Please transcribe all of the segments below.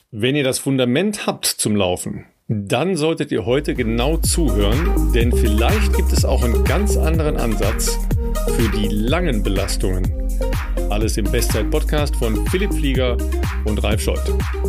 Wenn ihr das Fundament habt zum Laufen, dann solltet ihr heute genau zuhören, denn vielleicht gibt es auch einen ganz anderen Ansatz für die langen Belastungen. Alles im Bestzeit-Podcast von Philipp Flieger und Ralf Scholz.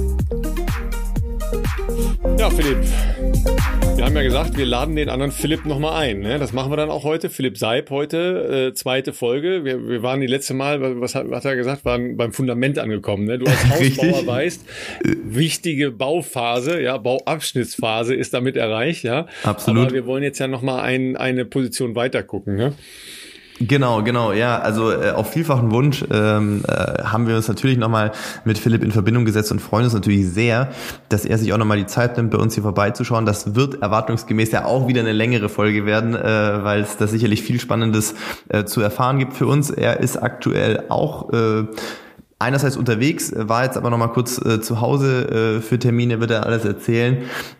Ja, Philipp, wir haben ja gesagt, wir laden den anderen Philipp nochmal ein. Ne? Das machen wir dann auch heute. Philipp Seib heute, zweite Folge. Wir waren die letzte Mal, was hat er gesagt, waren beim Fundament angekommen. Ne? Du als Hausbauer weißt, wichtige Bauphase, ja, Bauabschnittsphase ist damit erreicht. Ja? Absolut. Aber wir wollen jetzt ja nochmal eine Position weiter gucken, ne? Genau, ja, also auf vielfachen Wunsch haben wir uns natürlich nochmal mit Philipp in Verbindung gesetzt und freuen uns natürlich sehr, dass er sich auch nochmal die Zeit nimmt, bei uns hier vorbeizuschauen. Das wird erwartungsgemäß ja auch wieder eine längere Folge werden, weil es da sicherlich viel Spannendes zu erfahren gibt für uns. Er ist aktuell auch einerseits unterwegs, war jetzt aber noch mal kurz zu Hause für Termine, wird er alles erzählen,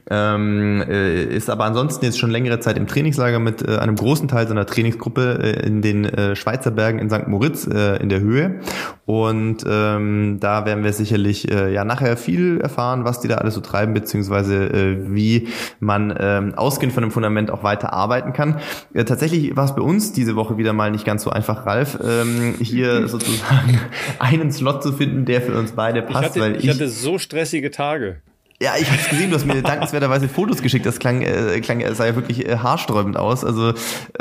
ist aber ansonsten jetzt schon längere Zeit im Trainingslager mit einem großen Teil seiner Trainingsgruppe in den Schweizer Bergen in St. Moritz in der Höhe, und da werden wir sicherlich nachher viel erfahren, was die da alles so treiben, beziehungsweise wie man ausgehend von dem Fundament auch weiter arbeiten kann. Tatsächlich war es bei uns diese Woche wieder mal nicht ganz so einfach, Ralf, hier sozusagen einen Slot zu finden, der für uns beide passt. Ich hatte so stressige Tage. Ja, ich habe es gesehen, du hast mir dankenswerterweise Fotos geschickt, das sah ja wirklich haarsträubend aus. Also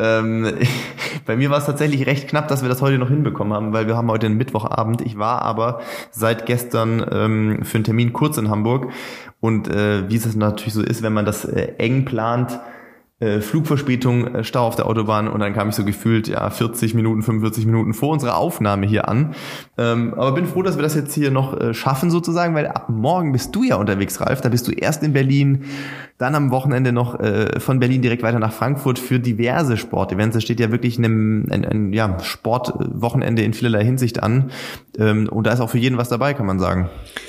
bei mir war es tatsächlich recht knapp, dass wir das heute noch hinbekommen haben, weil wir haben heute einen Mittwochabend. Ich war aber seit gestern für einen Termin kurz in Hamburg, und wie es natürlich so ist, wenn man das eng plant, Flugverspätung, Stau auf der Autobahn, und dann kam ich so gefühlt 45 Minuten vor unserer Aufnahme hier an. Aber bin froh, dass wir das jetzt hier noch schaffen sozusagen, weil ab morgen bist du ja unterwegs, Ralf. Da bist du erst in Berlin, dann am Wochenende noch von Berlin direkt weiter nach Frankfurt für diverse Sportevents. Da steht ja wirklich ein Sportwochenende in vielerlei Hinsicht an. Und da ist auch für jeden was dabei, kann man sagen.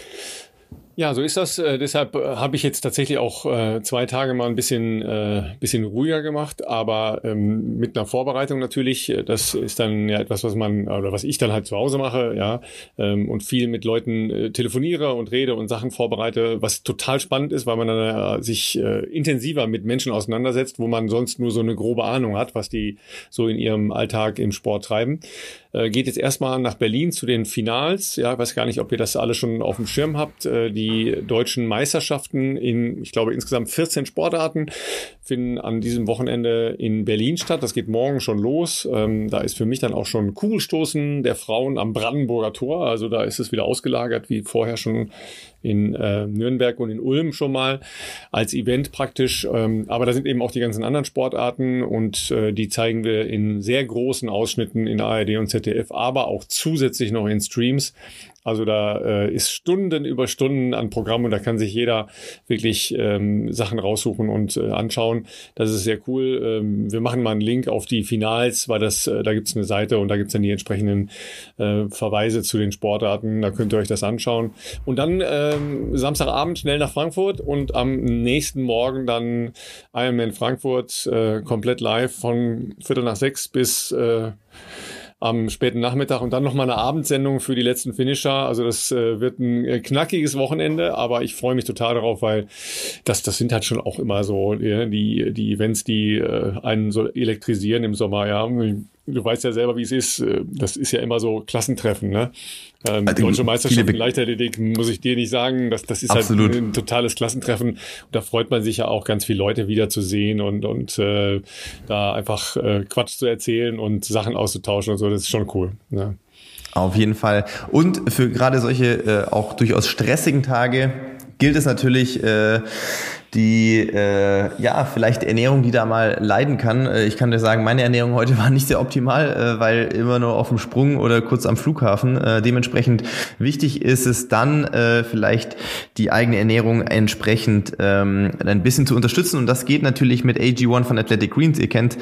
Ja, so ist das. Deshalb habe ich jetzt tatsächlich auch 2 Tage mal ein bisschen ruhiger gemacht, aber mit einer Vorbereitung natürlich. Das ist dann ja etwas, was ich dann halt zu Hause mache, ja, und viel mit Leuten telefoniere und rede und Sachen vorbereite, was total spannend ist, weil man dann sich intensiver mit Menschen auseinandersetzt, wo man sonst nur so eine grobe Ahnung hat, was die so in ihrem Alltag im Sport treiben. Geht jetzt erstmal nach Berlin zu den Finals. Ja, ich weiß gar nicht, ob ihr das alle schon auf dem Schirm habt. Die deutschen Meisterschaften ich glaube, insgesamt 14 Sportarten finden an diesem Wochenende in Berlin statt. Das geht morgen schon los. Da ist für mich dann auch schon Kugelstoßen der Frauen am Brandenburger Tor. Also da ist es wieder ausgelagert, wie vorher schon in Nürnberg und in Ulm schon mal als Event praktisch. Aber da sind eben auch die ganzen anderen Sportarten, und die zeigen wir in sehr großen Ausschnitten in ARD und ZDF, aber auch zusätzlich noch in Streams. Also da ist Stunden über Stunden an Programm, und da kann sich jeder wirklich Sachen raussuchen und anschauen. Das ist sehr cool. Wir machen mal einen Link auf die Finals, weil da gibt's eine Seite, und da gibt's dann die entsprechenden Verweise zu den Sportarten. Da könnt ihr euch das anschauen. Und dann Samstagabend schnell nach Frankfurt, und am nächsten Morgen dann Ironman Frankfurt komplett live von 5:45 bis am späten Nachmittag, und dann nochmal eine Abendsendung für die letzten Finisher. Also das wird ein knackiges Wochenende, aber ich freue mich total darauf, weil das sind halt schon auch immer so die Events, die einen so elektrisieren im Sommer. Ja, du weißt ja selber, wie es ist. Das ist ja immer so Klassentreffen, ne? Die Deutsche Meisterschaft in Leichtathletik, muss ich dir nicht sagen, das ist absolut halt ein totales Klassentreffen. Und da freut man sich ja auch, ganz viele Leute wiederzusehen und da einfach Quatsch zu erzählen und Sachen auszutauschen und so. Das ist schon cool. Ne? Auf jeden Fall. Und für gerade solche auch durchaus stressigen Tage gilt es natürlich, die vielleicht Ernährung, die da mal leiden kann. Ich kann dir sagen, meine Ernährung heute war nicht sehr optimal, weil immer nur auf dem Sprung oder kurz am Flughafen. Dementsprechend wichtig ist es dann vielleicht die eigene Ernährung entsprechend ein bisschen zu unterstützen, und das geht natürlich mit AG1 von Athletic Greens. Ihr kennt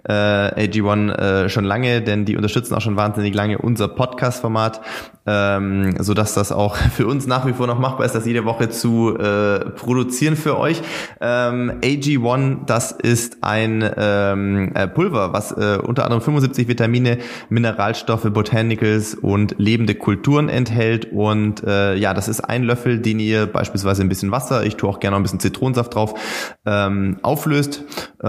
AG1 schon lange, denn die unterstützen auch schon wahnsinnig lange unser Podcast-Format, sodass das auch für uns nach wie vor noch machbar ist, das jede Woche zu produzieren für euch. AG1, das ist ein Pulver, was unter anderem 75 Vitamine, Mineralstoffe, Botanicals und lebende Kulturen enthält. Und das ist ein Löffel, den ihr beispielsweise ein bisschen Wasser, ich tue auch gerne noch ein bisschen Zitronensaft drauf, auflöst.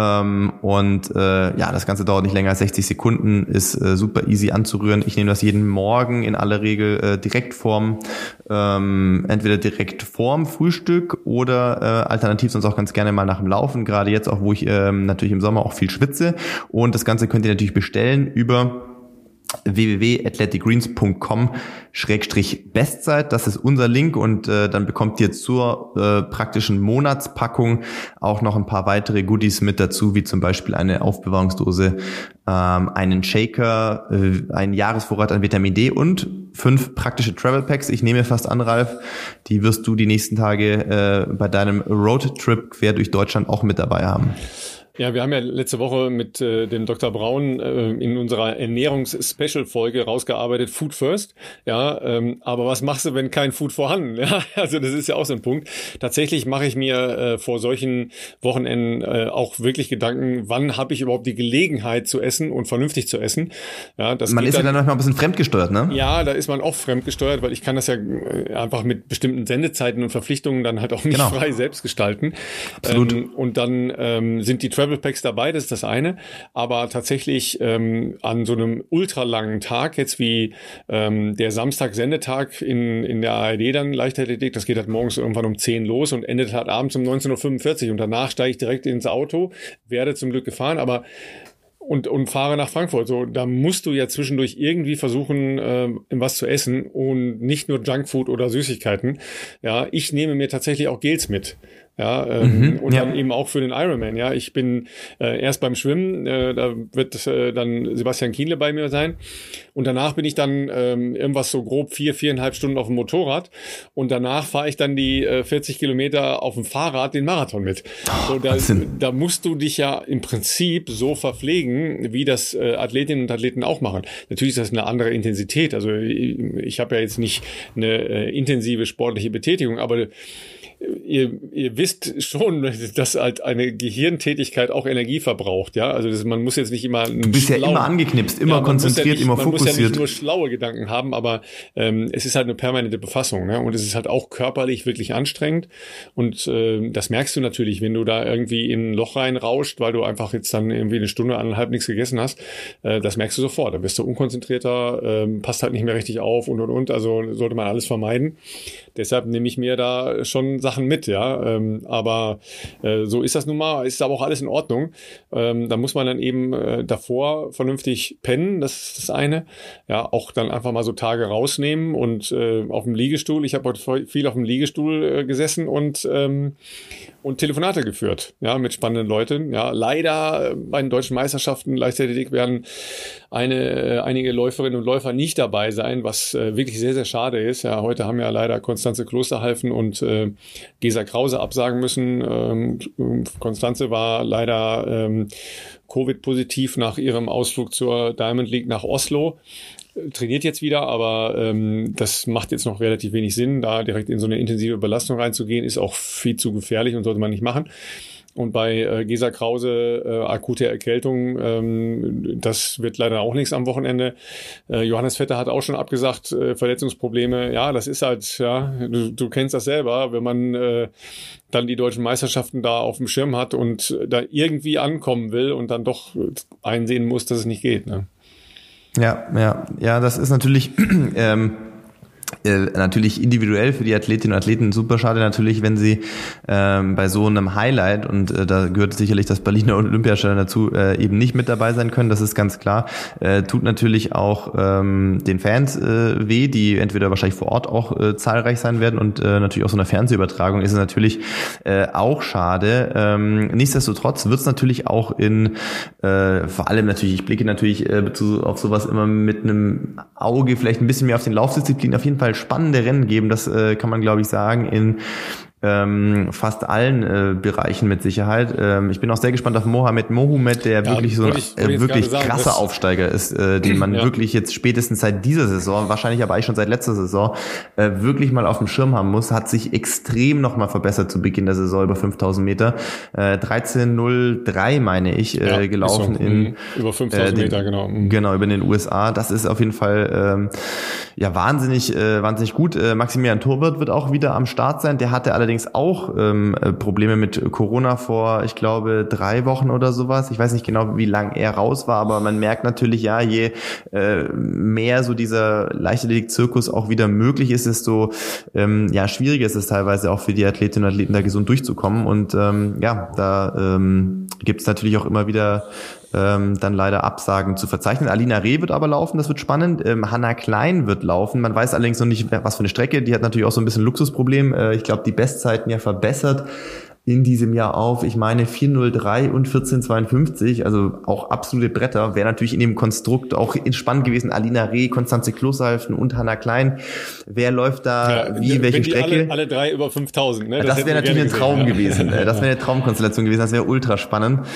Das Ganze dauert nicht länger als 60 Sekunden, ist super easy anzurühren. Ich nehme das jeden Morgen in aller Regel entweder direkt vorm Frühstück oder alternativ sonst auch ganz gerne mal nach dem Laufen, gerade jetzt auch, wo ich natürlich im Sommer auch viel schwitze. Und das Ganze könnt ihr natürlich bestellen über www.athleticgreens.com/Bestzeit. Das ist unser Link und dann bekommt ihr zur praktischen Monatspackung auch noch ein paar weitere Goodies mit dazu, wie zum Beispiel eine Aufbewahrungsdose, einen Shaker, einen Jahresvorrat an Vitamin D und 5 praktische Travel Packs. Ich nehme fast an, Ralf, die wirst du die nächsten Tage bei deinem Roadtrip quer durch Deutschland auch mit dabei haben. Ja, wir haben ja letzte Woche mit dem Dr. Braun in unserer Ernährungs-Special-Folge rausgearbeitet, Food First. Ja, aber was machst du, wenn kein Food vorhanden? Ja, also das ist ja auch so ein Punkt. Tatsächlich mache ich mir vor solchen Wochenenden auch wirklich Gedanken, wann habe ich überhaupt die Gelegenheit zu essen und vernünftig zu essen. Ja, das man ist ja dann manchmal ein bisschen fremdgesteuert, ne? Ja, da ist man auch fremdgesteuert, weil ich kann das ja einfach mit bestimmten Sendezeiten und Verpflichtungen dann halt auch nicht frei selbst gestalten. Absolut. Und dann sind die Travel Packs dabei, das ist das eine, aber tatsächlich an so einem ultralangen Tag, jetzt wie der Samstag-Sendetag in der ARD dann Leichtathletik, das geht halt morgens irgendwann um 10 los und endet halt abends um 19:45 Uhr und danach steige ich direkt ins Auto, werde zum Glück gefahren, aber und fahre nach Frankfurt. So, da musst du ja zwischendurch irgendwie versuchen, was zu essen und nicht nur Junkfood oder Süßigkeiten. Ja, ich nehme mir tatsächlich auch Gels mit. Ja, dann eben auch für den Ironman. Ja, ich bin erst beim Schwimmen, da wird dann Sebastian Kienle bei mir sein und danach bin ich dann irgendwas so grob 4,5 Stunden auf dem Motorrad und danach fahre ich dann die 40 Kilometer auf dem Fahrrad den Marathon mit. So, da musst du dich ja im Prinzip so verpflegen, wie das Athletinnen und Athleten auch machen. Natürlich ist das eine andere Intensität. Also ich habe ja jetzt nicht eine intensive sportliche Betätigung, aber ihr wisst schon, dass halt eine Gehirntätigkeit auch Energie verbraucht, ja. Also man muss jetzt nicht immer du bist ja immer angeknipst, immer konzentriert, immer fokussiert. Man muss ja nicht nur schlaue Gedanken haben, aber es ist halt eine permanente Befassung, ne? Und es ist halt auch körperlich wirklich anstrengend. Und das merkst du natürlich, wenn du da irgendwie in ein Loch reinrauscht, weil du einfach jetzt dann irgendwie eine Stunde, 1,5 nichts gegessen hast. Das merkst du sofort. Da bist du unkonzentrierter, passt halt nicht mehr richtig auf und. Also sollte man alles vermeiden. Deshalb nehme ich mir da schon Sachen mit, ja. Aber so ist das nun mal, ist aber auch alles in Ordnung. Da muss man dann eben davor vernünftig pennen, das ist das eine. Ja, auch dann einfach mal so Tage rausnehmen und auf dem Liegestuhl. Ich habe heute viel auf dem Liegestuhl gesessen und Telefonate geführt, ja, mit spannenden Leuten. Ja, leider bei den deutschen Meisterschaften Leichtathletik werden einige Läuferinnen und Läufer nicht dabei sein, was wirklich sehr, sehr schade ist. Ja, heute haben ja leider Konstanze Klosterhalfen und Gesa Krause absagen müssen. Konstanze war leider Covid-positiv nach ihrem Ausflug zur Diamond League nach Oslo. Trainiert jetzt wieder, aber das macht jetzt noch relativ wenig Sinn, da direkt in so eine intensive Belastung reinzugehen, ist auch viel zu gefährlich und sollte man nicht machen. Und bei Gesa Krause akute Erkältung, das wird leider auch nichts am Wochenende. Johannes Vetter hat auch schon abgesagt, Verletzungsprobleme. Ja, das ist halt, ja, du kennst das selber, wenn man dann die deutschen Meisterschaften da auf dem Schirm hat und da irgendwie ankommen will und dann doch einsehen muss, dass es nicht geht, ne? Ja, das ist natürlich natürlich individuell für die Athletinnen und Athleten super schade natürlich, wenn sie bei so einem Highlight, und da gehört sicherlich das Berliner Olympiastadion dazu, eben nicht mit dabei sein können, das ist ganz klar. Tut natürlich auch den Fans weh, die entweder wahrscheinlich vor Ort auch zahlreich sein werden und natürlich auch so eine Fernsehübertragung ist es natürlich auch schade. Nichtsdestotrotz wird es natürlich auch vor allem natürlich, ich blicke natürlich auf sowas immer mit einem Auge vielleicht ein bisschen mehr auf den Laufdisziplinen, auf jeden Fall spannende Rennen geben, das kann man glaube ich sagen, in fast allen Bereichen mit Sicherheit. Ich bin auch sehr gespannt auf Mohamed, der wirklich so ein wirklich krasser Aufsteiger ist, den man wirklich jetzt spätestens seit dieser Saison, wahrscheinlich aber eigentlich schon seit letzter Saison, wirklich mal auf dem Schirm haben muss. Hat sich extrem nochmal verbessert zu Beginn der Saison über 5000 Meter. 13:03 meine ich, gelaufen in über 5000 Meter, genau. Genau, über den USA. Das ist auf jeden Fall wahnsinnig gut. Maximilian Torwart wird auch wieder am Start sein. Der hatte allerdings auch Probleme mit Corona vor, ich glaube, 3 Wochen oder sowas. Ich weiß nicht genau, wie lang er raus war, aber man merkt natürlich, je mehr so dieser Leichtathletik-Zirkus auch wieder möglich ist, desto schwieriger ist es teilweise auch für die Athletinnen und Athleten da gesund durchzukommen. Und da gibt es natürlich auch immer wieder dann leider Absagen zu verzeichnen. Alina Reh wird aber laufen, das wird spannend. Hannah Klein wird laufen. Man weiß allerdings noch nicht, was für eine Strecke. Die hat natürlich auch so ein bisschen Luxusproblem. Ich glaube, die Bestzeiten verbessert in diesem Jahr auf, ich meine 4:03 und 14:52, also auch absolute Bretter. Wäre natürlich in dem Konstrukt auch spannend gewesen. Alina Reh, Konstanze Klosalfen und Hannah Klein. Wer läuft da welche Strecke? Alle 3 über 5000. Ne? Das wäre natürlich ein Traum gewesen. Das wäre eine Traumkonstellation gewesen. Das wäre ultra spannend.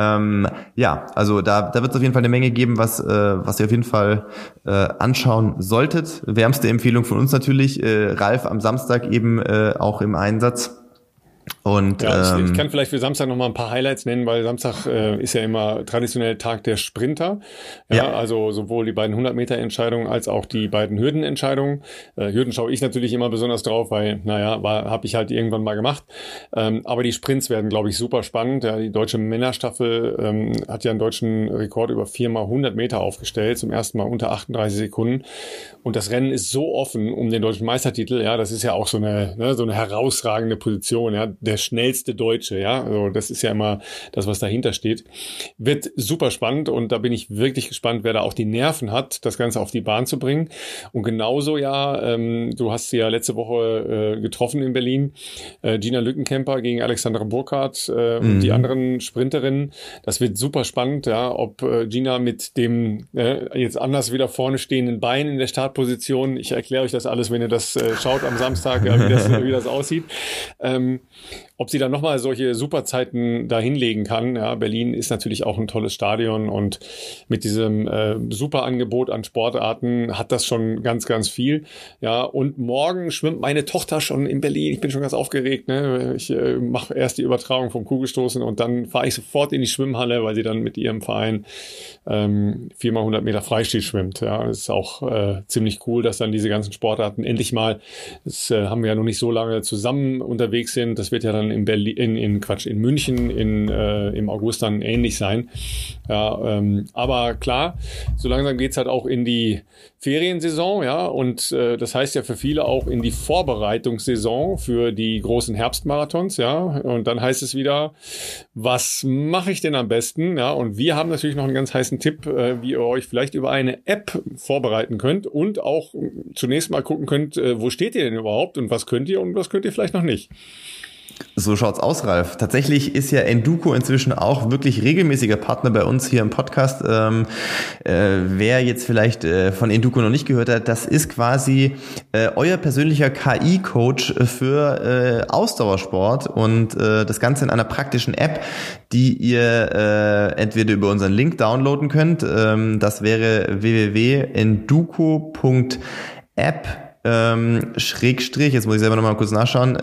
Also da wird es auf jeden Fall eine Menge geben, was ihr auf jeden Fall anschauen solltet. Wärmste Empfehlung von uns natürlich. Ralf am Samstag eben auch im Einsatz. Und ich kann vielleicht für Samstag noch mal ein paar Highlights nennen, weil Samstag ist ja immer traditionell Tag der Sprinter. Also sowohl die beiden 100-Meter-Entscheidungen als auch die beiden Hürdenentscheidungen. Hürden schaue ich natürlich immer besonders drauf, weil, habe ich halt irgendwann mal gemacht. Aber die Sprints werden, glaube ich, super spannend. Ja, die deutsche Männerstaffel hat ja einen deutschen Rekord über 4x100 Meter aufgestellt, zum ersten Mal unter 38 Sekunden. Und das Rennen ist so offen um den deutschen Meistertitel. Ja, das ist ja auch so eine herausragende Position. Ja, der schnellste Deutsche, also das ist ja immer das, was dahinter steht. Wird super spannend und da bin ich wirklich gespannt, wer da auch die Nerven hat, das Ganze auf die Bahn zu bringen. Und genauso du hast sie ja letzte Woche getroffen in Berlin, Gina Lückenkämper gegen Alexandra Burkhardt und die anderen Sprinterinnen. Das wird super spannend, ob Gina mit dem jetzt anders wieder vorne stehenden Bein in der Startposition, ich erkläre euch das alles, wenn ihr das schaut am Samstag, wie das aussieht, ob sie dann nochmal solche Superzeiten da hinlegen kann. Ja, Berlin ist natürlich auch ein tolles Stadion und mit diesem super Angebot an Sportarten hat das schon ganz, ganz viel. Ja, und morgen schwimmt meine Tochter schon in Berlin. Ich bin schon ganz aufgeregt. Ne? Ich mache erst die Übertragung vom Kugelstoßen und dann fahre ich sofort in die Schwimmhalle, weil sie dann mit ihrem Verein 4x100 Meter Freistil schwimmt. Ja, das ist auch ziemlich cool, dass dann diese ganzen Sportarten endlich mal, das haben wir ja noch nicht so lange zusammen unterwegs sind. Das wird ja dann in München im August dann ähnlich sein. Ja, aber klar, so langsam geht's halt auch in die Feriensaison, und das heißt ja für viele auch in die Vorbereitungssaison für die großen Herbstmarathons, und dann heißt es wieder, was mache ich denn am besten, und wir haben natürlich noch einen ganz heißen Tipp, wie ihr euch vielleicht über eine App vorbereiten könnt und auch zunächst mal gucken könnt, wo steht ihr denn überhaupt und was könnt ihr vielleicht noch nicht. So schaut's aus, Ralf. Tatsächlich ist ja Enduko inzwischen auch wirklich regelmäßiger Partner bei uns hier im Podcast. Wer jetzt vielleicht von Enduko noch nicht gehört hat, das ist quasi euer persönlicher KI-Coach für Ausdauersport und das Ganze in einer praktischen App, die ihr entweder über unseren Link downloaden könnt. Das wäre www.enduko.app Schrägstrich, jetzt muss ich selber nochmal kurz nachschauen,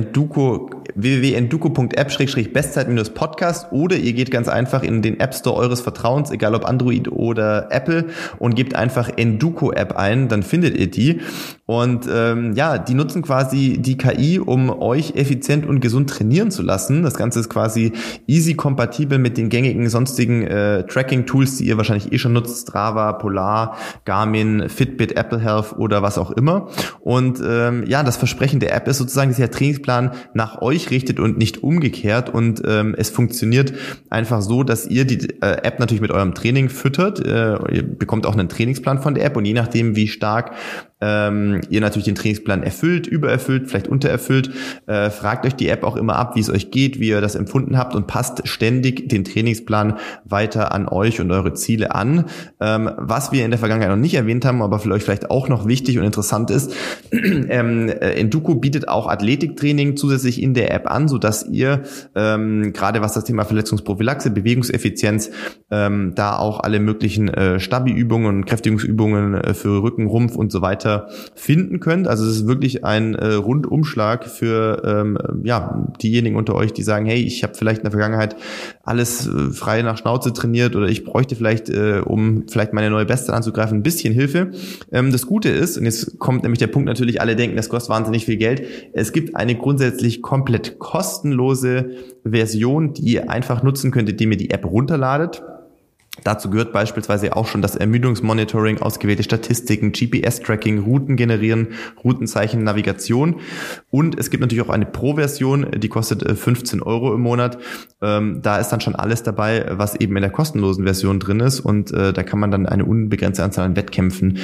www.enduko.app/Bestzeit-Podcast oder ihr geht ganz einfach in den App Store eures Vertrauens, egal ob Android oder Apple und gebt einfach Enduko-App ein, dann findet ihr die und die nutzen quasi die KI, um euch effizient und gesund trainieren zu lassen. Das Ganze ist quasi easy kompatibel mit den gängigen sonstigen Tracking-Tools, die ihr wahrscheinlich schon nutzt, Strava, Polar, Garmin, Fitbit, Apple Health oder was auch immer. Und das Versprechen der App ist sozusagen, dass der Trainingsplan nach euch richtet und nicht umgekehrt. Und es funktioniert einfach so, dass ihr die App natürlich mit eurem Training füttert. Ihr bekommt auch einen Trainingsplan von der App und je nachdem, wie stark ihr natürlich den Trainingsplan erfüllt, übererfüllt, vielleicht untererfüllt. Fragt euch die App auch immer ab, wie es euch geht, wie ihr das empfunden habt und passt ständig den Trainingsplan weiter an euch und eure Ziele an. Was wir in der Vergangenheit noch nicht erwähnt haben, aber für euch vielleicht auch noch wichtig und interessant ist, Enduko bietet auch Athletiktraining zusätzlich in der App an, sodass ihr gerade was das Thema Verletzungsprophylaxe, Bewegungseffizienz, da auch alle möglichen Stabi-Übungen und Kräftigungsübungen für Rücken, Rumpf und so weiter finden könnt. Also es ist wirklich ein Rundumschlag für diejenigen unter euch, die sagen, hey, ich habe vielleicht in der Vergangenheit alles frei nach Schnauze trainiert oder ich bräuchte vielleicht, um vielleicht meine neue Beste anzugreifen, ein bisschen Hilfe. Das Gute ist, und jetzt kommt nämlich der Punkt natürlich, alle denken, das kostet wahnsinnig viel Geld. Es gibt eine grundsätzlich komplett kostenlose Version, die ihr einfach nutzen könnt, indem ihr die App runterladet. Dazu gehört beispielsweise auch schon das Ermüdungsmonitoring, ausgewählte Statistiken, GPS-Tracking, Routen generieren, Routenzeichen, Navigation. Und es gibt natürlich auch eine Pro-Version, die kostet 15 € im Monat. Da ist dann schon alles dabei, was eben in der kostenlosen Version drin ist. Und da kann man dann eine unbegrenzte Anzahl an Wettkämpfen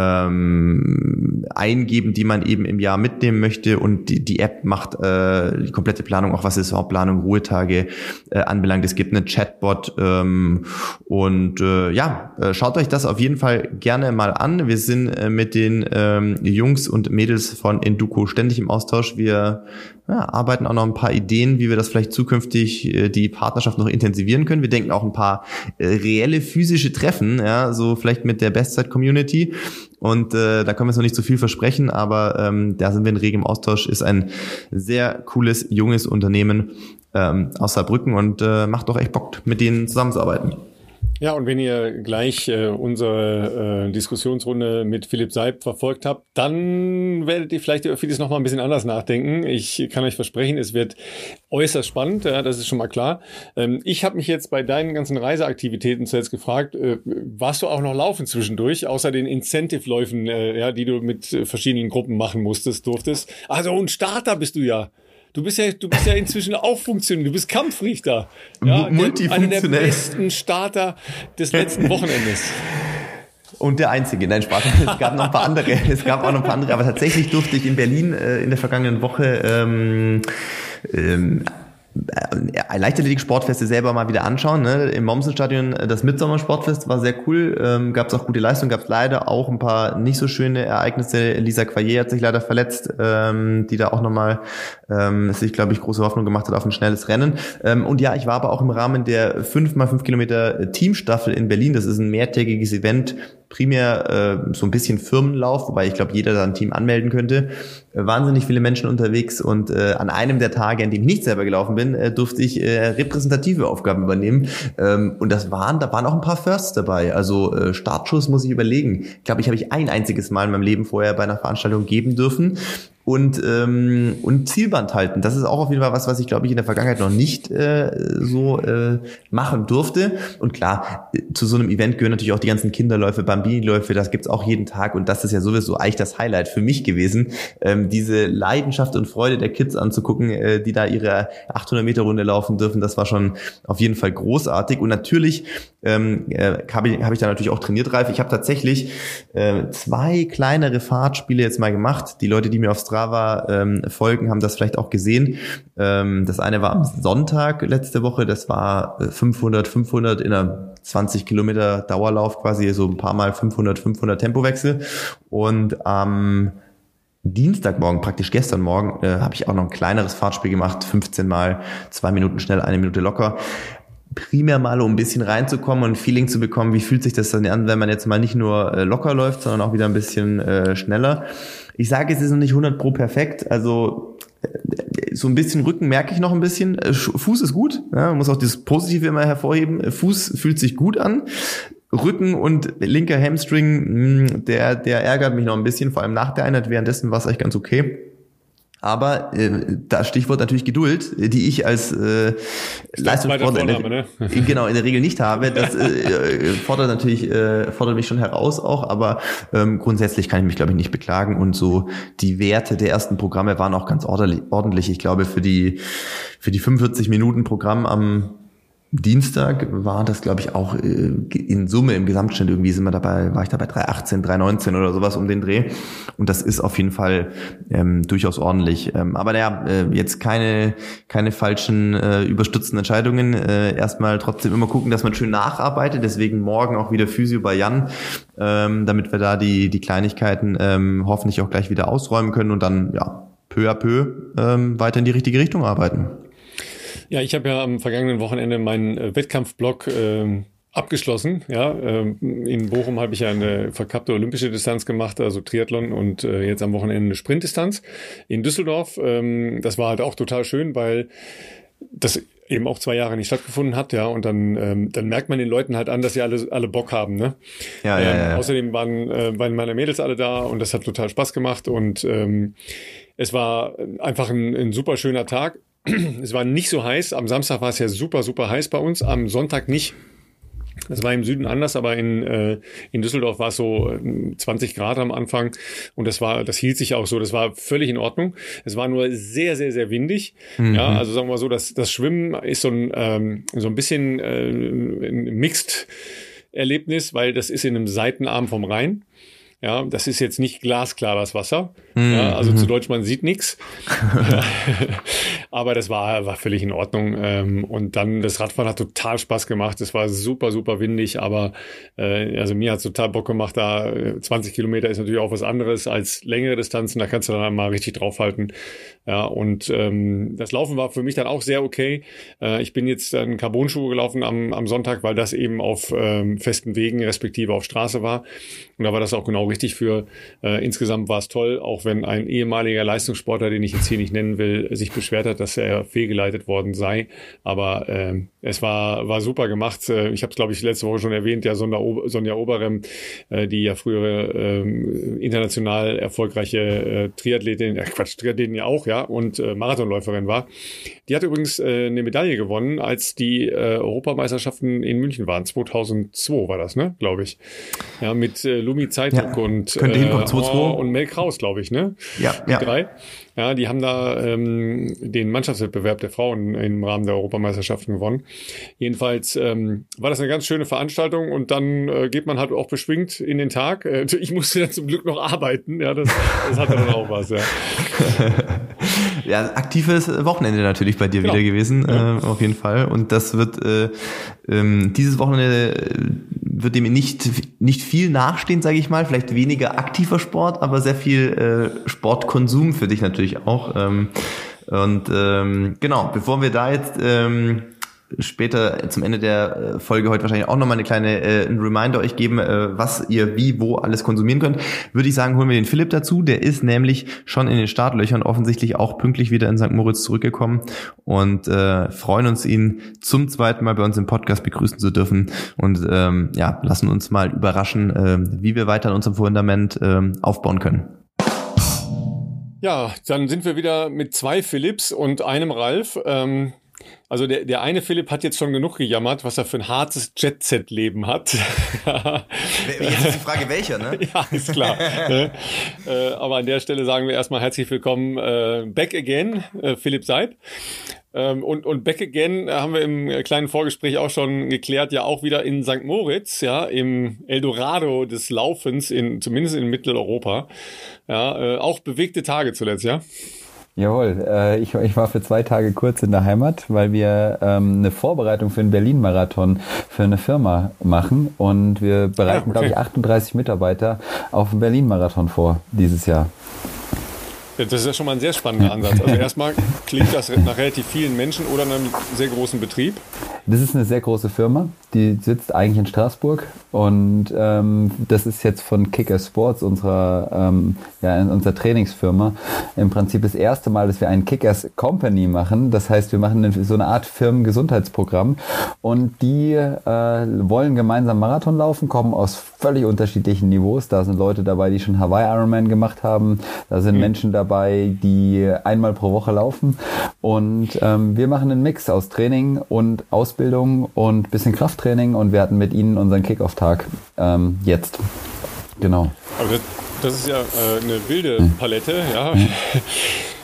eingeben, die man eben im Jahr mitnehmen möchte. Und die App macht die komplette Planung, auch was Saisonplanung, Ruhetage anbelangt. Es gibt einen Chatbot und schaut euch das auf jeden Fall gerne mal an. Wir sind mit den Jungs und Mädels von Enduko ständig im Austausch. Wir arbeiten auch noch ein paar Ideen, wie wir das vielleicht zukünftig die Partnerschaft noch intensivieren können. Wir denken auch ein paar reelle physische Treffen, so vielleicht mit der Bestzeit-Community. Und da können wir jetzt noch nicht so viel versprechen, aber da sind wir in regem Austausch. Ist ein sehr cooles, junges Unternehmen aus Saarbrücken und macht doch echt Bock, mit denen zusammenzuarbeiten. Ja, und wenn ihr gleich unsere Diskussionsrunde mit Philipp Seib verfolgt habt, dann werdet ihr vielleicht über vieles noch mal ein bisschen anders nachdenken. Ich kann euch versprechen, es wird äußerst spannend, das ist schon mal klar. Ich habe mich jetzt bei deinen ganzen Reiseaktivitäten zuletzt gefragt, warst du auch noch laufen zwischendurch, außer den Incentive-Läufen, die du mit verschiedenen Gruppen machen durftest. Also ein Starter bist du ja. Du bist ja inzwischen auch funktionell. Du bist Kampfrichter. Ja, einer der besten Starter des letzten Wochenendes. Und der einzige. Nein, Spaß. Es gab auch noch ein paar andere. Aber tatsächlich durfte ich in Berlin in der vergangenen Woche Leichtathletik-Sportfeste selber mal wieder anschauen. Ne? Im Mommsen-Stadion das Mitsommer-Sportfest war sehr cool. Gab es auch gute Leistungen, gab es leider auch ein paar nicht so schöne Ereignisse. Lisa Quayer hat sich leider verletzt, die da auch nochmal sich, glaube ich, große Hoffnung gemacht hat auf ein schnelles Rennen. Und ja, ich war aber auch im Rahmen der 5x5 Kilometer Teamstaffel in Berlin. Das ist ein mehrtägiges Event, primär so ein bisschen Firmenlauf, wobei ich glaube, jeder da ein Team anmelden könnte. Wahnsinnig viele Menschen unterwegs und an einem der Tage, an dem ich nicht selber gelaufen bin, durfte ich repräsentative Aufgaben übernehmen. Und da waren auch ein paar Firsts dabei. Also Startschuss muss ich überlegen. Ich glaube, habe ich ein einziges Mal in meinem Leben vorher bei einer Veranstaltung geben dürfen. Und Zielband halten. Das ist auch auf jeden Fall was ich, glaube ich, in der Vergangenheit noch nicht machen durfte. Und klar, zu so einem Event gehören natürlich auch die ganzen Kinderläufe, Bambini-Läufe, das gibt's auch jeden Tag. Und das ist ja sowieso eigentlich das Highlight für mich gewesen, diese Leidenschaft und Freude der Kids anzugucken, die da ihre 800-Meter-Runde laufen dürfen. Das war schon auf jeden Fall großartig. Und natürlich habe ich da natürlich auch trainiert, Ralf. Ich habe tatsächlich 2 kleinere Fahrtspiele jetzt mal gemacht. Die Leute, die mir auf Strava folgen, haben das vielleicht auch gesehen. Das eine war am Sonntag letzte Woche, das war 500 in einer 20 Kilometer Dauerlauf quasi, so ein paar Mal 500 Tempowechsel. Und am Dienstagmorgen, praktisch gestern Morgen, habe ich auch noch ein kleineres Fahrtspiel gemacht, 15 Mal, 2 Minuten schnell, 1 Minute locker. Primär mal, um ein bisschen reinzukommen und ein Feeling zu bekommen, wie fühlt sich das dann an, wenn man jetzt mal nicht nur locker läuft, sondern auch wieder ein bisschen schneller. Ich sage, es ist noch nicht 100% perfekt, also so ein bisschen Rücken merke ich noch ein bisschen. Fuß ist gut, ja, man muss auch das Positive immer hervorheben. Fuß fühlt sich gut an. Rücken und linker Hamstring, der ärgert mich noch ein bisschen, vor allem nach der Einheit. Währenddessen war es eigentlich ganz okay. Aber das Stichwort natürlich Geduld, die ich als Leistungssportler in der Regel nicht habe. Das fordert mich schon heraus auch, aber grundsätzlich kann ich mich, glaube ich, nicht beklagen. Und so die Werte der ersten Programme waren auch ganz ordentlich. Ich glaube, für die 45 Minuten Programm am Dienstag war das, glaube ich, auch in Summe im Gesamtschnitt war ich dabei 3,18, 3,19 oder sowas um den Dreh. Und das ist auf jeden Fall durchaus ordentlich. Aber jetzt keine falschen überstützten Entscheidungen. Erstmal trotzdem immer gucken, dass man schön nacharbeitet. Deswegen morgen auch wieder Physio bei Jan, damit wir da die Kleinigkeiten hoffentlich auch gleich wieder ausräumen können und dann peu à peu weiter in die richtige Richtung arbeiten. Ja, ich habe ja am vergangenen Wochenende meinen Wettkampfblock abgeschlossen. Ja, in Bochum habe ich ja eine verkappte olympische Distanz gemacht, also Triathlon, und jetzt am Wochenende eine Sprintdistanz in Düsseldorf. Das war halt auch total schön, weil das eben auch 2 Jahre nicht stattgefunden hat, ja, und dann merkt man den Leuten halt an, dass sie alle Bock haben, ne? Ja. Außerdem waren meine Mädels alle da und das hat total Spaß gemacht und es war einfach ein super schöner Tag. Es war nicht so heiß. Am Samstag war es ja super, super heiß bei uns. Am Sonntag nicht. Das war im Süden anders, aber in Düsseldorf war es so 20 Grad am Anfang und das hielt sich auch so. Das war völlig in Ordnung. Es war nur sehr, sehr, sehr windig. Mhm. Ja, also sagen wir mal so, das Schwimmen ist so ein bisschen ein Mixed-Erlebnis, weil das ist in einem Seitenarm vom Rhein. Ja, das ist jetzt nicht glasklar, das Wasser. Ja, also zu Deutsch, man sieht nichts. Aber das war völlig in Ordnung. Und dann, das Radfahren hat total Spaß gemacht. Es war super, super windig, aber also mir hat es total Bock gemacht. Da 20 Kilometer ist natürlich auch was anderes als längere Distanzen. Da kannst du dann mal richtig draufhalten. Ja, und das Laufen war für mich dann auch sehr okay. Ich bin jetzt in Carbon-Schuhe gelaufen am Sonntag, weil das eben auf festen Wegen respektive auf Straße war. Und da war das auch genau richtig für. Insgesamt war es toll, auch wenn ein ehemaliger Leistungssportler, den ich jetzt hier nicht nennen will, sich beschwert hat, dass er fehlgeleitet worden sei. Aber es war super gemacht. Ich habe es, glaube ich, letzte Woche schon erwähnt, ja, Sonja Oberem, die ja frühere international erfolgreiche Triathletin ja auch, ja, und Marathonläuferin war. Die hat übrigens eine Medaille gewonnen, als die Europameisterschaften in München waren. 2002 war das, ne, glaube ich. Ja, mit Lumi Zeitung und und Mel Kraus, glaube ich, ne? Ja. Die 3. Ja, die haben da den Mannschaftswettbewerb der Frauen im Rahmen der Europameisterschaften gewonnen. Jedenfalls war das eine ganz schöne Veranstaltung und dann geht man halt auch beschwingt in den Tag. Ich musste dann zum Glück noch arbeiten. Ja, das hatte dann auch was, ja. Ja, aktives Wochenende natürlich bei dir wieder gewesen, auf jeden Fall. Und das wird dieses Wochenende wird dem nicht viel nachstehen, sage ich mal. Vielleicht weniger aktiver Sport, aber sehr viel Sportkonsum für dich natürlich auch. Genau, bevor wir da jetzt später zum Ende der Folge heute wahrscheinlich auch nochmal ein Reminder euch geben, was ihr wie, wo alles konsumieren könnt, würde ich sagen, holen wir den Philipp dazu. Der ist nämlich schon in den Startlöchern offensichtlich auch pünktlich wieder in St. Moritz zurückgekommen und freuen uns, ihn zum zweiten Mal bei uns im Podcast begrüßen zu dürfen und lassen uns mal überraschen, wie wir weiter an unserem Fundament aufbauen können. Ja, dann sind wir wieder mit 2 Philipps und einem Ralf. Also der eine Philipp hat jetzt schon genug gejammert, was er für ein hartes Jet-Set-Leben hat. Jetzt ist die Frage, welcher, ne? Ja, ist klar. Aber an der Stelle sagen wir erstmal herzlich willkommen back again, Philipp Seib. Und back again haben wir im kleinen Vorgespräch auch schon geklärt, ja auch wieder in St. Moritz, ja, im Eldorado des Laufens, zumindest in Mitteleuropa. Ja, auch bewegte Tage zuletzt, ja? Jawohl, ich war für 2 Tage kurz in der Heimat, weil wir eine Vorbereitung für den Berlin-Marathon für eine Firma machen und wir bereiten, glaube ich, 38 Mitarbeiter auf den Berlin-Marathon vor dieses Jahr. Das ist ja schon mal ein sehr spannender Ansatz. Also erstmal klingt das nach relativ vielen Menschen oder einem sehr großen Betrieb. Das ist eine sehr große Firma, die sitzt eigentlich in Straßburg und das ist jetzt von Kicker Sports, unserer Trainingsfirma, im Prinzip das erste Mal, dass wir einen Kickers Company machen. Das heißt, wir machen so eine Art Firmengesundheitsprogramm und die wollen gemeinsam Marathon laufen, kommen aus völlig unterschiedlichen Niveaus. Da sind Leute dabei, die schon Hawaii Ironman gemacht haben. Da sind Menschen dabei, die einmal pro Woche laufen und wir machen einen Mix aus Training und Ausbildung und bisschen Krafttraining und wir hatten mit ihnen unseren Kick-Off-Tag jetzt. Genau. Aber das ist ja eine wilde Palette, ja.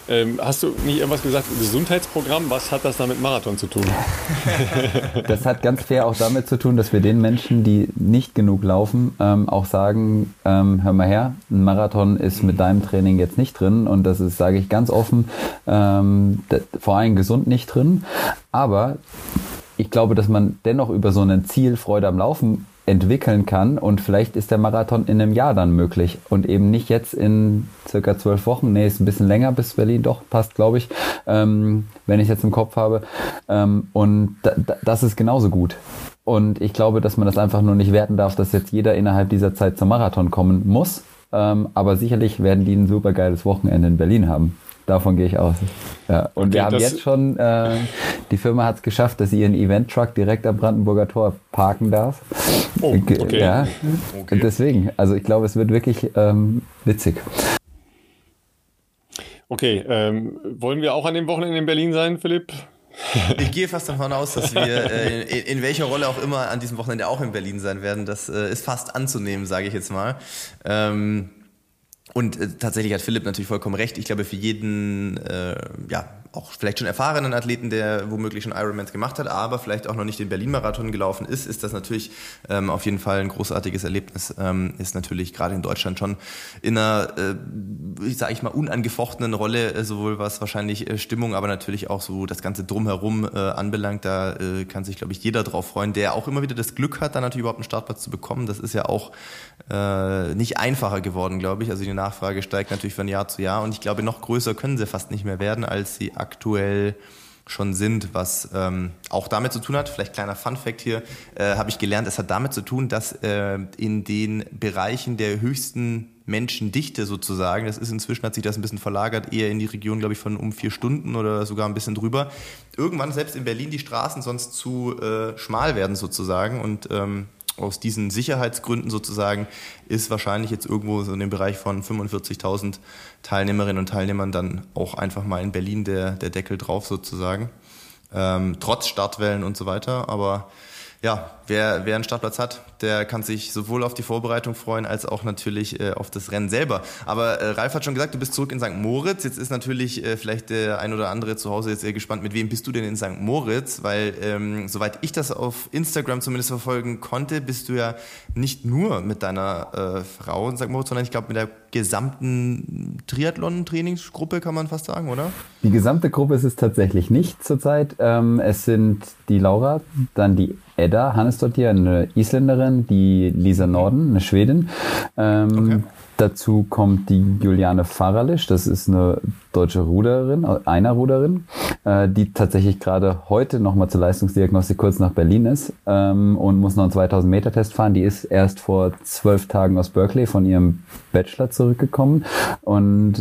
Hast du nicht irgendwas gesagt, Gesundheitsprogramm, was hat das da mit Marathon zu tun? Das hat ganz fair auch damit zu tun, dass wir den Menschen, die nicht genug laufen, auch sagen, hör mal her, ein Marathon ist mit deinem Training jetzt nicht drin und das ist, sage ich ganz offen, vor allem gesund nicht drin, aber ich glaube, dass man dennoch über so ein Ziel Freude am Laufen entwickeln kann und vielleicht ist der Marathon in einem Jahr dann möglich und eben nicht jetzt in circa 12 Wochen. Nee, ist ein bisschen länger bis Berlin, doch, passt, glaube ich, wenn ich es jetzt im Kopf habe. Und das ist genauso gut. Und ich glaube, dass man das einfach nur nicht werten darf, dass jetzt jeder innerhalb dieser Zeit zum Marathon kommen muss. Aber sicherlich werden die ein super geiles Wochenende in Berlin haben. Davon gehe ich aus. Ja. Und okay, wir haben jetzt schon, die Firma hat es geschafft, dass sie ihren Event-Truck direkt am Brandenburger Tor parken darf. Oh, okay. Ja. Okay. Deswegen, also ich glaube, es wird wirklich witzig. Okay, wollen wir auch an dem Wochenende in Berlin sein, Philipp? Ich gehe fast davon aus, dass wir in welcher Rolle auch immer an diesem Wochenende auch in Berlin sein werden. Das ist fast anzunehmen, sage ich jetzt mal. Und tatsächlich hat Philipp natürlich vollkommen recht. Ich glaube, für jeden, auch vielleicht schon erfahrenen Athleten, der womöglich schon Ironmans gemacht hat, aber vielleicht auch noch nicht den Berlin-Marathon gelaufen ist das natürlich auf jeden Fall ein großartiges Erlebnis. Ist natürlich gerade in Deutschland schon in einer, sage ich mal, unangefochtenen Rolle, sowohl was wahrscheinlich Stimmung, aber natürlich auch so das ganze Drumherum anbelangt. Da kann sich, glaube ich, jeder drauf freuen, der auch immer wieder das Glück hat, dann natürlich überhaupt einen Startplatz zu bekommen. Das ist ja auch nicht einfacher geworden, glaube ich. Also die Nachfrage steigt natürlich von Jahr zu Jahr und ich glaube, noch größer können sie fast nicht mehr werden, als sie aktuell schon sind, was auch damit zu tun hat, vielleicht kleiner Funfact hier, habe ich gelernt, es hat damit zu tun, dass in den Bereichen der höchsten Menschendichte sozusagen, das ist inzwischen, hat sich das ein bisschen verlagert, eher in die Region, glaube ich, von um 4 Stunden oder sogar ein bisschen drüber, irgendwann selbst in Berlin die Straßen sonst zu schmal werden sozusagen und aus diesen Sicherheitsgründen sozusagen ist wahrscheinlich jetzt irgendwo so in dem Bereich von 45.000 Teilnehmerinnen und Teilnehmern dann auch einfach mal in Berlin der Deckel drauf sozusagen. Trotz Startwellen und so weiter. Aber ja, wer einen Startplatz hat, der kann sich sowohl auf die Vorbereitung freuen, als auch natürlich auf das Rennen selber. Aber Ralf hat schon gesagt, du bist zurück in St. Moritz. Jetzt ist natürlich vielleicht der ein oder andere zu Hause jetzt sehr gespannt, mit wem bist du denn in St. Moritz? Weil soweit ich das auf Instagram zumindest verfolgen konnte, bist du ja nicht nur mit deiner Frau in St. Moritz, sondern ich glaube mit der gesamten Triathlon-Trainingsgruppe, kann man fast sagen, oder? Die gesamte Gruppe ist es tatsächlich nicht zurzeit. Es sind die Laura, dann die Edda Hannesdottir, eine Isländerin, die Lisa Norden, eine Schwedin. Okay. Dazu kommt die Juliane Faralisch, das ist eine deutsche Ruderin, Einerruderin, die tatsächlich gerade heute nochmal zur Leistungsdiagnostik kurz nach Berlin ist und muss noch einen 2000-Meter-Test fahren. Die ist erst vor 12 Tagen aus Berkeley von ihrem Bachelor zurückgekommen und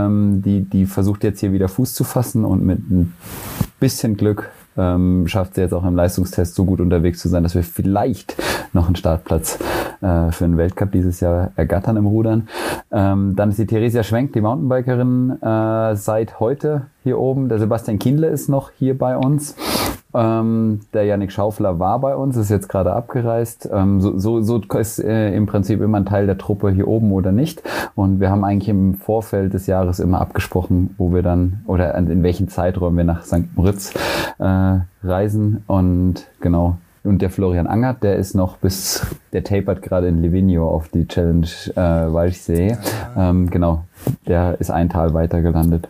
die versucht jetzt hier wieder Fuß zu fassen und mit ein bisschen Glück schafft sie jetzt auch im Leistungstest so gut unterwegs zu sein, dass wir vielleicht noch einen Startplatz für den Weltcup dieses Jahr ergattern im Rudern. Dann ist die Theresia Schwenk, die Mountainbikerin, seit heute hier oben. Der Sebastian Kienle ist noch hier bei uns. Der Yannick Schaufler war bei uns, ist jetzt gerade abgereist. So ist im Prinzip immer ein Teil der Truppe hier oben oder nicht. Und wir haben eigentlich im Vorfeld des Jahres immer abgesprochen, wo wir dann oder in welchen Zeiträumen wir nach St. Moritz reisen. Und genau. Und der Florian Angert, der ist noch der tapert gerade in Livigno auf die Challenge Walchsee. Genau, der ist ein Tal weiter gelandet.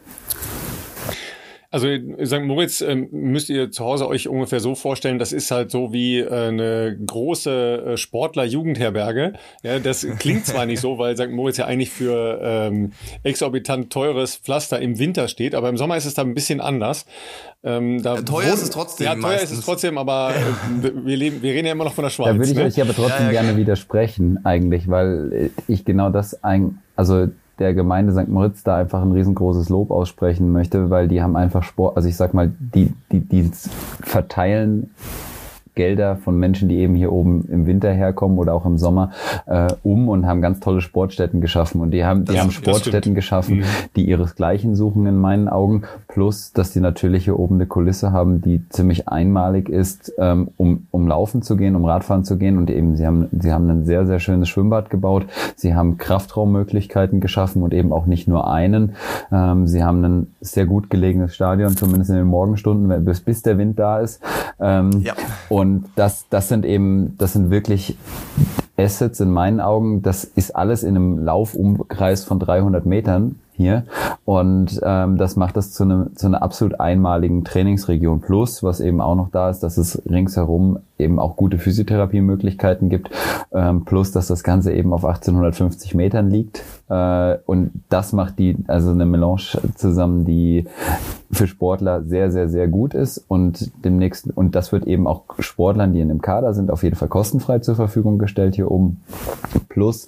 Also St. Moritz müsst ihr zu Hause euch ungefähr so vorstellen, das ist halt so wie eine große Sportler-Jugendherberge. Ja, das klingt zwar nicht so, weil St. Moritz ja eigentlich für exorbitant teures Pflaster im Winter steht, aber im Sommer ist es da ein bisschen anders. Teuer ist es trotzdem. Ja, teuer ist es trotzdem, aber wir reden ja immer noch von der Schweiz. Da würde ich euch aber trotzdem gerne widersprechen eigentlich, weil ich genau das der Gemeinde St. Moritz da einfach ein riesengroßes Lob aussprechen möchte, weil die haben einfach Sport, also ich sag mal, die verteilen Gelder von Menschen, die eben hier oben im Winter herkommen oder auch im Sommer, und haben ganz tolle Sportstätten geschaffen. Und die haben Sportstätten geschaffen, die ihresgleichen suchen in meinen Augen. Plus, dass die natürlich hier oben eine Kulisse haben, die ziemlich einmalig ist, um laufen zu gehen, um Radfahren zu gehen. Und eben, sie haben ein sehr, sehr schönes Schwimmbad gebaut. Sie haben Kraftraummöglichkeiten geschaffen und eben auch nicht nur einen. Sie haben ein sehr gut gelegenes Stadion, zumindest in den Morgenstunden, bis der Wind da ist. Und das sind wirklich Assets in meinen Augen. Das ist alles in einem Laufumkreis von 300 Metern hier. Und das macht das zu einer absolut einmaligen Trainingsregion. Plus, was eben auch noch da ist, dass es ringsherum eben auch gute Physiotherapiemöglichkeiten gibt. Plus, dass das Ganze eben auf 1850 Metern liegt. Und das macht also eine Melange zusammen, die für Sportler sehr, sehr, sehr gut ist. Und das wird eben auch Sportlern, die in dem Kader sind, auf jeden Fall kostenfrei zur Verfügung gestellt hier oben. Plus,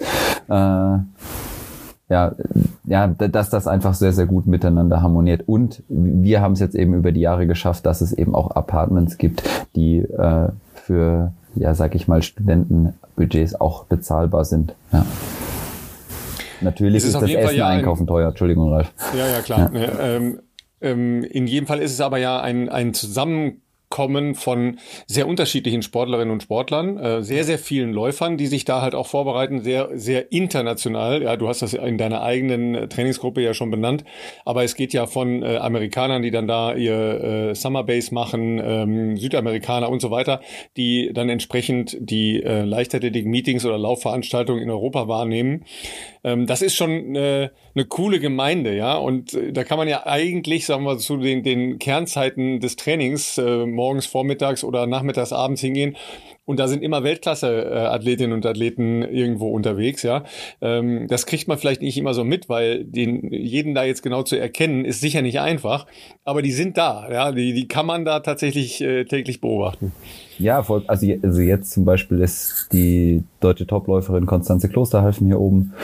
dass das einfach sehr, sehr gut miteinander harmoniert. Und wir haben es jetzt eben über die Jahre geschafft, dass es eben auch Apartments gibt, die für, sag ich mal, Studentenbudgets auch bezahlbar sind. Ja. Natürlich ist das Essen, Einkaufen teuer. Entschuldigung, Ralf. Ja, klar. Ja. In jedem Fall ist es aber ja ein Zusammenkommen von sehr unterschiedlichen Sportlerinnen und Sportlern, sehr, sehr vielen Läufern, die sich da halt auch vorbereiten, sehr, sehr international. Ja, du hast das in deiner eigenen Trainingsgruppe ja schon benannt, aber es geht ja von Amerikanern, die dann da ihr Summer Base machen, Südamerikaner und so weiter, die dann entsprechend die Leichtathletik-Meetings oder Laufveranstaltungen in Europa wahrnehmen. Das ist schon eine coole Gemeinde, ja, und da kann man ja eigentlich, sagen wir, zu den Kernzeiten des Trainings morgens, vormittags oder nachmittags, abends hingehen. Und da sind immer Weltklasse-Athletinnen und Athleten irgendwo unterwegs, ja. Das kriegt man vielleicht nicht immer so mit, weil jeden da jetzt genau zu erkennen, ist sicher nicht einfach. Aber die sind da, ja. Die kann man da tatsächlich täglich beobachten. Ja, also jetzt zum Beispiel ist die deutsche Topläuferin Constanze Klosterhalfen hier oben.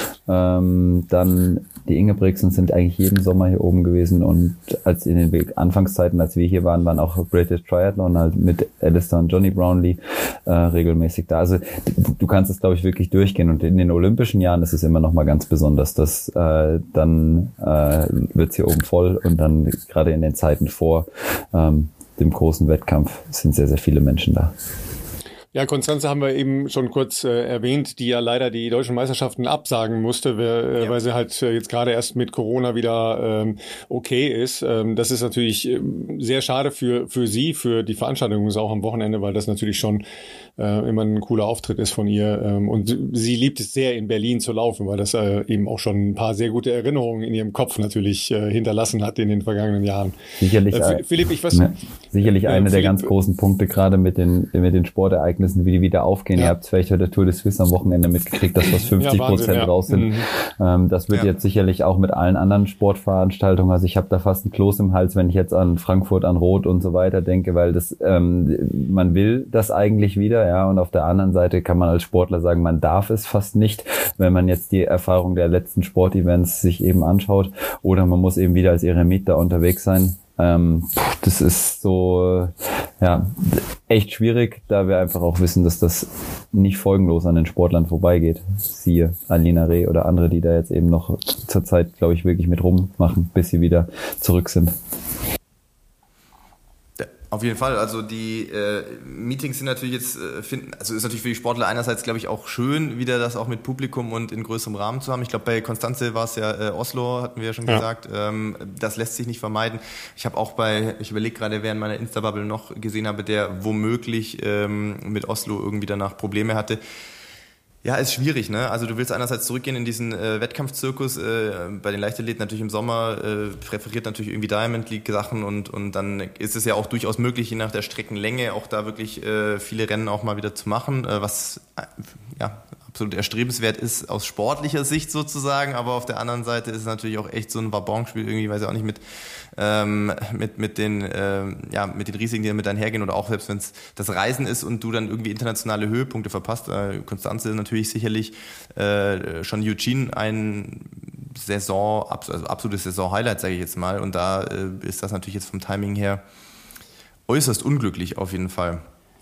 Dann die Ingebrigtsen sind eigentlich jeden Sommer hier oben gewesen. Und als in den Anfangszeiten, als wir hier waren auch British Triathlon halt mit Alistair und Johnny Brownlee regelmäßig da. Also du kannst es, glaube ich, wirklich durchgehen. Und in den Olympischen Jahren ist es immer noch mal ganz besonders. Dann wird's hier oben voll. Und dann gerade in den Zeiten vor dem großen Wettkampf sind sehr, sehr viele Menschen da. Ja, Constanze haben wir eben schon kurz erwähnt, die ja leider die deutschen Meisterschaften absagen musste, weil sie halt jetzt gerade erst mit Corona wieder okay ist. Das ist natürlich sehr schade für sie, für die Veranstaltung auch am Wochenende, weil das natürlich schon immer ein cooler Auftritt ist von ihr. Und sie liebt es sehr, in Berlin zu laufen, weil das eben auch schon ein paar sehr gute Erinnerungen in ihrem Kopf natürlich hinterlassen hat in den vergangenen Jahren. Sicherlich, Philipp, sicherlich einer der ganz großen Punkte, gerade mit den Sportereignissen, wie die wieder aufgehen. Ja. Ihr habt vielleicht heute Tour de Suisse am Wochenende mitgekriegt, dass fast 50% raus sind. Das wird jetzt sicherlich auch mit allen anderen Sportveranstaltungen, also ich habe da fast ein Kloß im Hals, wenn ich jetzt an Frankfurt, an Rot und so weiter denke, weil das man will das eigentlich wieder, ja, und auf der anderen Seite kann man als Sportler sagen, man darf es fast nicht, wenn man jetzt die Erfahrung der letzten Sportevents sich eben anschaut, oder man muss eben wieder als Eremit da unterwegs sein. Das ist so, echt schwierig, da wir einfach auch wissen, dass das nicht folgenlos an den Sportlern vorbeigeht. Siehe Alina Reh oder andere, die da jetzt eben noch zurzeit, glaube ich, wirklich mit rummachen, bis sie wieder zurück sind. Auf jeden Fall, also die Meetings sind natürlich jetzt, also ist natürlich für die Sportler einerseits, glaube ich, auch schön, wieder das auch mit Publikum und in größerem Rahmen zu haben. Ich glaube, bei Constanze war es ja Oslo, hatten wir ja schon gesagt, das lässt sich nicht vermeiden. Ich habe auch ich überlege gerade, wer in meiner Insta-Bubble noch gesehen habe, der womöglich mit Oslo irgendwie danach Probleme hatte. Ja, ist schwierig, ne? Also du willst einerseits zurückgehen in diesen Wettkampfzirkus, bei den Leichtathleten natürlich im Sommer, präferiert natürlich irgendwie Diamond League Sachen und dann ist es ja auch durchaus möglich, je nach der Streckenlänge auch da wirklich viele Rennen auch mal wieder zu machen, was absolut erstrebenswert ist aus sportlicher Sicht sozusagen, aber auf der anderen Seite ist es natürlich auch echt so ein Wabonspiel irgendwie, weiß ich auch nicht, mit den Risiken, die damit einhergehen, oder auch selbst wenn es das Reisen ist und du dann irgendwie internationale Höhepunkte verpasst. Constanze ist natürlich sicherlich schon Eugene ein absolutes Saison-Highlight, sage ich jetzt mal, und da ist das natürlich jetzt vom Timing her äußerst unglücklich auf jeden Fall.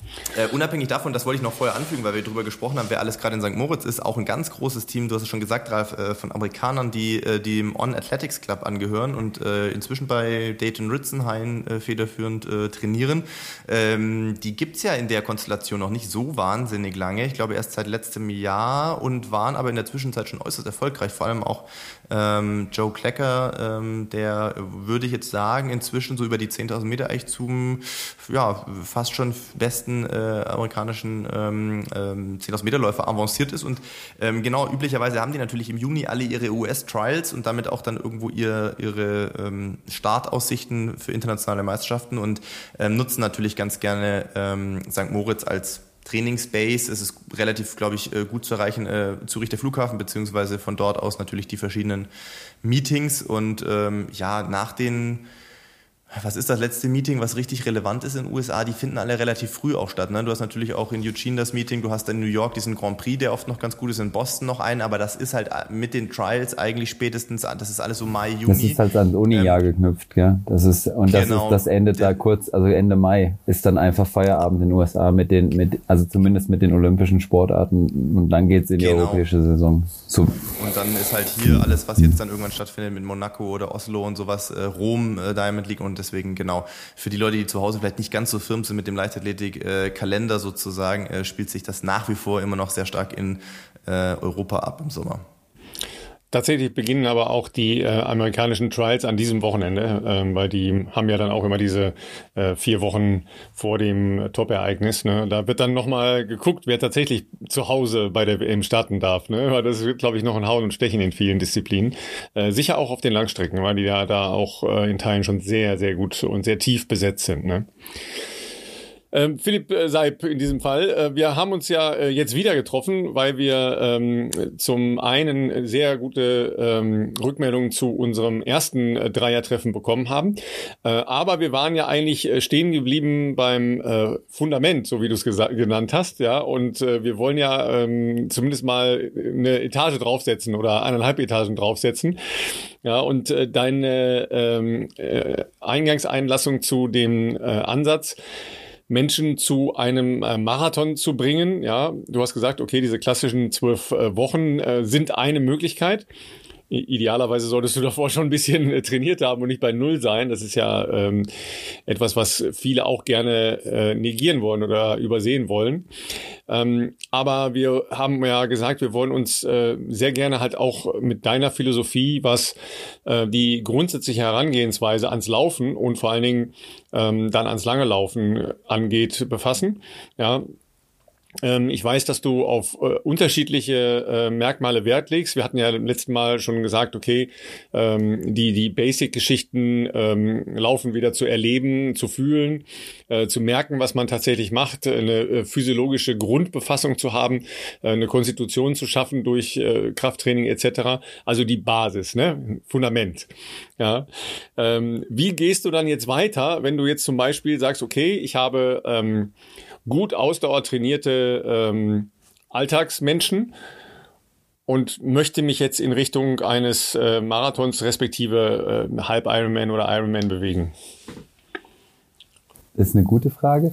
Unabhängig davon, das wollte ich noch vorher anfügen, weil wir darüber gesprochen haben, wer alles gerade in St. Moritz ist, auch ein ganz großes Team, du hast es schon gesagt, Ralf, von Amerikanern, die dem On Athletics Club angehören und inzwischen bei Dayton Ritzenhain federführend trainieren. Die gibt's ja in der Konstellation noch nicht so wahnsinnig lange, ich glaube erst seit letztem Jahr, und waren aber in der Zwischenzeit schon äußerst erfolgreich, vor allem auch Joe Klecker, der, würde ich jetzt sagen, inzwischen so über die 10.000 Meter eigentlich zum fast schon besten amerikanischen 10.000 Meter Läufer avanciert ist. Und genau, üblicherweise haben die natürlich im Juni alle ihre US-Trials und damit auch dann irgendwo ihre Startaussichten für internationale Meisterschaften und nutzen natürlich ganz gerne St. Moritz als Trainingsbase. Es ist relativ, glaube ich, gut zu erreichen, Zürich der Flughafen, beziehungsweise von dort aus natürlich die verschiedenen Meetings. Und nach den, was ist das letzte Meeting, was richtig relevant ist in den USA, die finden alle relativ früh auch statt. Ne? Du hast natürlich auch in Eugene das Meeting, du hast in New York diesen Grand Prix, der oft noch ganz gut ist, in Boston noch einen, aber das ist halt mit den Trials eigentlich spätestens, das ist alles so Mai, Juni. Das ist halt ans Uni-Jahr geknüpft, gell? Das endet da kurz, also Ende Mai ist dann einfach Feierabend in den USA also zumindest mit den olympischen Sportarten, und dann geht's in die europäische Saison. So. Und dann ist halt hier alles, was jetzt dann irgendwann stattfindet mit Monaco oder Oslo und sowas, Rom, Diamond League, und deswegen genau, für die Leute, die zu Hause vielleicht nicht ganz so firm sind mit dem Leichtathletik-Kalender sozusagen, spielt sich das nach wie vor immer noch sehr stark in Europa ab im Sommer. Tatsächlich beginnen aber auch die amerikanischen Trials an diesem Wochenende, weil die haben ja dann auch immer diese 4 Wochen vor dem Top-Ereignis. Ne? Da wird dann nochmal geguckt, wer tatsächlich zu Hause bei der WM starten darf. Ne? Weil das wird, glaube ich, noch ein Hauen und Stechen in vielen Disziplinen. Sicher auch auf den Langstrecken, weil die ja da auch in Teilen schon sehr, sehr gut und sehr tief besetzt sind. Ne? Philipp Seib in diesem Fall. Wir haben uns ja jetzt wieder getroffen, weil wir zum einen sehr gute Rückmeldungen zu unserem ersten Dreiertreffen bekommen haben. Aber wir waren ja eigentlich stehen geblieben beim Fundament, so wie du es genannt hast. Ja, und wir wollen ja zumindest mal eine Etage draufsetzen oder 1,5 Etagen draufsetzen. Ja, und deine Eingangseinlassung zu dem Ansatz, Menschen zu einem Marathon zu bringen. Ja, du hast gesagt, okay, diese klassischen 12 Wochen sind eine Möglichkeit. Idealerweise solltest du davor schon ein bisschen trainiert haben und nicht bei Null sein. Das ist ja etwas, was viele auch gerne negieren wollen oder übersehen wollen. Aber wir haben ja gesagt, wir wollen uns sehr gerne halt auch mit deiner Philosophie, was die grundsätzliche Herangehensweise ans Laufen und vor allen Dingen dann ans lange Laufen angeht, befassen. Ja. Ich weiß, dass du auf unterschiedliche Merkmale Wert legst. Wir hatten ja im letzten Mal schon gesagt, okay, die Basic-Geschichten laufen wieder zu erleben, zu fühlen, zu merken, was man tatsächlich macht, eine physiologische Grundbefassung zu haben, eine Konstitution zu schaffen durch Krafttraining etc. Also die Basis, ne, Fundament. Ja. Wie gehst du dann jetzt weiter, wenn du jetzt zum Beispiel sagst, okay, ich habe gut ausdauertrainierte Alltagsmenschen und möchte mich jetzt in Richtung eines Marathons respektive Halb-Ironman oder Ironman bewegen? Das ist eine gute Frage.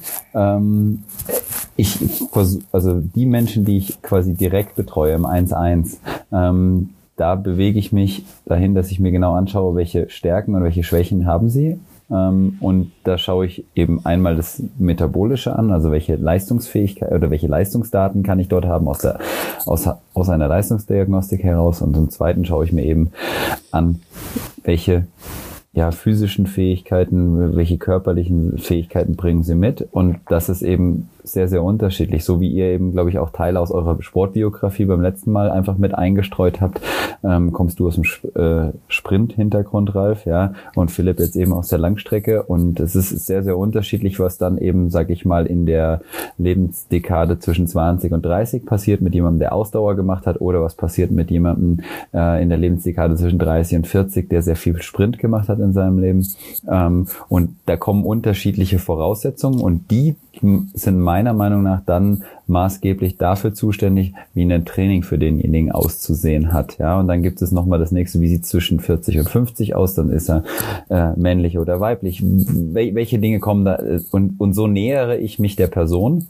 Also die Menschen, die ich quasi direkt betreue im 1-1, da bewege ich mich dahin, dass ich mir genau anschaue, welche Stärken und welche Schwächen haben sie. Und da schaue ich eben einmal das Metabolische an, also welche Leistungsfähigkeit oder welche Leistungsdaten kann ich dort haben aus einer Leistungsdiagnostik heraus. Und zum Zweiten schaue ich mir eben an, welche physischen Fähigkeiten, welche körperlichen Fähigkeiten bringen sie mit. Und das ist eben sehr, sehr unterschiedlich. So wie ihr eben, glaube ich, auch Teile aus eurer Sportbiografie beim letzten Mal einfach mit eingestreut habt, kommst du aus dem Sprint-Hintergrund, Ralf, ja, und Philipp jetzt eben aus der Langstrecke. Und es ist sehr, sehr unterschiedlich, was dann eben, sag ich mal, in der Lebensdekade zwischen 20 und 30 passiert mit jemandem, der Ausdauer gemacht hat, oder was passiert mit jemandem in der Lebensdekade zwischen 30 und 40, der sehr viel Sprint gemacht hat in seinem Leben. Und da kommen unterschiedliche Voraussetzungen, und die sind meiner Meinung nach dann maßgeblich dafür zuständig, wie ein Training für denjenigen auszusehen hat. Ja, und dann gibt es nochmal das nächste, wie sieht es zwischen 40 und 50 aus, dann ist er männlich oder weiblich. Welche Dinge kommen da? Und so nähere ich mich der Person,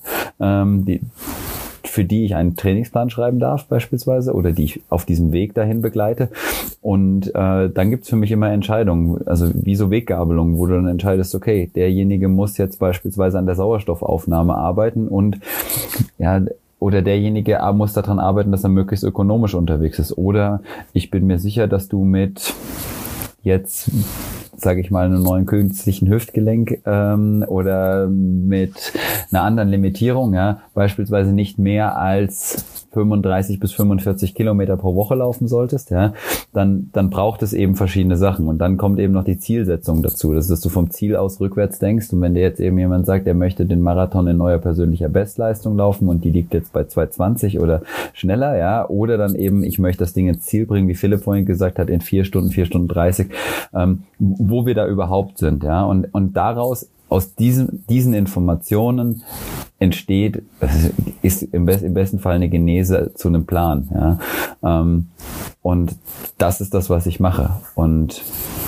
für die ich einen Trainingsplan schreiben darf beispielsweise oder die ich auf diesem Weg dahin begleite. Und dann gibt's für mich immer Entscheidungen, also wie so Weggabelungen, wo du dann entscheidest, okay, derjenige muss jetzt beispielsweise an der Sauerstoffaufnahme arbeiten und ja, oder derjenige muss daran arbeiten, dass er möglichst ökonomisch unterwegs ist. Oder ich bin mir sicher, dass du mit jetzt, sage ich mal, einem neuen künstlichen Hüftgelenk oder mit einer anderen Limitierung, ja, beispielsweise nicht mehr als 35 bis 45 Kilometer pro Woche laufen solltest, ja, dann braucht es eben verschiedene Sachen. Und dann kommt eben noch die Zielsetzung dazu. Das ist, dass du vom Ziel aus rückwärts denkst. Und wenn dir jetzt eben jemand sagt, er möchte den Marathon in neuer persönlicher Bestleistung laufen und die liegt jetzt bei 2,20 oder schneller, ja, oder dann eben, ich möchte das Ding ins Ziel bringen, wie Philipp vorhin gesagt hat, in 4 Stunden 30, wo wir da überhaupt sind, ja. Und daraus, aus diesen Informationen entsteht, ist im besten Fall eine Genese zu einem Plan, ja. Und das ist das, was ich mache. Und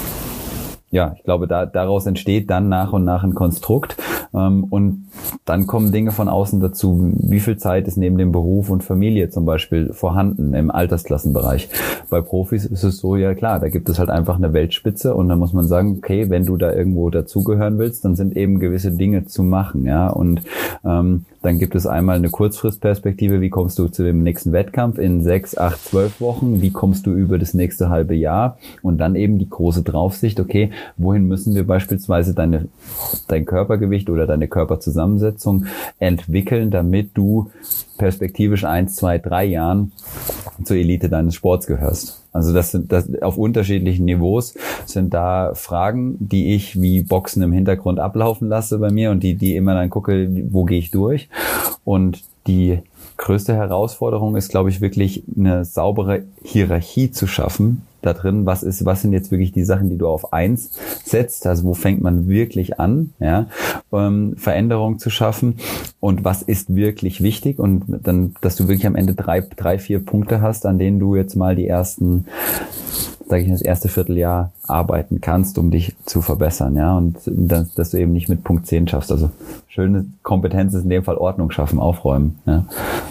ja, ich glaube, daraus entsteht dann nach und nach ein Konstrukt. Und dann kommen Dinge von außen dazu. Wie viel Zeit ist neben dem Beruf und Familie zum Beispiel vorhanden im Altersklassenbereich? Bei Profis ist es so, ja klar, da gibt es halt einfach eine Weltspitze und dann muss man sagen, okay, wenn du da irgendwo dazugehören willst, dann sind eben gewisse Dinge zu machen, ja. Und dann gibt es einmal eine Kurzfristperspektive, wie kommst du zu dem nächsten Wettkampf in 6, 8, 12 Wochen, wie kommst du über das nächste halbe Jahr und dann eben die große Draufsicht, okay, wohin müssen wir beispielsweise dein Körpergewicht oder deine Körperzusammensetzung entwickeln, damit du perspektivisch 1, 2, 3 Jahren zur Elite deines Sports gehörst. Also das auf unterschiedlichen Niveaus sind da Fragen, die ich wie Boxen im Hintergrund ablaufen lasse bei mir und die immer dann gucke, wo gehe ich durch. Und die größte Herausforderung ist, glaube ich, wirklich eine saubere Hierarchie zu schaffen da drin. Was sind jetzt wirklich die Sachen, die du auf 1 setzt? Also wo fängt man wirklich an, ja, Veränderung zu schaffen? Und was ist wirklich wichtig? Und dann, dass du wirklich am Ende 3, 4 Punkte hast, an denen du jetzt mal die ersten, sage ich, das erste Vierteljahr arbeiten kannst, um dich zu verbessern, ja, und dass du eben nicht mit Punkt 10 schaffst. Also schöne Kompetenz ist in dem Fall Ordnung schaffen, aufräumen, ja.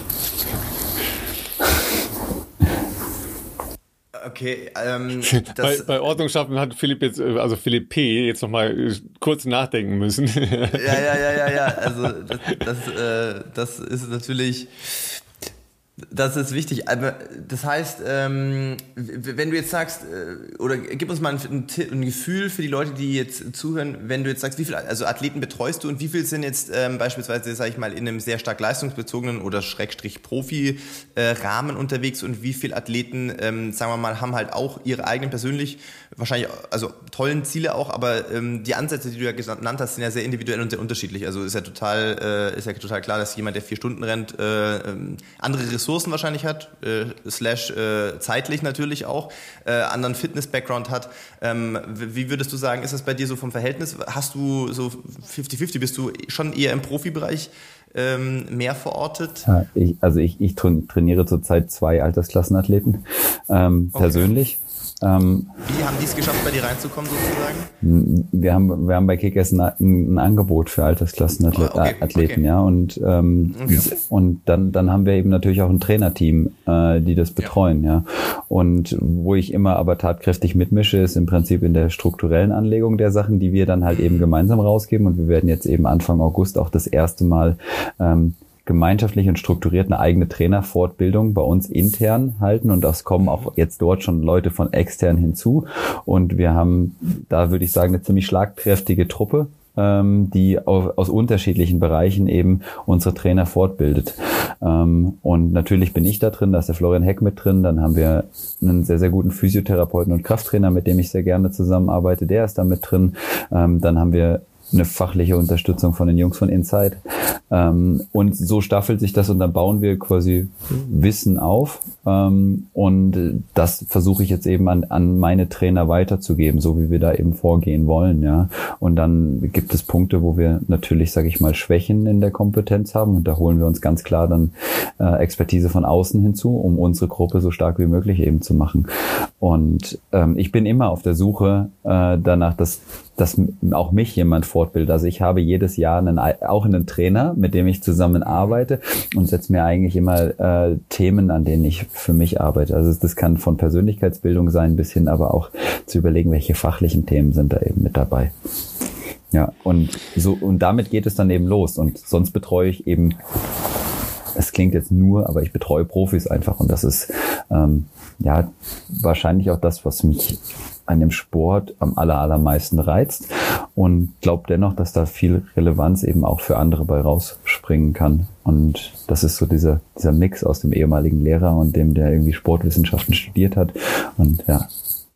Okay, bei Ordnung schaffen hat Philipp P. jetzt nochmal kurz nachdenken müssen. Ja. Also das ist natürlich, das ist wichtig. Aber das heißt, wenn du jetzt sagst, oder gib uns mal ein Gefühl für die Leute, die jetzt zuhören, wenn du jetzt sagst, wie viele Athleten betreust du und wie viel sind jetzt beispielsweise, sage ich mal, in einem sehr stark leistungsbezogenen oder Profi-Rahmen unterwegs und wie viele Athleten, sagen wir mal, haben halt auch ihre eigenen persönlich, wahrscheinlich, also tollen Ziele auch, aber die Ansätze, die du ja genannt hast, sind ja sehr individuell und sehr unterschiedlich. Also ist ja total klar, dass jemand, der 4 Stunden rennt, andere Ressourcen wahrscheinlich hat, zeitlich natürlich auch, anderen Fitness-Background hat. Wie würdest du sagen, ist das bei dir so vom Verhältnis? Hast du so 50-50? Bist du schon eher im Profibereich mehr verortet? Ja, ich trainiere zurzeit 2 Altersklassenathleten persönlich. Wie haben die es geschafft, bei dir reinzukommen sozusagen? Wir haben bei Kickers ein Angebot für Altersklassenathleten, ja, und dann haben wir eben natürlich auch ein Trainerteam, die das betreuen, ja. Und wo ich immer aber tatkräftig mitmische, ist im Prinzip in der strukturellen Anlegung der Sachen, die wir dann halt eben gemeinsam rausgeben. Und wir werden jetzt eben Anfang August auch das erste Mal gemeinschaftlich und strukturiert eine eigene Trainerfortbildung bei uns intern halten und es kommen auch jetzt dort schon Leute von extern hinzu und wir haben da, würde ich sagen, eine ziemlich schlagkräftige Truppe, die aus unterschiedlichen Bereichen eben unsere Trainer fortbildet. Und natürlich bin ich da drin, da ist der Florian Heck mit drin, dann haben wir einen sehr, sehr guten Physiotherapeuten und Krafttrainer, mit dem ich sehr gerne zusammenarbeite, der ist da mit drin. Dann haben wir eine fachliche Unterstützung von den Jungs von Inside. Und so staffelt sich das und dann bauen wir quasi Wissen auf. Und das versuche ich jetzt eben an meine Trainer weiterzugeben, so wie wir da eben vorgehen wollen, ja. Und dann gibt es Punkte, wo wir natürlich, sage ich mal, Schwächen in der Kompetenz haben und da holen wir uns ganz klar dann Expertise von außen hinzu, um unsere Gruppe so stark wie möglich eben zu machen. Und ich bin immer auf der Suche danach, dass auch mich jemand fortbildet. Also ich habe jedes Jahr auch einen Trainer, mit dem ich zusammen arbeite und setze mir eigentlich immer Themen, an denen ich für mich arbeite. Also das kann von Persönlichkeitsbildung sein bis hin aber auch zu überlegen, welche fachlichen Themen sind da eben mit dabei. Ja, und damit geht es dann eben los. Und sonst betreue ich eben, es klingt jetzt nur, aber ich betreue Profis einfach. Und das ist wahrscheinlich auch das, was mich an dem Sport am allermeisten reizt und glaube dennoch, dass da viel Relevanz eben auch für andere bei rausspringen kann. Und das ist so dieser Mix aus dem ehemaligen Lehrer und dem, der irgendwie Sportwissenschaften studiert hat. Und ja.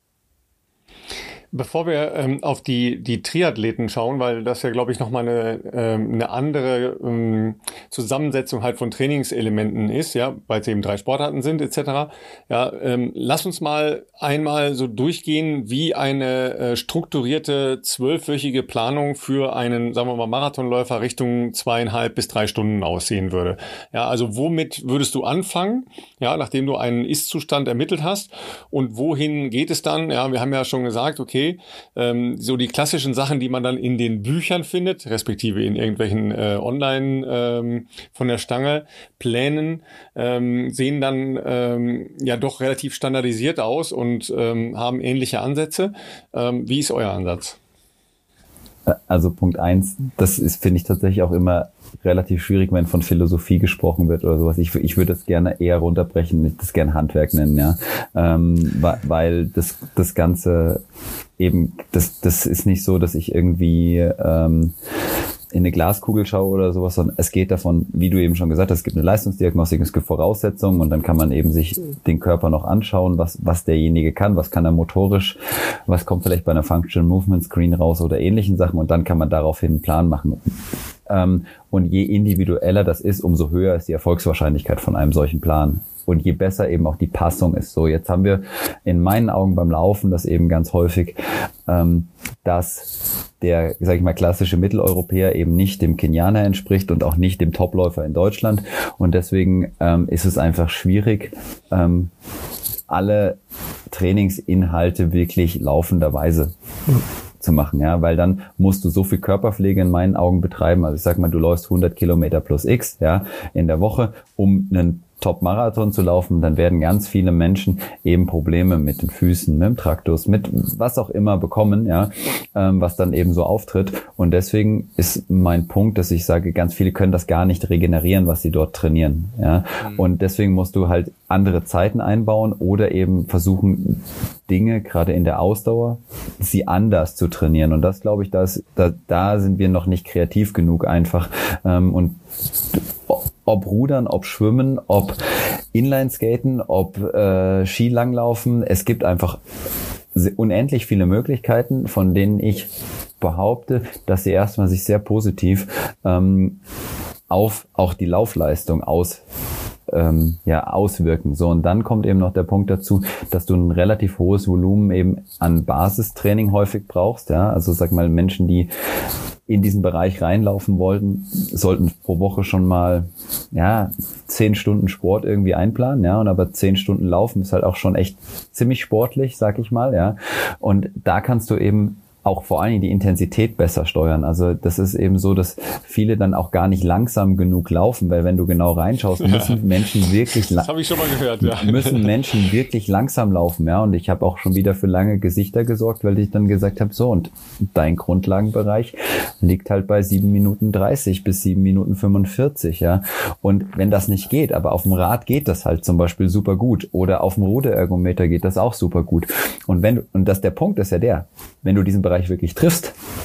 Bevor wir auf die Triathleten schauen, weil das ja, glaube ich, nochmal eine andere Zusammensetzung halt von Trainingselementen ist, ja, weil es eben 3 Sportarten sind etc. Ja, lass uns mal einmal so durchgehen, wie eine strukturierte 12-wöchige Planung für einen, sagen wir mal, Marathonläufer Richtung 2,5 bis 3 Stunden aussehen würde. Ja, also womit würdest du anfangen, ja, nachdem du einen Ist-Zustand ermittelt hast und wohin geht es dann? Ja, wir haben ja schon gesagt, okay, so die klassischen Sachen, die man dann in den Büchern findet, respektive in irgendwelchen Online von der Stange Plänen, sehen dann ja doch relativ standardisiert aus und haben ähnliche Ansätze. Wie ist euer Ansatz? Also Punkt 1, das ist, finde ich, tatsächlich auch immer relativ schwierig, wenn von Philosophie gesprochen wird oder sowas. Ich würde das gerne eher runterbrechen, ich das gerne Handwerk nennen, ja, weil das Ganze eben, das ist nicht so, dass ich irgendwie in eine Glaskugel schaue oder sowas, sondern es geht davon, wie du eben schon gesagt hast, es gibt eine Leistungsdiagnostik, es gibt Voraussetzungen und dann kann man eben sich den Körper noch anschauen, was derjenige kann, was kann er motorisch, was kommt vielleicht bei einer Functional Movement Screen raus oder ähnlichen Sachen und dann kann man daraufhin einen Plan machen. Und je individueller das ist, umso höher ist die Erfolgswahrscheinlichkeit von einem solchen Plan. Und je besser eben auch die Passung ist. So, jetzt haben wir in meinen Augen beim Laufen das eben ganz häufig, dass der, sag ich mal, klassische Mitteleuropäer eben nicht dem Kenianer entspricht und auch nicht dem Topläufer in Deutschland. Und deswegen ist es einfach schwierig, alle Trainingsinhalte wirklich laufenderweise zu machen, ja, weil dann musst du so viel Körperpflege in meinen Augen betreiben. Also ich sag mal, du läufst 100 Kilometer plus X, ja, in der Woche, um einen Top-Marathon zu laufen, dann werden ganz viele Menschen eben Probleme mit den Füßen, mit dem Traktus, mit was auch immer bekommen, ja, was dann eben so auftritt. Und deswegen ist mein Punkt, dass ich sage, ganz viele können das gar nicht regenerieren, was sie dort trainieren, ja. Und deswegen musst du halt andere Zeiten einbauen oder eben versuchen, Dinge, gerade in der Ausdauer, sie anders zu trainieren. Und das, glaube ich, da sind wir noch nicht kreativ genug einfach. Und ob Rudern, ob Schwimmen, ob Inlineskaten, ob Skilanglaufen. Es gibt einfach unendlich viele Möglichkeiten, von denen ich behaupte, dass sie erstmal sich sehr positiv auf auch die Laufleistung auswirken. So, und dann kommt eben noch der Punkt dazu, dass du ein relativ hohes Volumen eben an Basistraining häufig brauchst. Ja, also sag mal, Menschen, die in diesen Bereich reinlaufen wollten, sollten pro Woche schon mal 10 Stunden Sport irgendwie einplanen, ja, und aber 10 Stunden Laufen ist halt auch schon echt ziemlich sportlich, sag ich mal, ja. Und da kannst du eben auch vor allen Dingen die Intensität besser steuern. Also das ist eben so, dass viele dann auch gar nicht langsam genug laufen, weil wenn du genau reinschaust, müssen Menschen wirklich das habe ich schon mal gehört, ja. Müssen Menschen wirklich langsam laufen, ja. Und ich habe auch schon wieder für lange Gesichter gesorgt, weil ich dann gesagt habe, so, und dein Grundlagenbereich liegt halt bei 7 Minuten 30 bis 7 Minuten 45, ja. Und wenn das nicht geht, aber auf dem Rad geht das halt zum Beispiel super gut oder auf dem Ruderergometer geht das auch super gut. Und der Punkt ist ja wenn du diesen Bereich wirklich triffst,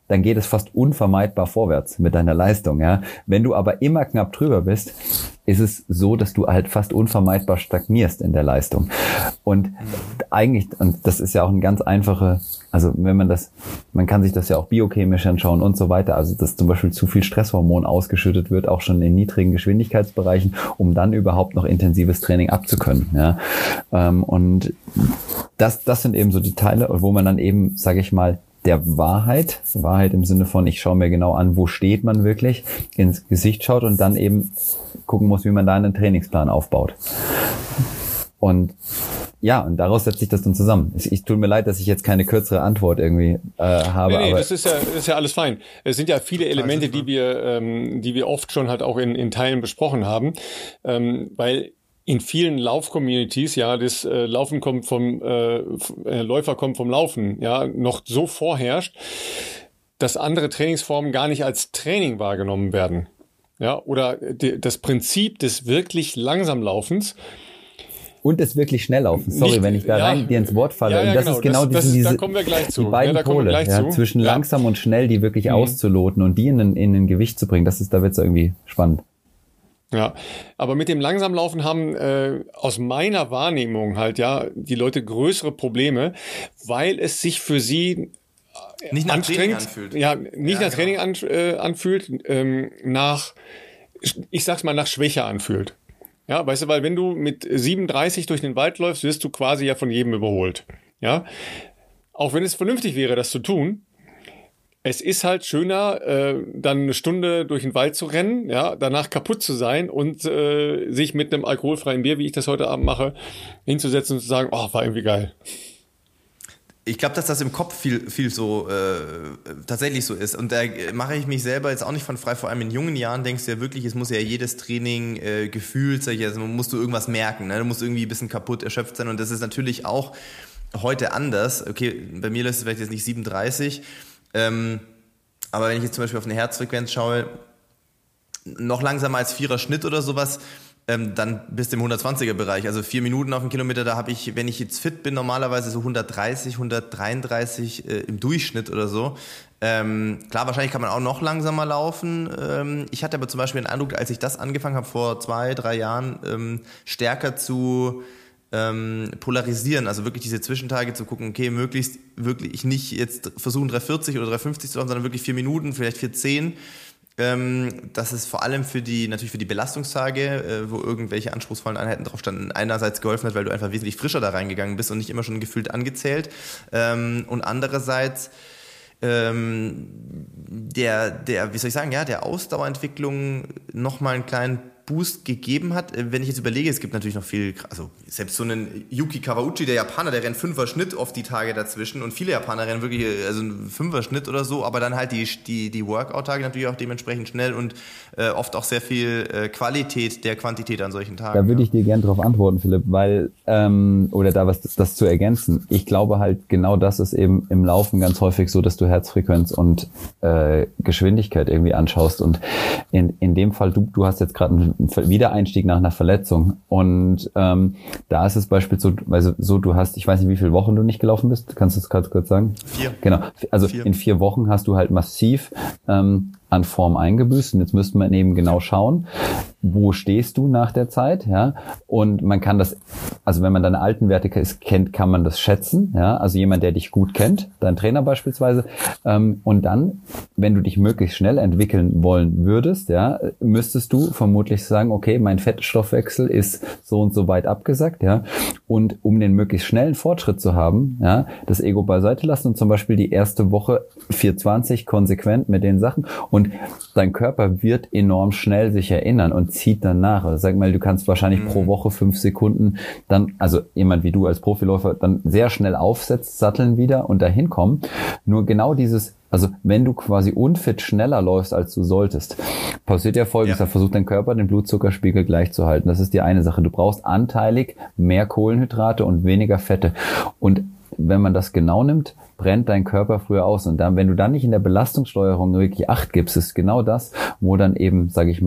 dann geht es fast unvermeidbar vorwärts mit deiner Leistung. Ja? Wenn du aber immer knapp drüber bist, ist es so, dass du halt fast unvermeidbar stagnierst in der Leistung. Und eigentlich, und das ist ja auch ein ganz einfache, also wenn man kann sich das ja auch biochemisch anschauen und so weiter, also dass zum Beispiel zu viel Stresshormon ausgeschüttet wird, auch schon in niedrigen Geschwindigkeitsbereichen, um dann überhaupt noch intensives Training abzukönnen. Ja? Und das sind eben so die Teile, wo man dann eben, sage ich mal, der Wahrheit im Sinne von, ich schaue mir genau an, wo steht man wirklich, ins Gesicht schaut und dann eben gucken muss, wie man da einen Trainingsplan aufbaut. Und ja, und daraus setzt sich das dann zusammen. Ich tut mir leid, dass ich jetzt keine kürzere Antwort irgendwie habe. Nee, aber das ist ja alles fein. Es sind ja viele Elemente, die wir oft schon halt auch in Teilen besprochen haben, weil in vielen Lauf-Communities, ja, das Laufen kommt Läufer kommt vom Laufen, ja, noch so vorherrscht, dass andere Trainingsformen gar nicht als Training wahrgenommen werden. Ja, oder das Prinzip des wirklich langsam Laufens. Und des wirklich Schnelllaufen. Sorry, wenn ich da rein dir ins Wort falle. Ja, und das genau. ist genau da kommen wir gleich zu. Die beiden Pole, zwischen langsam und schnell, die wirklich auszuloten und die in ein Gewicht zu bringen. Da wird's irgendwie spannend. Ja, aber mit dem Langsamlaufen haben aus meiner Wahrnehmung halt die Leute größere Probleme, weil es sich für sie nicht nach Training anfühlt. Ja, nicht nach Training anfühlt, ich sag's mal, nach Schwäche anfühlt. Ja, weißt du, weil wenn du mit 37 durch den Wald läufst, wirst du quasi ja von jedem überholt. Ja, auch wenn es vernünftig wäre, das zu tun. Es ist halt schöner, dann eine Stunde durch den Wald zu rennen, ja, danach kaputt zu sein und sich mit einem alkoholfreien Bier, wie ich das heute Abend mache, hinzusetzen und zu sagen, oh, war irgendwie geil. Ich glaube, dass das im Kopf viel so tatsächlich so ist. Und da mache ich mich selber jetzt auch nicht von frei. Vor allem in jungen Jahren denkst du ja wirklich, es muss ja jedes Training gefühlt, also musst du irgendwas merken, ne? Du musst irgendwie ein bisschen kaputt, erschöpft sein. Und das ist natürlich auch heute anders. Okay, bei mir ist es vielleicht jetzt nicht 37, aber wenn ich jetzt zum Beispiel auf eine Herzfrequenz schaue, noch langsamer als 4er Schnitt oder sowas, dann bist du im 120er Bereich. Also 4 Minuten auf den Kilometer, da habe ich, wenn ich jetzt fit bin, normalerweise so 130, 133 im Durchschnitt oder so. Klar, wahrscheinlich kann man auch noch langsamer laufen. Ich hatte aber zum Beispiel den Eindruck, als ich das angefangen habe vor 2-3 Jahren, stärker zu polarisieren, also wirklich diese Zwischentage zu gucken, okay, möglichst wirklich nicht jetzt versuchen 3,40 oder 3,50 zu laufen, sondern wirklich 4 Minuten, vielleicht 4,10. Das ist vor allem natürlich für die Belastungstage, wo irgendwelche anspruchsvollen Einheiten drauf standen, einerseits geholfen hat, weil du einfach wesentlich frischer da reingegangen bist und nicht immer schon gefühlt angezählt. Und andererseits der Ausdauerentwicklung nochmal einen kleinen Boost gegeben hat. Wenn ich jetzt überlege, es gibt natürlich noch viel, also selbst so einen Yuki Kawauchi, der Japaner, der rennt 5er Schnitt oft die Tage dazwischen und viele Japaner rennen wirklich also einen 5er Schnitt oder so, aber dann halt die Workout-Tage natürlich auch dementsprechend schnell und oft auch sehr viel Qualität der Quantität an solchen Tagen. Da würde ich dir gerne drauf antworten, Philipp, weil oder da das zu ergänzen. Ich glaube halt, genau das ist eben im Laufen ganz häufig so, dass du Herzfrequenz und Geschwindigkeit irgendwie anschaust und in dem Fall, du hast jetzt gerade einen Wiedereinstieg nach einer Verletzung und da ist es beispielsweise so, du hast, ich weiß nicht, wie viele Wochen du nicht gelaufen bist, kannst du das kurz sagen? 4. Genau, also 4. In 4 Wochen hast du halt massiv an Form eingebüßt und jetzt müsste man eben genau schauen, wo stehst du nach der Zeit, ja, und man kann das, also wenn man deine alten Werte kennt, kann man das schätzen, ja, also jemand, der dich gut kennt, dein Trainer beispielsweise, und dann, wenn du dich möglichst schnell entwickeln wollen würdest, ja, müsstest du vermutlich sagen, okay, mein Fettstoffwechsel ist so und so weit abgesackt, ja, und um den möglichst schnellen Fortschritt zu haben, ja, das Ego beiseite lassen und zum Beispiel die erste Woche 420 konsequent mit den Sachen und dein Körper wird enorm schnell sich erinnern und zieht dann nach. Also sag mal, du kannst wahrscheinlich pro Woche 5 Sekunden dann, also jemand wie du als Profiläufer, dann sehr schnell aufsetzt, satteln wieder und dahin kommen. Nur genau dieses, also wenn du quasi unfit schneller läufst, als du solltest, passiert ja Folgendes, da versucht dein Körper, den Blutzuckerspiegel gleich zu halten. Das ist die eine Sache. Du brauchst anteilig mehr Kohlenhydrate und weniger Fette. Und wenn man das genau nimmt, brennt dein Körper früher aus. Und dann, wenn du dann nicht in der Belastungssteuerung wirklich Acht gibst, ist genau das, wo dann eben, sage ich mal,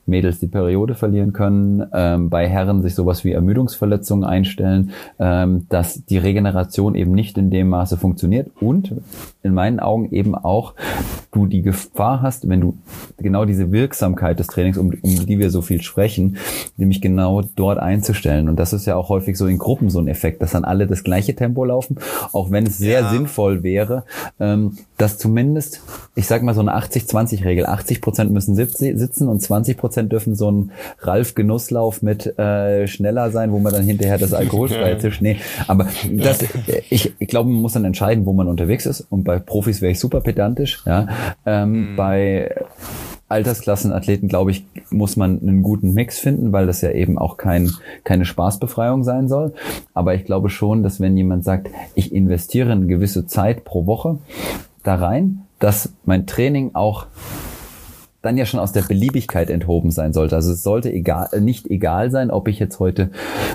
Mädels die Periode verlieren können, bei Herren sich sowas wie Ermüdungsverletzungen einstellen, dass die Regeneration eben nicht in dem Maße funktioniert und in meinen Augen eben auch du die Gefahr hast, wenn du genau diese Wirksamkeit des Trainings, um die wir so viel sprechen, nämlich genau dort einzustellen. Und das ist ja auch häufig so in Gruppen so ein Effekt, dass dann alle das gleiche Tempo laufen, auch wenn es sehr sinnvoll wäre, dass zumindest, ich sag mal so eine 80-20-Regel, 80% müssen sitzen und 20% dürfen so ein Ralf-Genusslauf mit schneller sein, wo man dann hinterher das alkoholfreie Tisch, aber ich glaube, man muss dann entscheiden, wo man unterwegs ist, und bei Profis wäre ich super pedantisch, bei Altersklassenathleten, glaube ich, muss man einen guten Mix finden, weil das ja eben auch keine Spaßbefreiung sein soll. Aber ich glaube schon, dass wenn jemand sagt, ich investiere eine gewisse Zeit pro Woche da rein, dass mein Training auch dann ja schon aus der Beliebigkeit enthoben sein sollte. Also es sollte nicht egal sein, ob ich jetzt heute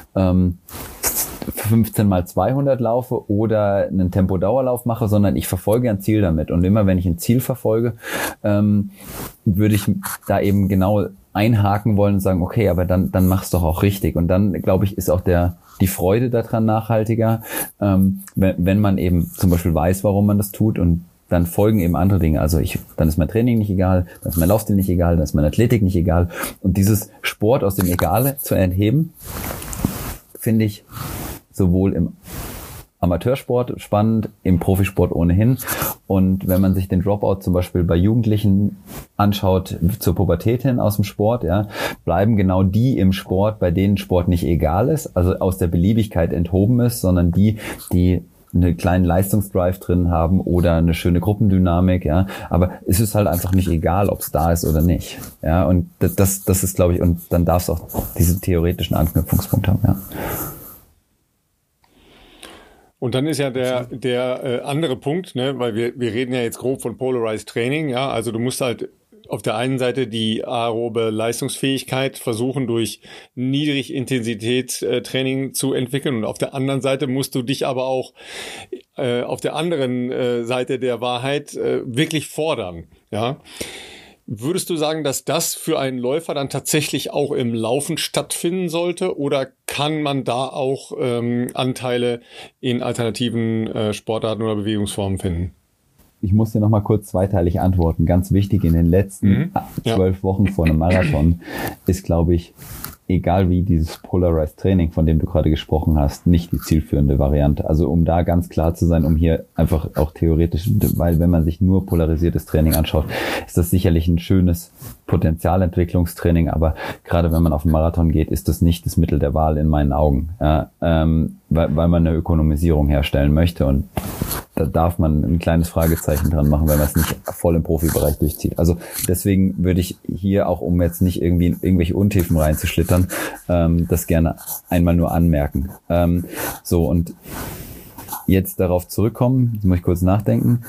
15x200 laufe oder einen Tempodauerlauf mache, sondern ich verfolge ein Ziel damit. Und immer wenn ich ein Ziel verfolge, würde ich da eben genau einhaken wollen und sagen, okay, aber dann mach's doch auch richtig. Und dann, glaube ich, ist auch die Freude daran nachhaltiger, wenn man eben zum Beispiel weiß, warum man das tut, und dann folgen eben andere Dinge. Also dann ist mein Training nicht egal, dann ist mein Laufstil nicht egal, dann ist meine Athletik nicht egal. Und dieses Sport aus dem Egale zu entheben, finde ich sowohl im Amateursport spannend, im Profisport ohnehin. Und wenn man sich den Dropout zum Beispiel bei Jugendlichen anschaut, zur Pubertät hin aus dem Sport, bleiben genau die im Sport, bei denen Sport nicht egal ist, also aus der Beliebigkeit enthoben ist, sondern die einen kleinen Leistungsdrive drin haben oder eine schöne Gruppendynamik, aber es ist halt einfach nicht egal, ob es da ist oder nicht, und das ist, glaube ich, und dann darf es auch diese theoretischen Anknüpfungspunkte haben, Und dann ist ja der andere Punkt, weil wir reden ja jetzt grob von Polarized Training, also du musst halt auf der einen Seite die aerobe Leistungsfähigkeit versuchen, durch Niedrigintensitätstraining zu entwickeln, und auf der anderen Seite musst du dich aber auch auf der anderen Seite der Wahrheit wirklich fordern, Würdest du sagen, dass das für einen Läufer dann tatsächlich auch im Laufen stattfinden sollte, oder kann man da auch Anteile in alternativen Sportarten oder Bewegungsformen finden? Ich muss dir noch mal kurz zweiteilig antworten. Ganz wichtig, in den letzten 12 Wochen vor einem Marathon ist, glaube ich, egal wie, dieses Polarized Training, von dem du gerade gesprochen hast, nicht die zielführende Variante. Also um da ganz klar zu sein, um hier einfach auch theoretisch, weil wenn man sich nur polarisiertes Training anschaut, ist das sicherlich ein schönes Potenzialentwicklungstraining, aber gerade wenn man auf den Marathon geht, ist das nicht das Mittel der Wahl in meinen Augen, weil man eine Ökonomisierung herstellen möchte, und da darf man ein kleines Fragezeichen dran machen, wenn man es nicht voll im Profibereich durchzieht. Also deswegen würde ich hier auch, um jetzt nicht irgendwie in irgendwelche Untiefen reinzuschlittern, das gerne einmal nur anmerken. Und jetzt darauf zurückkommen, jetzt muss ich kurz nachdenken.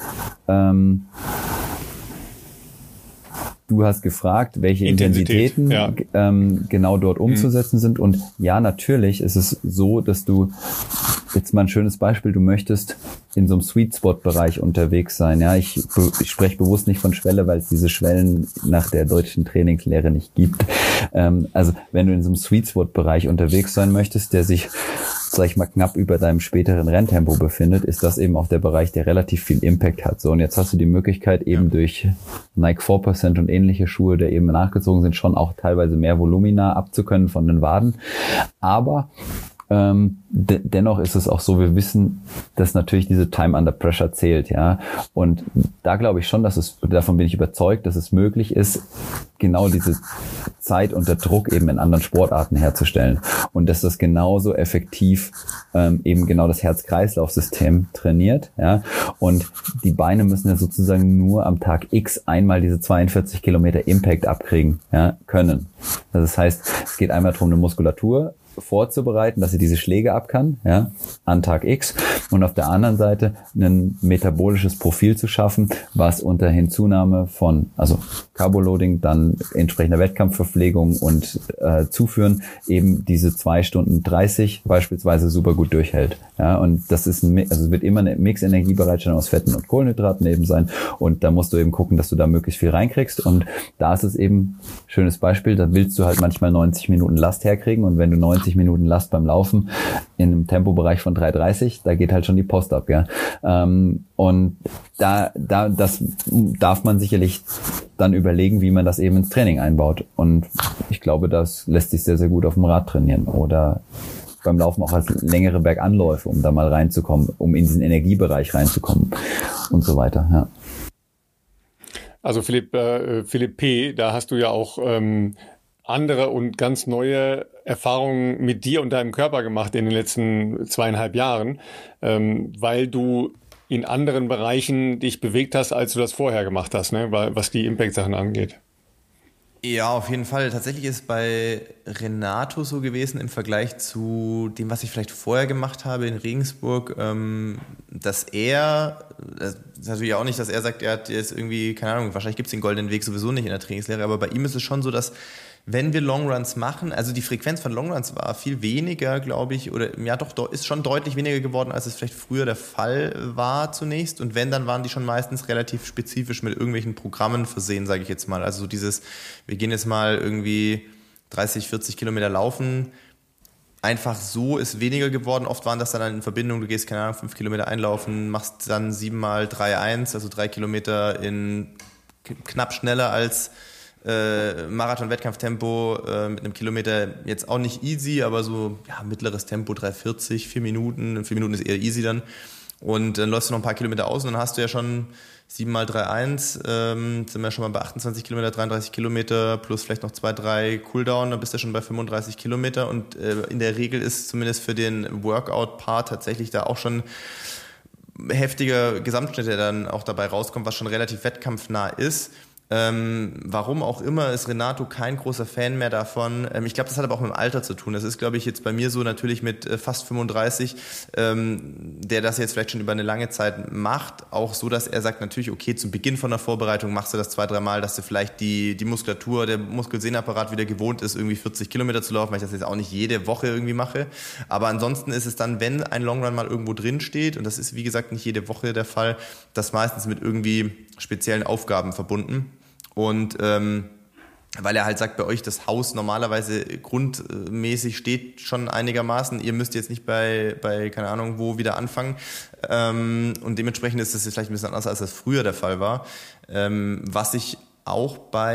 Du hast gefragt, welche Intensitäten genau dort umzusetzen sind. Und ja, natürlich ist es so, dass du, jetzt mal ein schönes Beispiel, du möchtest in so einem Sweet-Spot-Bereich unterwegs sein. Ich spreche bewusst nicht von Schwelle, weil es diese Schwellen nach der deutschen Trainingslehre nicht gibt. Also wenn du in so einem Sweet-Spot-Bereich unterwegs sein möchtest, der sich, sag ich mal, knapp über deinem späteren Renntempo befindet, ist das eben auch der Bereich, der relativ viel Impact hat. So, und jetzt hast du die Möglichkeit, eben durch Nike 4% und ähnliche Schuhe, die eben nachgezogen sind, schon auch teilweise mehr Volumina abzukönnen von den Waden. Aber dennoch ist es auch so, wir wissen, dass natürlich diese Time under Pressure zählt, und da glaube ich schon, davon bin ich überzeugt, dass es möglich ist, genau diese Zeit unter Druck eben in anderen Sportarten herzustellen, und dass das genauso effektiv eben genau das Herz-Kreislauf-System trainiert, und die Beine müssen ja sozusagen nur am Tag X einmal diese 42 Kilometer Impact abkriegen, können. Also das heißt, es geht einmal darum, eine Muskulatur vorzubereiten, dass sie diese Schläge ab kann, ja, an Tag X, und auf der anderen Seite ein metabolisches Profil zu schaffen, was unter Hinzunahme von, also Carboloading, dann entsprechender Wettkampfverpflegung und Zuführen eben diese 2 Stunden 30 beispielsweise super gut durchhält. Ja, und das ist also es wird immer eine Mix-Energiebereitstellung aus Fetten und Kohlenhydraten eben sein, und da musst du eben gucken, dass du da möglichst viel reinkriegst, und da ist es eben, schönes Beispiel, da willst du halt manchmal 90 Minuten Last herkriegen, und wenn du 90 Minuten Last beim Laufen in einem Tempobereich von 3,30, da geht halt schon die Post ab, ja. Und das darf man sicherlich dann überlegen, wie man das eben ins Training einbaut. Und ich glaube, das lässt sich sehr, sehr gut auf dem Rad trainieren oder beim Laufen auch als längere Berganläufe, um da mal reinzukommen, um in diesen Energiebereich reinzukommen und so weiter, ja. Also Philipp P., da hast du ja auch andere und ganz neue Erfahrungen mit dir und deinem Körper gemacht in den letzten 2,5 Jahren, weil du in anderen Bereichen dich bewegt hast, als du das vorher gemacht hast, ne? Was die Impact-Sachen angeht. Ja, auf jeden Fall. Tatsächlich ist bei Renato so gewesen im Vergleich zu dem, was ich vielleicht vorher gemacht habe in Regensburg, dass er, das ist natürlich auch nicht, dass er sagt, er hat jetzt irgendwie, keine Ahnung, wahrscheinlich gibt es den goldenen Weg sowieso nicht in der Trainingslehre, aber bei ihm ist es schon so, dass wenn wir Longruns machen, also die Frequenz von Longruns war viel weniger, glaube ich, oder ja doch, ist schon deutlich weniger geworden, als es vielleicht früher der Fall war zunächst. Und wenn, dann waren die schon meistens relativ spezifisch mit irgendwelchen Programmen versehen, sage ich jetzt mal. Also so dieses, wir gehen jetzt mal irgendwie 30, 40 Kilometer laufen. Einfach so ist weniger geworden. Oft waren das dann in Verbindung, du gehst, keine Ahnung, 5 Kilometer einlaufen, machst dann 7 mal 3,1, also 3 Kilometer in knapp schneller als Marathon-Wettkampftempo mit einem Kilometer jetzt auch nicht easy, aber so ja, mittleres Tempo, 3,40, 4 Minuten. 4 Minuten ist eher easy dann. Und dann läufst du noch ein paar Kilometer aus und dann hast du ja schon 7 mal 3,1, sind wir schon mal bei 28 Kilometer, 33 Kilometer plus vielleicht noch 2, 3 Cooldown, dann bist du schon bei 35 Kilometer. Und in der Regel ist zumindest für den Workout-Part tatsächlich da auch schon heftiger Gesamtschnitt, der dann auch dabei rauskommt, was schon relativ wettkampfnah ist. Warum auch immer ist Renato kein großer Fan mehr davon. Ich glaube, das hat aber auch mit dem Alter zu tun. Das ist, glaube ich, jetzt bei mir so natürlich mit fast 35, der das jetzt vielleicht schon über eine lange Zeit macht, auch so, dass er sagt natürlich, okay, zu Beginn von der Vorbereitung machst du das 2, 3 Mal, dass du vielleicht die Muskulatur, der Muskelsehnapparat wieder gewohnt ist, irgendwie 40 Kilometer zu laufen, weil ich das jetzt auch nicht jede Woche irgendwie mache. Aber ansonsten ist es dann, wenn ein Longrun mal irgendwo drin steht, und das ist, wie gesagt, nicht jede Woche der Fall, das meistens mit irgendwie speziellen Aufgaben verbunden. Und weil er halt sagt, bei euch das Haus normalerweise grundmäßig steht schon einigermaßen. Ihr müsst jetzt nicht bei keine Ahnung wo wieder anfangen. Und dementsprechend ist das jetzt vielleicht ein bisschen anders, als das früher der Fall war. Was ich auch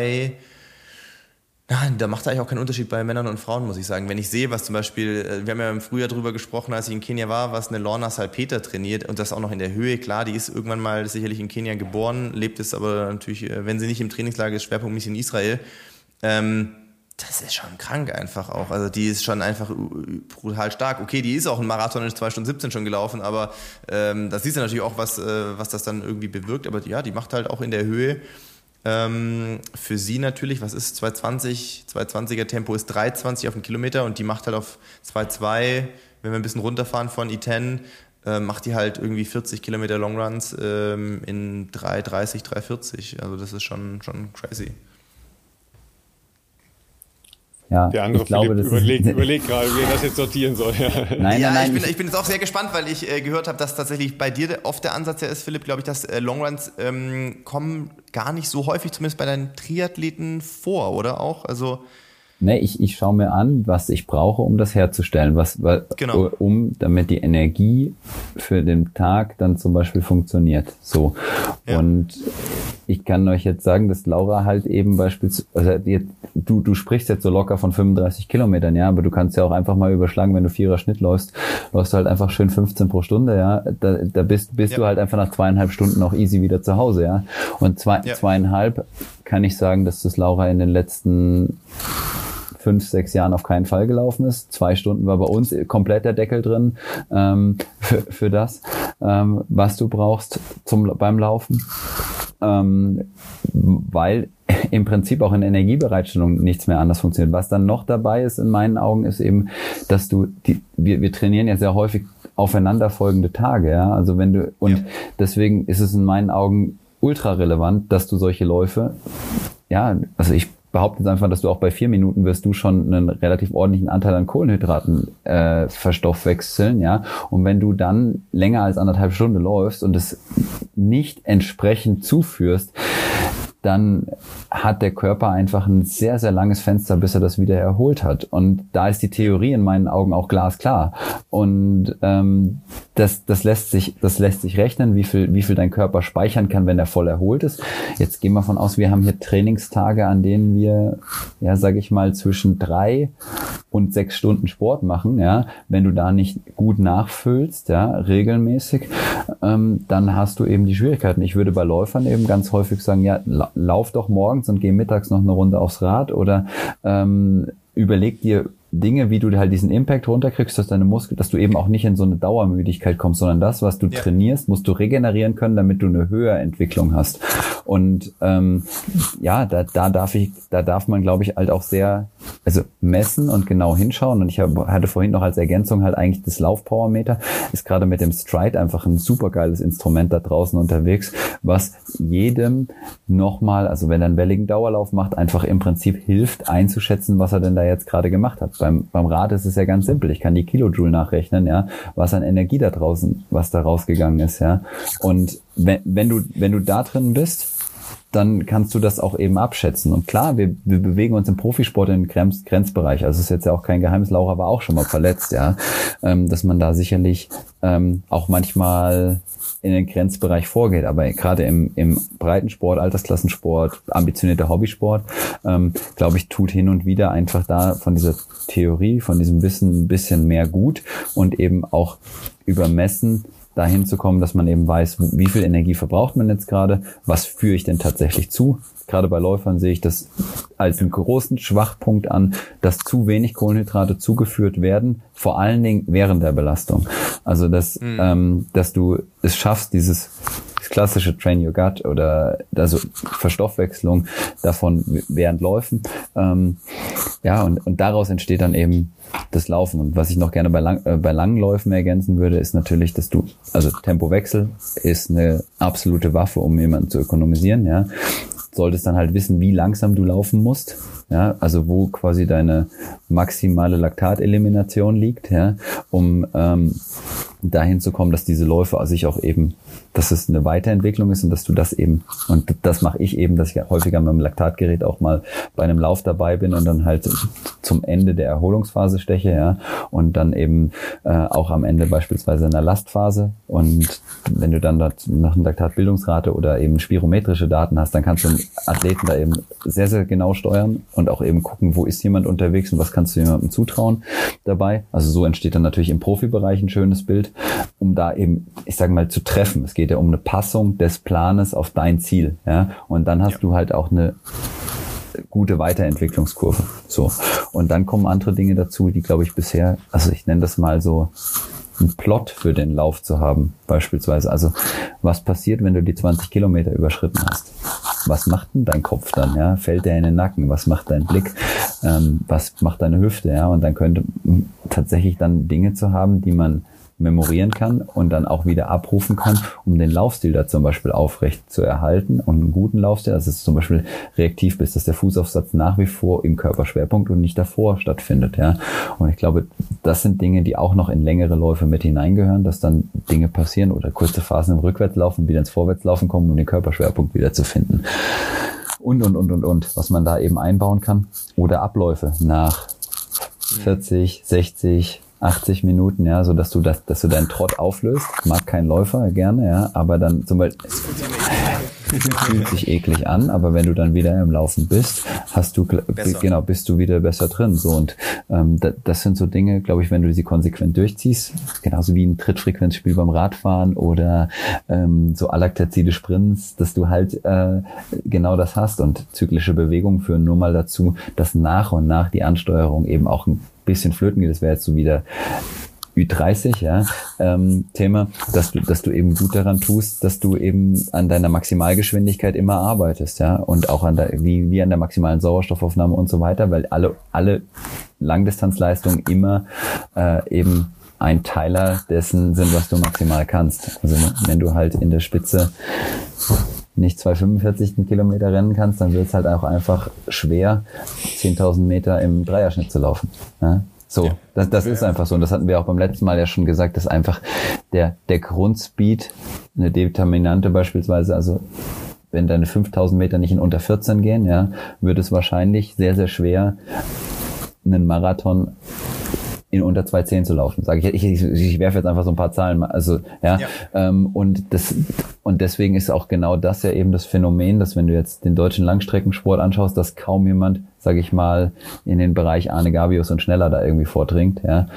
da macht eigentlich auch keinen Unterschied bei Männern und Frauen, muss ich sagen. Wenn ich sehe, was zum Beispiel, wir haben ja im Frühjahr drüber gesprochen, als ich in Kenia war, was eine Lorna Salpeter trainiert und das auch noch in der Höhe. Klar, die ist irgendwann mal sicherlich in Kenia geboren, lebt es aber natürlich, wenn sie nicht im Trainingslager ist, schwerpunktmäßig in Israel. Das ist schon krank einfach auch. Also die ist schon einfach brutal stark. Okay, die ist auch ein Marathon in 2 Stunden 17 schon gelaufen, aber das siehst du natürlich auch, was das dann irgendwie bewirkt. Aber ja, die macht halt auch in der Höhe. Für sie natürlich, was ist 220er Tempo ist 3,20 auf den Kilometer und die macht halt auf 2,2, wenn wir ein bisschen runterfahren von E10, macht die halt irgendwie 40 Kilometer Longruns in 3,30, 3,40. Also das ist schon crazy. Ja, der andere ich glaube, überlegt gerade, wie er das jetzt sortieren soll. Nein, ich bin jetzt auch sehr gespannt, weil ich gehört habe, dass tatsächlich bei dir oft der Ansatz ja ist, Philipp, glaube ich, dass Longruns kommen gar nicht so häufig, zumindest bei deinen Triathleten vor, oder auch? Also Ne, ich schaue mir an, was ich brauche, um das herzustellen, genau. Damit die Energie für den Tag dann zum Beispiel funktioniert. So. Ja. Und ich kann euch jetzt sagen, dass Laura halt eben beispielsweise, also du sprichst jetzt so locker von 35 Kilometern, ja, aber du kannst ja auch einfach mal überschlagen, wenn du 4er Schnitt läufst du halt einfach schön 15 pro Stunde, ja, da bist ja. Du halt einfach nach 2,5 Stunden auch easy wieder zu Hause, ja. Und 2,5 kann ich sagen, dass das Laura in den letzten 5, 6 Jahren auf keinen Fall gelaufen ist. 2 Stunden war bei uns komplett der Deckel drin für das, was du brauchst beim Laufen. Weil im Prinzip auch in Energiebereitstellung nichts mehr anders funktioniert. Was dann noch dabei ist in meinen Augen, ist eben, dass wir trainieren ja sehr häufig aufeinanderfolgende Tage, ja. Also deswegen ist es in meinen Augen ultra relevant, dass du solche Läufe, ja, also ich behaupte jetzt einfach, dass du auch bei 4 Minuten wirst du schon einen relativ ordentlichen Anteil an Kohlenhydraten verstoffwechseln, ja. Und wenn du dann länger als 1,5 Stunden läufst und es nicht entsprechend zuführst, dann hat der Körper einfach ein sehr, sehr langes Fenster, bis er das wieder erholt hat. Und da ist die Theorie in meinen Augen auch glasklar. Und das lässt sich rechnen, wie viel dein Körper speichern kann, wenn er voll erholt ist. Jetzt gehen wir davon aus, wir haben hier Trainingstage, an denen wir, ja, sage ich mal, zwischen 3 und 6 Stunden Sport machen. Ja, wenn du da nicht gut nachfüllst, ja, regelmäßig, dann hast du eben die Schwierigkeiten. Ich würde bei Läufern eben ganz häufig sagen, ja, lauf doch morgens und geh mittags noch eine Runde aufs Rad oder überleg dir Dinge, wie du halt diesen Impact runterkriegst, dass deine Muskeln, dass du eben auch nicht in so eine Dauermüdigkeit kommst, sondern das, was du trainierst, musst du regenerieren können, damit du eine höhere Entwicklung hast. Und da darf man, glaube ich, halt auch sehr, also messen und genau hinschauen. Und ich hatte vorhin noch als Ergänzung halt eigentlich das Laufpowermeter, ist gerade mit dem Stride einfach ein super geiles Instrument da draußen unterwegs, was jedem nochmal, also wenn er einen welligen Dauerlauf macht, einfach im Prinzip hilft einzuschätzen, was er denn da jetzt gerade gemacht hat. Beim Rad ist es ja ganz simpel. Ich kann die Kilojoule nachrechnen, ja, was an Energie da draußen, was da rausgegangen ist, ja. Und wenn du da drin bist, dann kannst du das auch eben abschätzen. Und klar, wir bewegen uns im Profisport in den Grenzbereich. Also ist jetzt ja auch kein Geheimnis, Laura war auch schon mal verletzt, ja, dass man da sicherlich auch manchmal in den Grenzbereich vorgeht. Aber gerade im Breitensport, Altersklassensport, ambitionierter Hobbysport, glaube ich, tut hin und wieder einfach da von dieser Theorie, von diesem Wissen ein bisschen mehr gut und eben auch übermessen, dahin zu kommen, dass man eben weiß, wie viel Energie verbraucht man jetzt gerade, was führe ich denn tatsächlich zu. Gerade bei Läufern sehe ich das als einen großen Schwachpunkt an, dass zu wenig Kohlenhydrate zugeführt werden, vor allen Dingen während der Belastung. Also dass du es schaffst, dieses klassische Train Your Gut oder also Verstoffwechslung davon während Läufen. Und daraus entsteht dann eben das Laufen. Und was ich noch gerne bei langen Läufen ergänzen würde, ist natürlich, dass also Tempowechsel ist eine absolute Waffe, um jemanden zu ökonomisieren, ja. Solltest dann halt wissen, wie langsam du laufen musst, ja, also wo quasi deine maximale Laktatelimination liegt, ja, um dahin zu kommen, dass diese Läufe sich auch eben, dass es eine Weiterentwicklung ist und dass du das eben, und das mache ich eben, dass ich häufiger mit dem Laktatgerät auch mal bei einem Lauf dabei bin und dann halt zum Ende der Erholungsphase steche, ja, und dann eben auch am Ende beispielsweise in der Lastphase. Und wenn du dann dort noch eine Laktatbildungsrate oder eben spirometrische Daten hast, dann kannst du den Athleten da eben sehr, sehr genau steuern und auch eben gucken, wo ist jemand unterwegs und was kannst du jemandem zutrauen dabei. Also so entsteht dann natürlich im Profibereich ein schönes Bild, um da eben, ich sage mal, zu treffen. Es geht ja um eine Passung des Planes auf dein Ziel, ja, und dann hast du halt auch eine gute Weiterentwicklungskurve. So. Und dann kommen andere Dinge dazu, die, glaube ich, bisher, also ich nenne das mal so, einen Plot für den Lauf zu haben, beispielsweise. Also, was passiert, wenn du die 20 Kilometer überschritten hast? Was macht denn dein Kopf dann, ja? Fällt der in den Nacken? Was macht dein Blick? Was macht deine Hüfte, ja? Und dann könnte tatsächlich dann Dinge zu haben, die man memorieren kann und dann auch wieder abrufen kann, um den Laufstil da zum Beispiel aufrecht zu erhalten und einen guten Laufstil, dass es zum Beispiel reaktiv bist, dass der Fußaufsatz nach wie vor im Körperschwerpunkt und nicht davor stattfindet, ja. Und ich glaube, das sind Dinge, die auch noch in längere Läufe mit hineingehören, dass dann Dinge passieren oder kurze Phasen im Rückwärtslaufen wieder ins Vorwärtslaufen kommen, um den Körperschwerpunkt wieder zu finden. Und, was man da eben einbauen kann. Oder Abläufe nach 40, 60, 80 Minuten, ja, so dass du deinen Trott auflöst. Mag kein Läufer gerne, ja, aber dann zum Beispiel, es fühlt sich eklig an, aber wenn du dann wieder im Laufen bist, bist du wieder besser drin, so. Und das sind so Dinge, glaube ich, wenn du sie konsequent durchziehst, genauso wie ein Trittfrequenzspiel beim Radfahren oder so alaktazide Sprints, dass du halt genau das hast. Und zyklische Bewegungen führen nur mal dazu, dass nach und nach die Ansteuerung eben auch ein bisschen flöten geht. Das wäre jetzt so wieder Ü30, ja, Thema, dass du eben gut daran tust, dass du eben an deiner Maximalgeschwindigkeit immer arbeitest, ja, und auch an wie an der maximalen Sauerstoffaufnahme und so weiter, weil alle Langdistanzleistungen immer eben ein Teiler dessen sind, was du maximal kannst. Also wenn du halt in der Spitze nicht 2,45 Kilometer rennen kannst, dann wird es halt auch einfach schwer, 10.000 Meter im Dreierschnitt zu laufen. Ja? So, ja. Das ist einfach so. Und das hatten wir auch beim letzten Mal ja schon gesagt, dass einfach der Grundspeed, eine Determinante beispielsweise, also wenn deine 5.000 Meter nicht in unter 14 gehen, ja, wird es wahrscheinlich sehr, sehr schwer, einen Marathon in unter 2,10 zu laufen. Sage ich werfe jetzt einfach so ein paar Zahlen mal. Also ja. Und deswegen ist auch genau das ja eben das Phänomen, dass wenn du jetzt den deutschen Langstreckensport anschaust, dass kaum jemand, sage ich mal, in den Bereich Arne Gabius und schneller da irgendwie vordringt. Ja.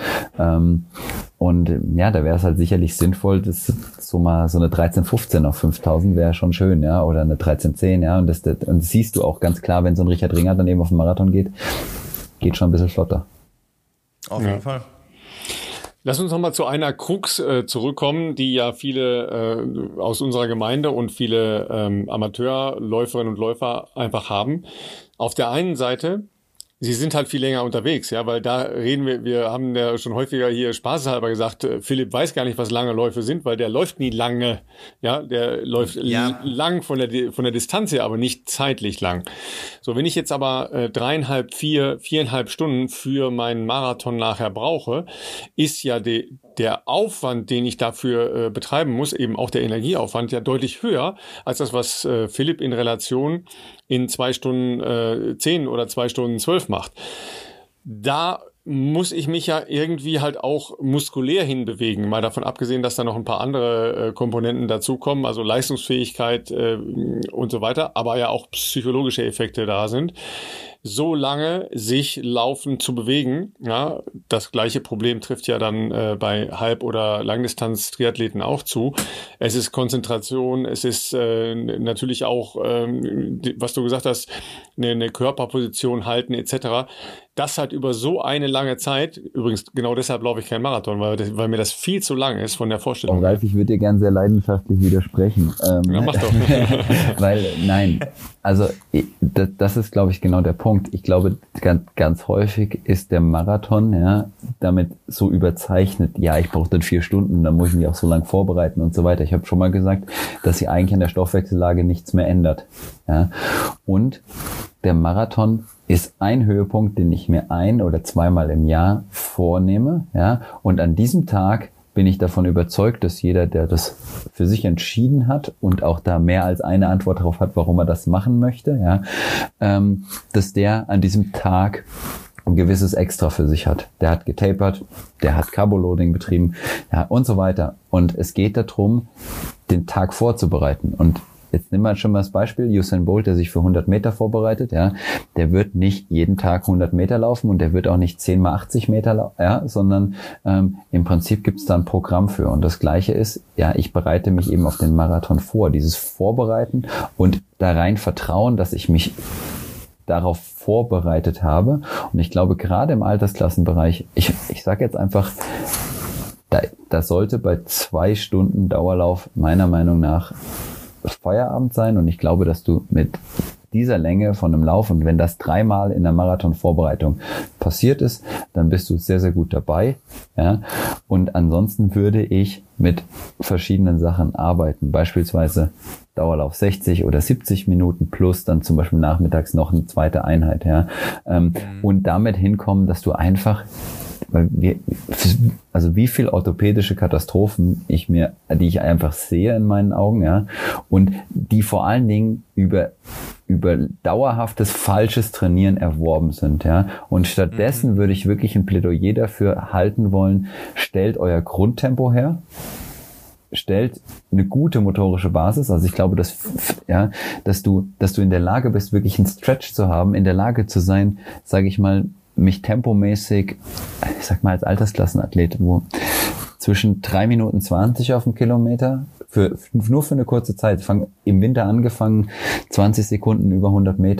Und ja, da wäre es halt sicherlich sinnvoll, dass so mal so eine 13,15 auf 5.000 wäre schon schön, ja, oder eine 13,10, ja. Und das siehst du auch ganz klar, wenn so ein Richard Ringer dann eben auf den Marathon geht schon ein bisschen flotter. Auf jeden Fall. Lass uns nochmal zu einer Krux zurückkommen, die ja viele aus unserer Gemeinde und viele Amateurläuferinnen und Läufer einfach haben. Auf der einen Seite, sie sind halt viel länger unterwegs, ja, weil da reden wir haben ja schon häufiger hier spaßeshalber gesagt, Philipp weiß gar nicht, was lange Läufe sind, weil der läuft nie lange, ja, der läuft lang von der Distanz her, aber nicht zeitlich lang. So, wenn ich jetzt aber 4,5 Stunden für meinen Marathon nachher brauche, ist ja der Aufwand, den ich dafür betreiben muss, eben auch der Energieaufwand, ja deutlich höher als das, was Philipp in Relation in 2 Stunden 10 oder 2 Stunden 12 macht. Da muss ich mich ja irgendwie halt auch muskulär hinbewegen, mal davon abgesehen, dass da noch ein paar andere Komponenten dazukommen, also Leistungsfähigkeit und so weiter, aber ja auch psychologische Effekte da sind. So lange sich laufend zu bewegen, ja, das gleiche Problem trifft ja dann bei Halb- oder Langdistanz-Triathleten auch zu. Es ist Konzentration, es ist natürlich auch, was du gesagt hast, eine Körperposition halten etc. Das halt über so eine lange Zeit, übrigens genau deshalb laufe ich keinen Marathon, weil mir das viel zu lang ist von der Vorstellung. Oh, Ralf, ich würde dir gern sehr leidenschaftlich widersprechen. Ja, mach doch. Weil, nein, also das ist, glaube ich, genau der Punkt. Ich glaube, ganz häufig ist der Marathon ja damit so überzeichnet, ja, ich brauche dann 4 Stunden, dann muss ich mich auch so lang vorbereiten und so weiter. Ich habe schon mal gesagt, dass sie eigentlich an der Stoffwechsellage nichts mehr ändert. Ja. Und der Marathon ist ein Höhepunkt, den ich mir 1- oder 2-mal im Jahr vornehme. Ja. Und an diesem Tag bin ich davon überzeugt, dass jeder, der das für sich entschieden hat und auch da mehr als eine Antwort darauf hat, warum er das machen möchte, ja, dass der an diesem Tag ein gewisses Extra für sich hat. Der hat getapert, der hat Carboloading betrieben, ja, und so weiter. Und es geht darum, den Tag vorzubereiten. Und jetzt nehmen wir schon mal das Beispiel, Usain Bolt, der sich für 100 Meter vorbereitet, ja, der wird nicht jeden Tag 100 Meter laufen und der wird auch nicht 10 mal 80 Meter laufen, ja, sondern im Prinzip gibt es da ein Programm für. Und das Gleiche ist, ja, ich bereite mich eben auf den Marathon vor. Dieses Vorbereiten und da rein vertrauen, dass ich mich darauf vorbereitet habe. Und ich glaube, gerade im Altersklassenbereich, ich sage jetzt einfach, da sollte bei 2 Stunden Dauerlauf meiner Meinung nach Feierabend sein, und ich glaube, dass du mit dieser Länge von einem Lauf, und wenn das 3-mal in der Marathonvorbereitung passiert ist, dann bist du sehr, sehr gut dabei. Ja? Und ansonsten würde ich mit verschiedenen Sachen arbeiten, beispielsweise Dauerlauf 60 oder 70 Minuten plus dann zum Beispiel nachmittags noch eine zweite Einheit. Ja? Und damit hinkommen, dass du einfach, weil also wie viel orthopädische Katastrophen die ich einfach sehe in meinen Augen, ja, und die vor allen Dingen über dauerhaftes falsches Trainieren erworben sind, ja. Und stattdessen würde ich wirklich ein Plädoyer dafür halten wollen: stellt euer Grundtempo her, stellt eine gute motorische Basis. Also ich glaube, dass du in der Lage bist, wirklich einen Stretch zu haben, in der Lage zu sein, sage ich mal, mich tempomäßig, ich sag mal als Altersklassenathlet, wo zwischen 3 Minuten 20 auf dem Kilometer, nur für eine kurze Zeit, im Winter angefangen, 20 Sekunden über 100 Meter.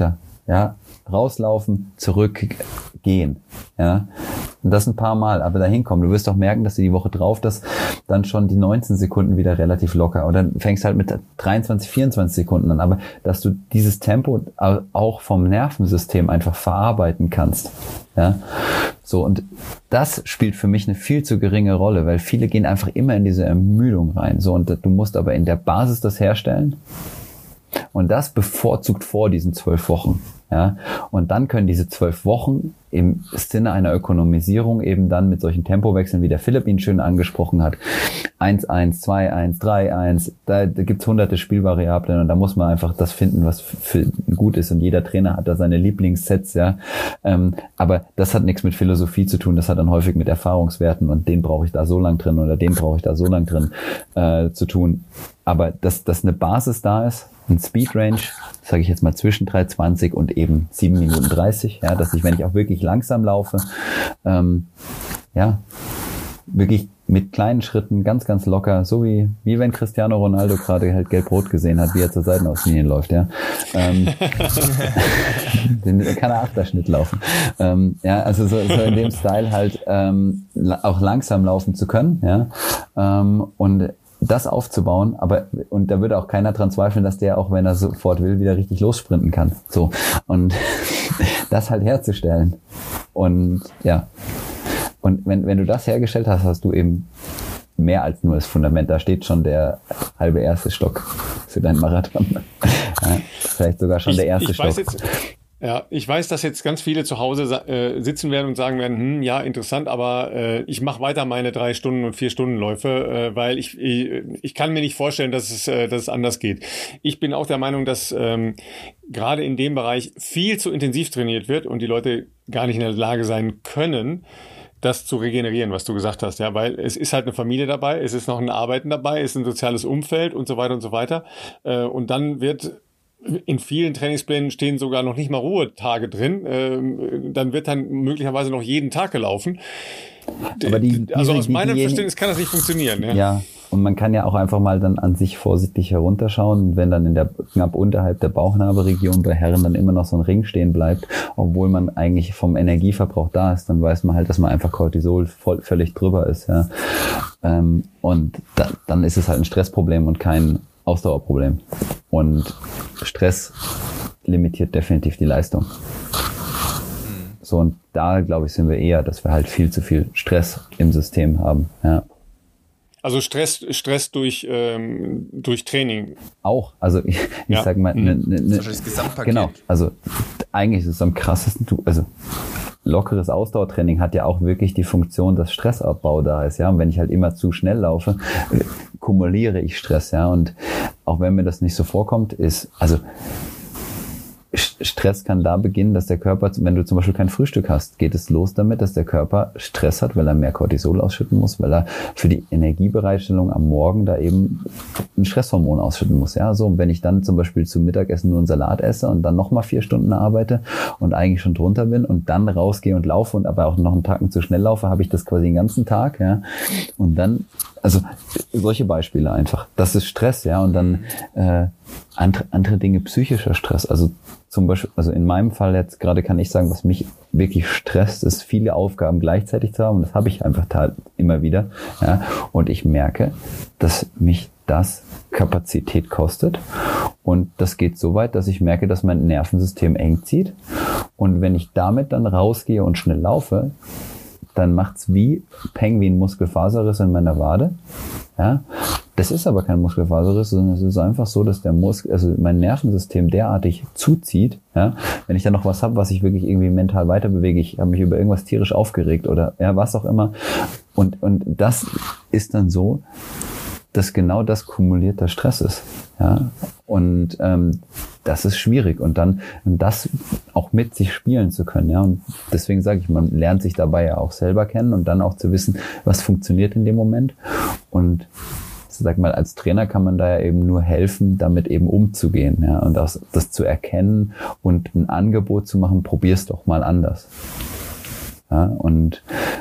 ja, rauslaufen, zurückgehen, ja. Und das ein paar Mal, aber dahin kommen. Du wirst auch merken, dass du die Woche drauf das dann schon die 19 Sekunden wieder relativ locker und dann fängst halt mit 23, 24 Sekunden an, aber dass du dieses Tempo auch vom Nervensystem einfach verarbeiten kannst, ja. So, und das spielt für mich eine viel zu geringe Rolle, weil viele gehen einfach immer in diese Ermüdung rein, so, und du musst aber in der Basis das herstellen. Und das bevorzugt vor diesen 12 Wochen. Ja, und dann können diese 12 Wochen im Sinne einer Ökonomisierung eben dann mit solchen Tempowechseln, wie der Philipp ihn schön angesprochen hat, 1-1, 2-1, 3-1, da gibt's hunderte Spielvariablen und da muss man einfach das finden, was für gut ist, und jeder Trainer hat da seine Lieblingssets, ja, aber das hat nichts mit Philosophie zu tun, das hat dann häufig mit Erfahrungswerten und den brauche ich da so lang drin oder den brauche ich da so lang drin zu tun, aber dass eine Basis da ist, ein Speed Range, sage ich jetzt mal zwischen 3,20 und eben 7 Minuten 30, ja, dass ich, wenn ich auch wirklich langsam laufe, ja, wirklich mit kleinen Schritten, ganz, ganz locker, so wie wenn Cristiano Ronaldo gerade halt gelb-rot gesehen hat, wie er zur Seitenauslinie läuft, ja. Den kann er Achterschnitt laufen. Ja, also so in dem Style halt auch langsam laufen zu können, ja, und das aufzubauen, und da würde auch keiner dran zweifeln, dass der, auch wenn er sofort will, wieder richtig lossprinten kann. So. Und das halt herzustellen. Und ja. Und wenn du das hergestellt hast, hast du eben mehr als nur das Fundament. Da steht schon der halbe erste Stock für deinen Marathon. Ja, vielleicht sogar schon der erste Stock. Ja, ich weiß, dass jetzt ganz viele zu Hause sitzen werden und sagen werden, ja, interessant, aber ich mache weiter meine 3 Stunden und 4 Stunden Läufe, weil ich kann mir nicht vorstellen, dass es anders geht. Ich bin auch der Meinung, dass gerade in dem Bereich viel zu intensiv trainiert wird und die Leute gar nicht in der Lage sein können, das zu regenerieren, was du gesagt hast, ja, weil es ist halt eine Familie dabei, es ist noch ein Arbeiten dabei, es ist ein soziales Umfeld und so weiter und so weiter, und dann wird in vielen Trainingsplänen stehen sogar noch nicht mal Ruhetage drin. Dann wird dann möglicherweise noch jeden Tag gelaufen. Aber also aus meinem Verständnis kann das nicht funktionieren. Ja. Ja, und man kann ja auch einfach mal dann an sich vorsichtig herunterschauen. Und wenn dann in der knapp unterhalb der Bauchnabelregion bei Herren dann immer noch so ein Ring stehen bleibt, obwohl man eigentlich vom Energieverbrauch da ist, dann weiß man halt, dass man einfach Cortisol völlig drüber ist. Ja. Und dann ist es halt ein Stressproblem und kein Ausdauerproblem. Und Stress limitiert definitiv die Leistung. So, und da, glaube ich, sind wir eher, dass wir halt viel zu viel Stress im System haben. Ja. Also Stress durch Training. Auch. Also ich sag mal, das Gesamtpaket. Genau. Also eigentlich ist es am krassesten, also lockeres Ausdauertraining hat ja auch wirklich die Funktion, dass Stressabbau da ist, ja. Und wenn ich halt immer zu schnell laufe, kumuliere ich Stress, ja. Und auch wenn mir das nicht so vorkommt, Stress kann da beginnen, dass der Körper, wenn du zum Beispiel kein Frühstück hast, geht es los damit, dass der Körper Stress hat, weil er mehr Cortisol ausschütten muss, weil er für die Energiebereitstellung am Morgen da eben ein Stresshormon ausschütten muss. Ja, so, und wenn ich dann zum Beispiel zum Mittagessen nur einen Salat esse und dann nochmal 4 Stunden arbeite und eigentlich schon drunter bin und dann rausgehe und laufe und aber auch noch einen Tacken zu schnell laufe, habe ich das quasi den ganzen Tag, ja. Und dann, also solche Beispiele einfach. Das ist Stress, ja, und dann andere Dinge, psychischer Stress. Also zum Beispiel, also in meinem Fall jetzt gerade kann ich sagen, was mich wirklich stresst, ist, viele Aufgaben gleichzeitig zu haben. Und das habe ich einfach immer wieder. Ja. Und ich merke, dass mich das Kapazität kostet. Und das geht so weit, dass ich merke, dass mein Nervensystem eng zieht. Und wenn ich damit dann rausgehe und schnell laufe, dann macht's wie Peng, wie ein Muskelfaserriss in meiner Wade. Ja, das ist aber kein Muskelfaserriss, sondern es ist einfach so, dass also mein Nervensystem derartig zuzieht. Ja, wenn ich dann noch was habe, was ich wirklich irgendwie mental weiter bewege, ich habe mich über irgendwas tierisch aufgeregt oder ja, was auch immer. Und das ist dann so, dass genau das kumulierter Stress ist. Ja, und das ist schwierig und dann das auch mit sich spielen zu können. Ja, und deswegen sage ich, man lernt sich dabei ja auch selber kennen und dann auch zu wissen, was funktioniert in dem Moment. Und sag mal, als Trainer kann man da ja eben nur helfen, damit eben umzugehen, ja, und das zu erkennen und ein Angebot zu machen, probier's doch mal anders. Ja, und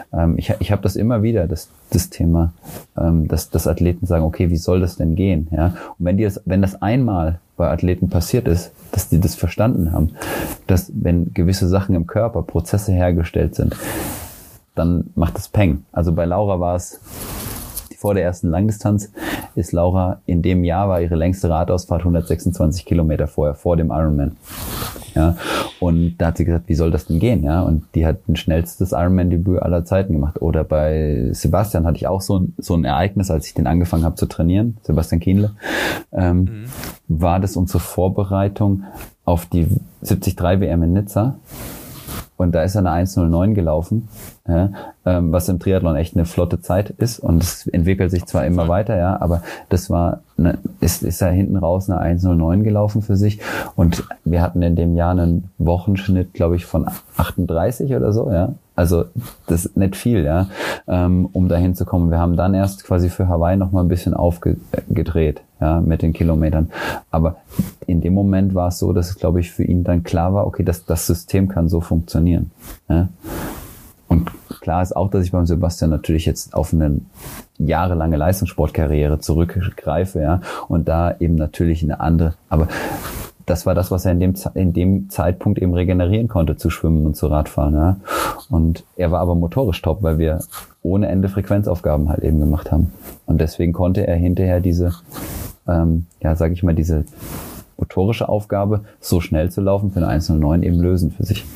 Ich habe das immer wieder, das Thema, dass Athleten sagen, okay, wie soll das denn gehen? Ja? Und wenn das einmal bei Athleten passiert ist, dass die das verstanden haben, dass wenn gewisse Sachen im Körper, Prozesse hergestellt sind, dann macht das Peng. Also bei Laura war es vor der ersten Langdistanz, ist Laura in dem Jahr, war ihre längste Radausfahrt 126 Kilometer vorher, vor dem Ironman. Ja, und da hat sie gesagt, wie soll das denn gehen? Ja, und die hat ein schnellstes Ironman-Debüt aller Zeiten gemacht. Oder bei Sebastian hatte ich auch so ein Ereignis, als ich den angefangen habe zu trainieren, Sebastian Kienle, war das unsere Vorbereitung auf die 73 WM in Nizza. Und da ist er eine 1:09 gelaufen, ja, was im Triathlon echt eine flotte Zeit ist. Und es entwickelt sich zwar immer weiter, ja, aber das war ist da hinten raus eine 1:09 gelaufen für sich. Und wir hatten in dem Jahr einen Wochenschnitt, glaube ich, von 38 oder so, ja. Also das ist nicht viel, ja, um dahin zu kommen. Wir haben dann erst quasi für Hawaii noch mal ein bisschen aufgedreht, ja, mit den Kilometern. Aber in dem Moment war es so, dass es, glaube ich, für ihn dann klar war, okay, das System kann so funktionieren. Ja. Und klar ist auch, dass ich beim Sebastian natürlich jetzt auf eine jahrelange Leistungssportkarriere zurückgreife, ja, und da eben natürlich eine andere, aber das war das, was er in dem Zeitpunkt eben regenerieren konnte, zu schwimmen und zu Radfahren, ja. Und er war aber motorisch top, weil wir ohne Ende Frequenzaufgaben halt eben gemacht haben. Und deswegen konnte er hinterher diese, diese motorische Aufgabe, so schnell zu laufen für eine 1:09 eben lösen für sich.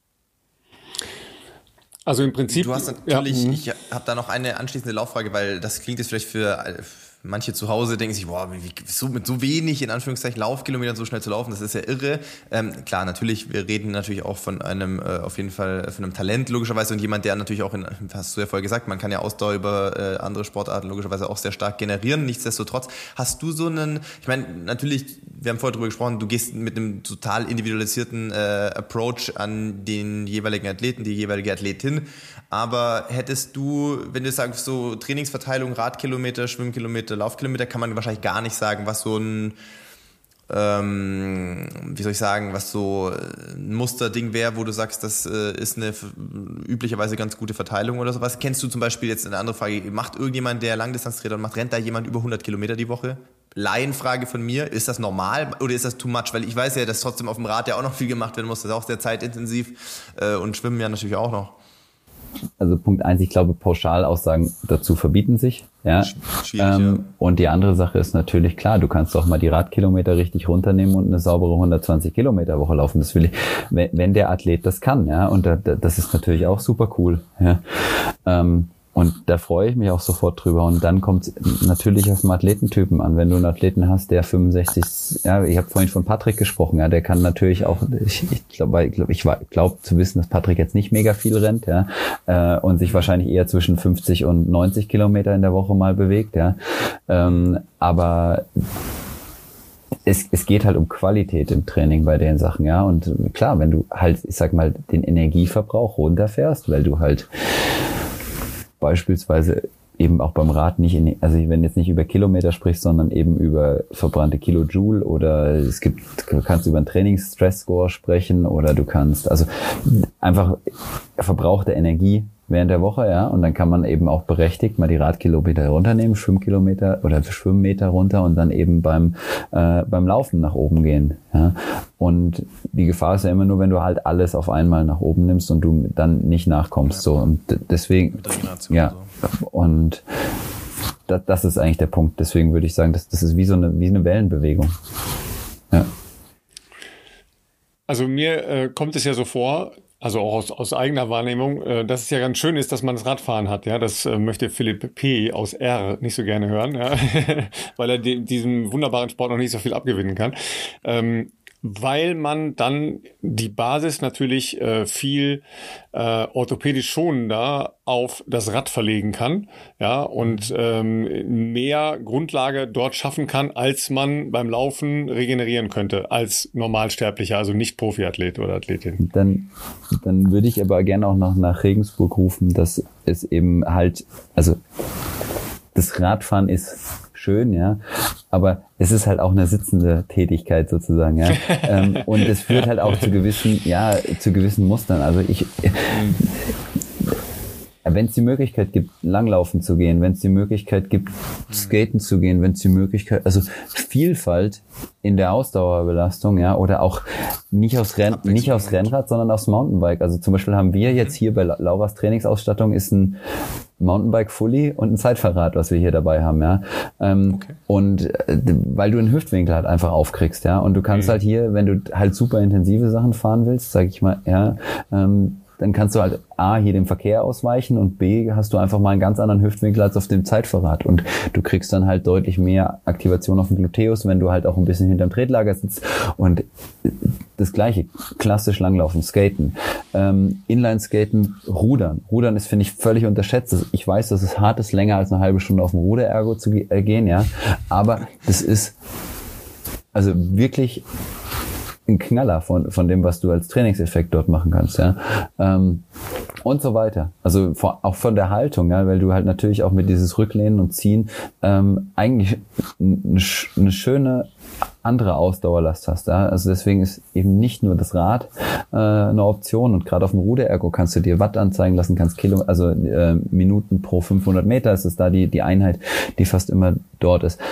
Also im Prinzip. Du hast natürlich, ich habe da noch eine anschließende Lauffrage, weil das klingt jetzt vielleicht für manche zu Hause, denken sich, boah, mit so wenig, in Anführungszeichen, Laufkilometern so schnell zu laufen, das ist ja irre. Klar, natürlich, wir reden natürlich auch von einem, auf jeden Fall von einem Talent, logischerweise, und jemand, der natürlich auch hast du ja vorher gesagt, man kann ja Ausdauer über andere Sportarten logischerweise auch sehr stark generieren. Nichtsdestotrotz, hast du so einen, ich meine, natürlich, wir haben vorher drüber gesprochen, du gehst mit einem total individualisierten Approach an den jeweiligen Athleten, die jeweilige Athletin, aber hättest du, wenn du sagst, so Trainingsverteilung, Radkilometer, Schwimmkilometer, Laufkilometer, kann man wahrscheinlich gar nicht sagen, was so ein, was so ein Musterding wäre, wo du sagst, das ist eine üblicherweise ganz gute Verteilung oder sowas. Kennst du zum Beispiel, jetzt eine andere Frage, macht irgendjemand, der Langdistanztriathlon rennt da jemand über 100 Kilometer die Woche? Laienfrage von mir, ist das normal oder ist das too much? Weil ich weiß ja, dass trotzdem auf dem Rad ja auch noch viel gemacht werden muss, das ist auch sehr zeitintensiv und Schwimmen ja natürlich auch noch. Also Punkt 1, ich glaube, Pauschalaussagen dazu verbieten sich. Ja. Ja. Und die andere Sache ist natürlich klar, du kannst doch mal die Radkilometer richtig runternehmen und eine saubere 120 Kilometer Woche laufen. Das will ich, wenn der Athlet das kann, ja. Und das ist natürlich auch super cool. Ja. Und da freue ich mich auch sofort drüber. Und dann kommt es natürlich auf den Athletentypen an. Wenn du einen Athleten hast, der 65, ja, ich habe vorhin von Patrick gesprochen, ja, der kann natürlich auch, ich glaube zu wissen, dass Patrick jetzt nicht mega viel rennt, ja, und sich wahrscheinlich eher zwischen 50 und 90 Kilometer in der Woche mal bewegt, ja. Aber es geht halt um Qualität im Training bei den Sachen, ja. Und klar, wenn du halt, ich sag mal, den Energieverbrauch runterfährst, weil du halt beispielsweise eben auch beim Rad nicht, also wenn du jetzt nicht über Kilometer sprichst, sondern eben über verbrannte Kilojoule oder du kannst über einen Trainingsstress-Score sprechen oder du kannst, also einfach verbrauchte Energie während der Woche, ja, und dann kann man eben auch berechtigt mal die Radkilometer runternehmen, Schwimmkilometer oder Schwimmmeter runter und dann eben beim Laufen nach oben gehen, ja. Und die Gefahr ist ja immer nur, wenn du halt alles auf einmal nach oben nimmst und du dann nicht nachkommst, so, und deswegen, ja, und das ist eigentlich der Punkt, deswegen würde ich sagen, das ist wie eine Wellenbewegung, ja. Also mir kommt es ja so vor, also auch aus eigener Wahrnehmung, dass es ja ganz schön ist, dass man das Radfahren hat. Ja, das möchte Philipp P. aus R. nicht so gerne hören, ja? Weil er diesem wunderbaren Sport noch nicht so viel abgewinnen kann. Weil man dann die Basis natürlich viel orthopädisch schonender auf das Rad verlegen kann, ja, und mehr Grundlage dort schaffen kann, als man beim Laufen regenerieren könnte als Normalsterblicher, also nicht Profiathlet oder Athletin. Dann würde ich aber gerne auch noch nach Regensburg rufen, dass es eben halt, also das Radfahren ist schön, ja, aber es ist halt auch eine sitzende Tätigkeit sozusagen, ja, und es führt halt auch zu gewissen Mustern. Also wenn es die Möglichkeit gibt, Langlaufen zu gehen, wenn es die Möglichkeit gibt, Skaten zu gehen, wenn es die Möglichkeit, also Vielfalt in der Ausdauerbelastung, ja, oder auch nicht aufs Rennrad, sondern aufs Mountainbike. Also zum Beispiel haben wir jetzt hier bei Lauras Trainingsausstattung ist ein Mountainbike Fully und ein Zeitfahrrad, was wir hier dabei haben, ja. Und weil du einen Hüftwinkel halt einfach aufkriegst, ja. Und du kannst halt hier, wenn du halt super intensive Sachen fahren willst, sag ich mal, ja, dann kannst du halt A, hier dem Verkehr ausweichen und B, hast du einfach mal einen ganz anderen Hüftwinkel als auf dem Zeitfahrrad und du kriegst dann halt deutlich mehr Aktivation auf dem Gluteus, wenn du halt auch ein bisschen hinterm Tretlager sitzt und das Gleiche, klassisch Langlaufen, Skaten, Inline-Skaten, Rudern. Rudern ist, finde ich, völlig unterschätzt. Ich weiß, dass es hart ist, länger als eine halbe Stunde auf dem Ruderergo zu gehen, ja, aber das ist also wirklich ein Knaller von dem, was du als Trainingseffekt dort machen kannst, ja, und so weiter. Also auch von der Haltung, ja, weil du halt natürlich auch mit dieses Rücklehnen und Ziehen eigentlich eine schöne andere Ausdauerlast hast, ja. Also deswegen ist eben nicht nur das Rad eine Option und gerade auf dem Ruderergo kannst du dir Watt anzeigen lassen, kannst Minuten pro 500 Meter ist es da die Einheit, die fast immer dort ist.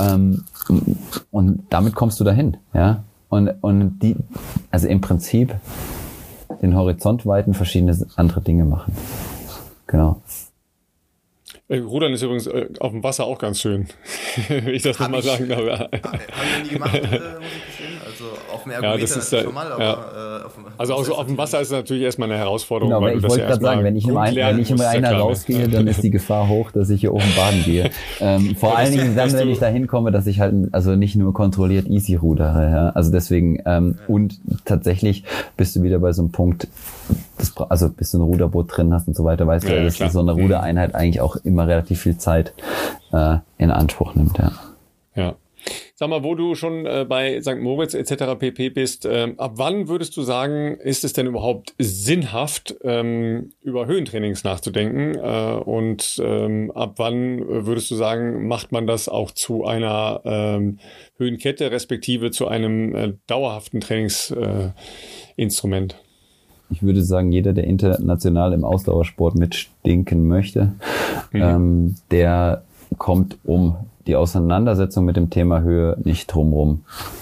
Und damit kommst du dahin, ja. Und die, also im Prinzip den Horizont weiten, verschiedene andere Dinge machen. Genau. Rudern ist übrigens auf dem Wasser auch ganz schön, wenn ich das nochmal sagen darf. Haben wir nie gemacht, muss ich gestehen. Also auf dem Ergometer ist schon mal, aber also auch so auf dem Wasser ist es natürlich erstmal eine Herausforderung. Genau, weil ich wollte gerade sagen, wenn ich immer einer rausgehe, dann ist die Gefahr hoch, dass ich hier oben baden gehe. Vor allen Dingen dann, wenn ich da hinkomme, dass ich halt also nicht nur kontrolliert easy rudere. Ja? Also deswegen, und tatsächlich bist du wieder bei so einem Punkt, also bis du ein Ruderboot drin hast und so weiter, weißt du, dass so eine Rudereinheit eigentlich auch immer relativ viel Zeit in Anspruch nimmt. Ja. Sag mal, wo du schon bei St. Moritz etc. pp. Bist, ab wann würdest du sagen, ist es denn überhaupt sinnhaft, über Höhentrainings nachzudenken? Und ab wann würdest du sagen, macht man das auch zu einer Höhenkette, respektive zu einem dauerhaften Trainingsinstrument? Ich würde sagen, jeder, der international im Ausdauersport mitstinken möchte, der kommt um die Auseinandersetzung mit dem Thema Höhe nicht drumrum.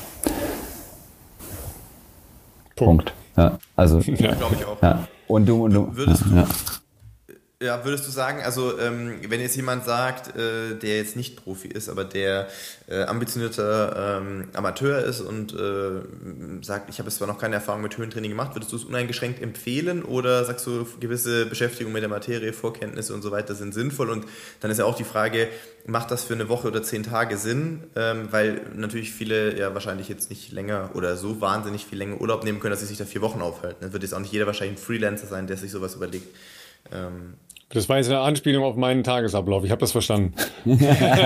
Punkt. Ja, also, ja, glaube ich auch. Ja. Und du würdest du sagen, also wenn jetzt jemand sagt, der jetzt nicht Profi ist, aber der ambitionierter Amateur ist und sagt, ich habe jetzt zwar noch keine Erfahrung mit Höhentraining gemacht, würdest du es uneingeschränkt empfehlen oder sagst du, gewisse Beschäftigung mit der Materie, Vorkenntnisse und so weiter sind sinnvoll? Und dann ist ja auch die Frage, macht das für eine Woche oder 10 Tage Sinn? Weil natürlich viele ja wahrscheinlich jetzt nicht länger oder so wahnsinnig viel länger Urlaub nehmen können, dass sie sich da 4 Wochen aufhalten. Dann wird jetzt auch nicht jeder wahrscheinlich ein Freelancer sein, der sich sowas überlegt. Das war jetzt eine Anspielung auf meinen Tagesablauf. Ich habe das verstanden. Ralf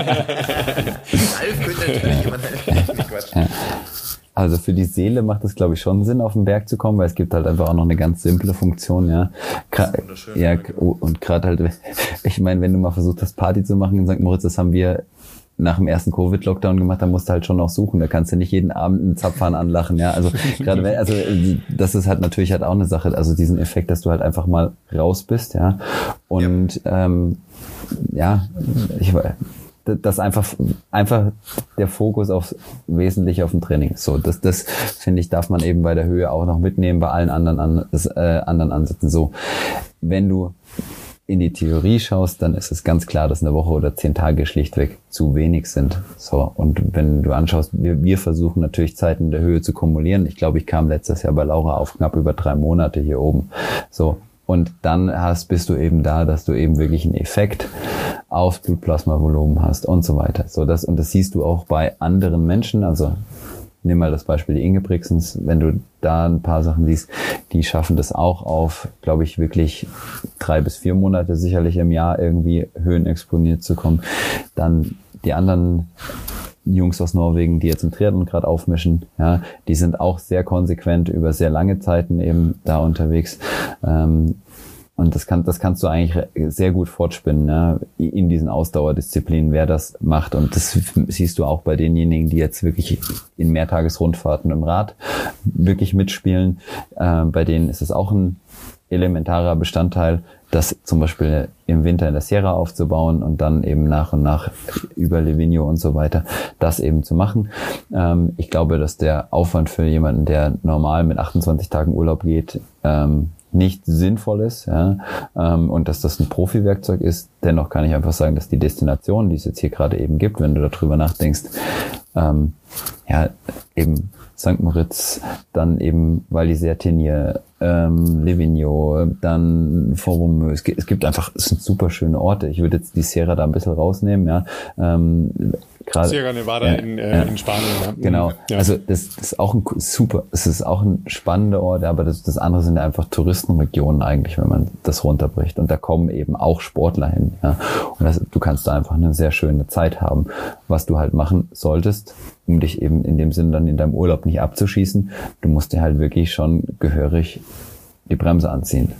könnte natürlich jemand Quatsch. Also für die Seele macht es, glaube ich, schon Sinn, auf den Berg zu kommen, weil es gibt halt einfach auch noch eine ganz simple Funktion, ja. Ja, und gerade halt, ich meine, wenn du mal versucht hast, Party zu machen in St. Moritz, das haben wir nach dem ersten Covid-Lockdown gemacht, da musst du halt schon noch suchen. Da kannst du nicht jeden Abend einen Zapfhahn anlachen, ja. Also gerade wenn, also das ist halt natürlich halt auch eine Sache, also diesen Effekt, dass du halt einfach mal raus bist, ja. Und dass einfach der Fokus aufs Wesentliche auf dem Training ist. So, das finde ich, darf man eben bei der Höhe auch noch mitnehmen, bei allen anderen Ansätzen. So, wenn du in die Theorie schaust, dann ist es ganz klar, dass eine Woche oder 10 Tage schlichtweg zu wenig sind. So, und wenn du anschaust, wir versuchen natürlich Zeiten in der Höhe zu kumulieren. Ich glaube, ich kam letztes Jahr bei Laura auf knapp über 3 Monate hier oben. So, und dann bist du eben da, dass du eben wirklich einen Effekt aufs Blutplasmavolumen hast und so weiter. So, das siehst du auch bei anderen Menschen. Also nimm mal das Beispiel die Inge Brixens, wenn du da ein paar Sachen siehst, die schaffen das auch auf, glaube ich, wirklich 3 bis 4 Monate sicherlich im Jahr irgendwie höhenexponiert zu kommen. Dann die anderen Jungs aus Norwegen, die jetzt im Triathlon gerade aufmischen, ja, die sind auch sehr konsequent über sehr lange Zeiten eben da unterwegs. Und das kannst du eigentlich sehr gut fortspinnen, ja, in diesen Ausdauerdisziplinen, wer das macht. Und das siehst du auch bei denjenigen, die jetzt wirklich in Mehrtagesrundfahrten im Rad wirklich mitspielen. Bei denen ist es auch ein elementarer Bestandteil, das zum Beispiel im Winter in der Sierra aufzubauen und dann eben nach und nach über Livigno und so weiter das eben zu machen. Ich glaube, dass der Aufwand für jemanden, der normal mit 28 Tagen Urlaub geht, nicht sinnvoll ist, ja, und dass das ein Profi-Werkzeug ist. Dennoch kann ich einfach sagen, dass die Destination, die es jetzt hier gerade eben gibt, wenn du darüber nachdenkst, ja, eben St. Moritz, dann eben Val d'Isère-Teniers, Livigno, dann Fort-Romeu. Es gibt einfach, es sind super schöne Orte. Ich würde jetzt die Sierra da ein bisschen rausnehmen, ja. Sierra Nevada in Spanien. Ja. Genau. Ja. Also das ist auch es ist auch ein spannender Ort, aber das andere sind einfach Touristenregionen eigentlich, wenn man das runterbricht. Und da kommen eben auch Sportler hin. Ja. Und du kannst da einfach eine sehr schöne Zeit haben. Was du halt machen solltest, um dich eben in dem Sinn dann in deinem Urlaub nicht abzuschießen, du musst dir halt wirklich schon gehörig die Bremse anziehen.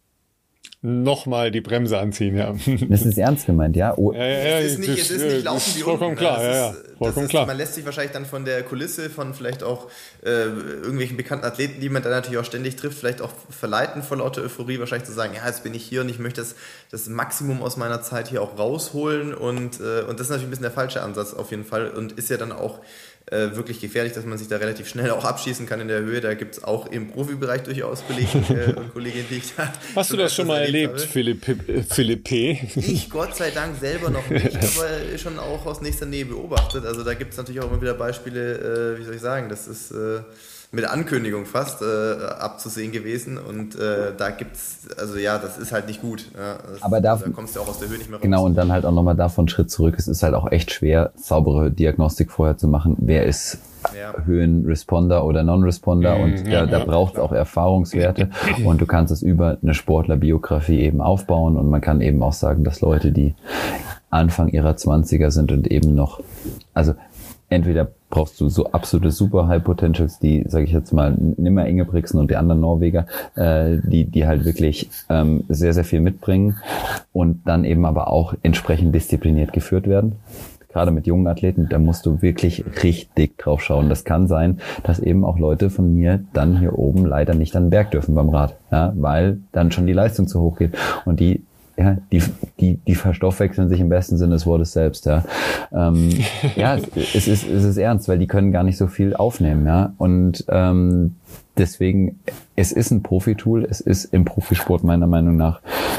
Nochmal die Bremse anziehen, ja. Das ist ernst gemeint, ja. Es ist nicht laufen wie vollkommen klar, vollkommen klar. Man lässt sich wahrscheinlich dann von der Kulisse, von vielleicht auch irgendwelchen bekannten Athleten, die man dann natürlich auch ständig trifft, vielleicht auch verleiten vor lauter Euphorie, wahrscheinlich zu sagen, ja, jetzt bin ich hier und ich möchte das Maximum aus meiner Zeit hier auch rausholen und das ist natürlich ein bisschen der falsche Ansatz auf jeden Fall und ist ja dann auch wirklich gefährlich, dass man sich da relativ schnell auch abschießen kann in der Höhe. Da gibt es auch im Profibereich durchaus Kollegen und Kolleginnen, die ich da... Hast du das schon mal erlebt, Philippe? Ich Gott sei Dank selber noch nicht, aber schon auch aus nächster Nähe beobachtet. Also da gibt es natürlich auch immer wieder Beispiele, wie soll ich sagen, das ist mit Ankündigung fast abzusehen gewesen und da gibt's, also ja, das ist halt nicht gut. Ja, aber da kommst du auch aus der Höhe nicht mehr raus. Genau, und dann halt auch nochmal davon einen Schritt zurück. Es ist halt auch echt schwer, saubere Diagnostik vorher zu machen. Wer ist Höhenresponder oder Non-Responder und da braucht es auch Erfahrungswerte und du kannst es über eine Sportlerbiografie eben aufbauen und man kann eben auch sagen, dass Leute, die Anfang ihrer 20er sind und eben noch, also entweder brauchst du so absolute super High Potentials, die, sage ich jetzt mal, Nimmer Ingebrigtsen und die anderen Norweger, die halt wirklich sehr, sehr viel mitbringen und dann eben aber auch entsprechend diszipliniert geführt werden. Gerade mit jungen Athleten, da musst du wirklich richtig drauf schauen. Das kann sein, dass eben auch Leute von mir dann hier oben leider nicht an den Berg dürfen beim Rad, ja, weil dann schon die Leistung zu hoch geht und die verstoffwechseln sich im besten Sinne des Wortes selbst, ja. Ja, es ist ernst, weil die können gar nicht so viel aufnehmen, ja. Und deswegen, es ist ein Profitool, es ist im Profisport meiner Meinung nach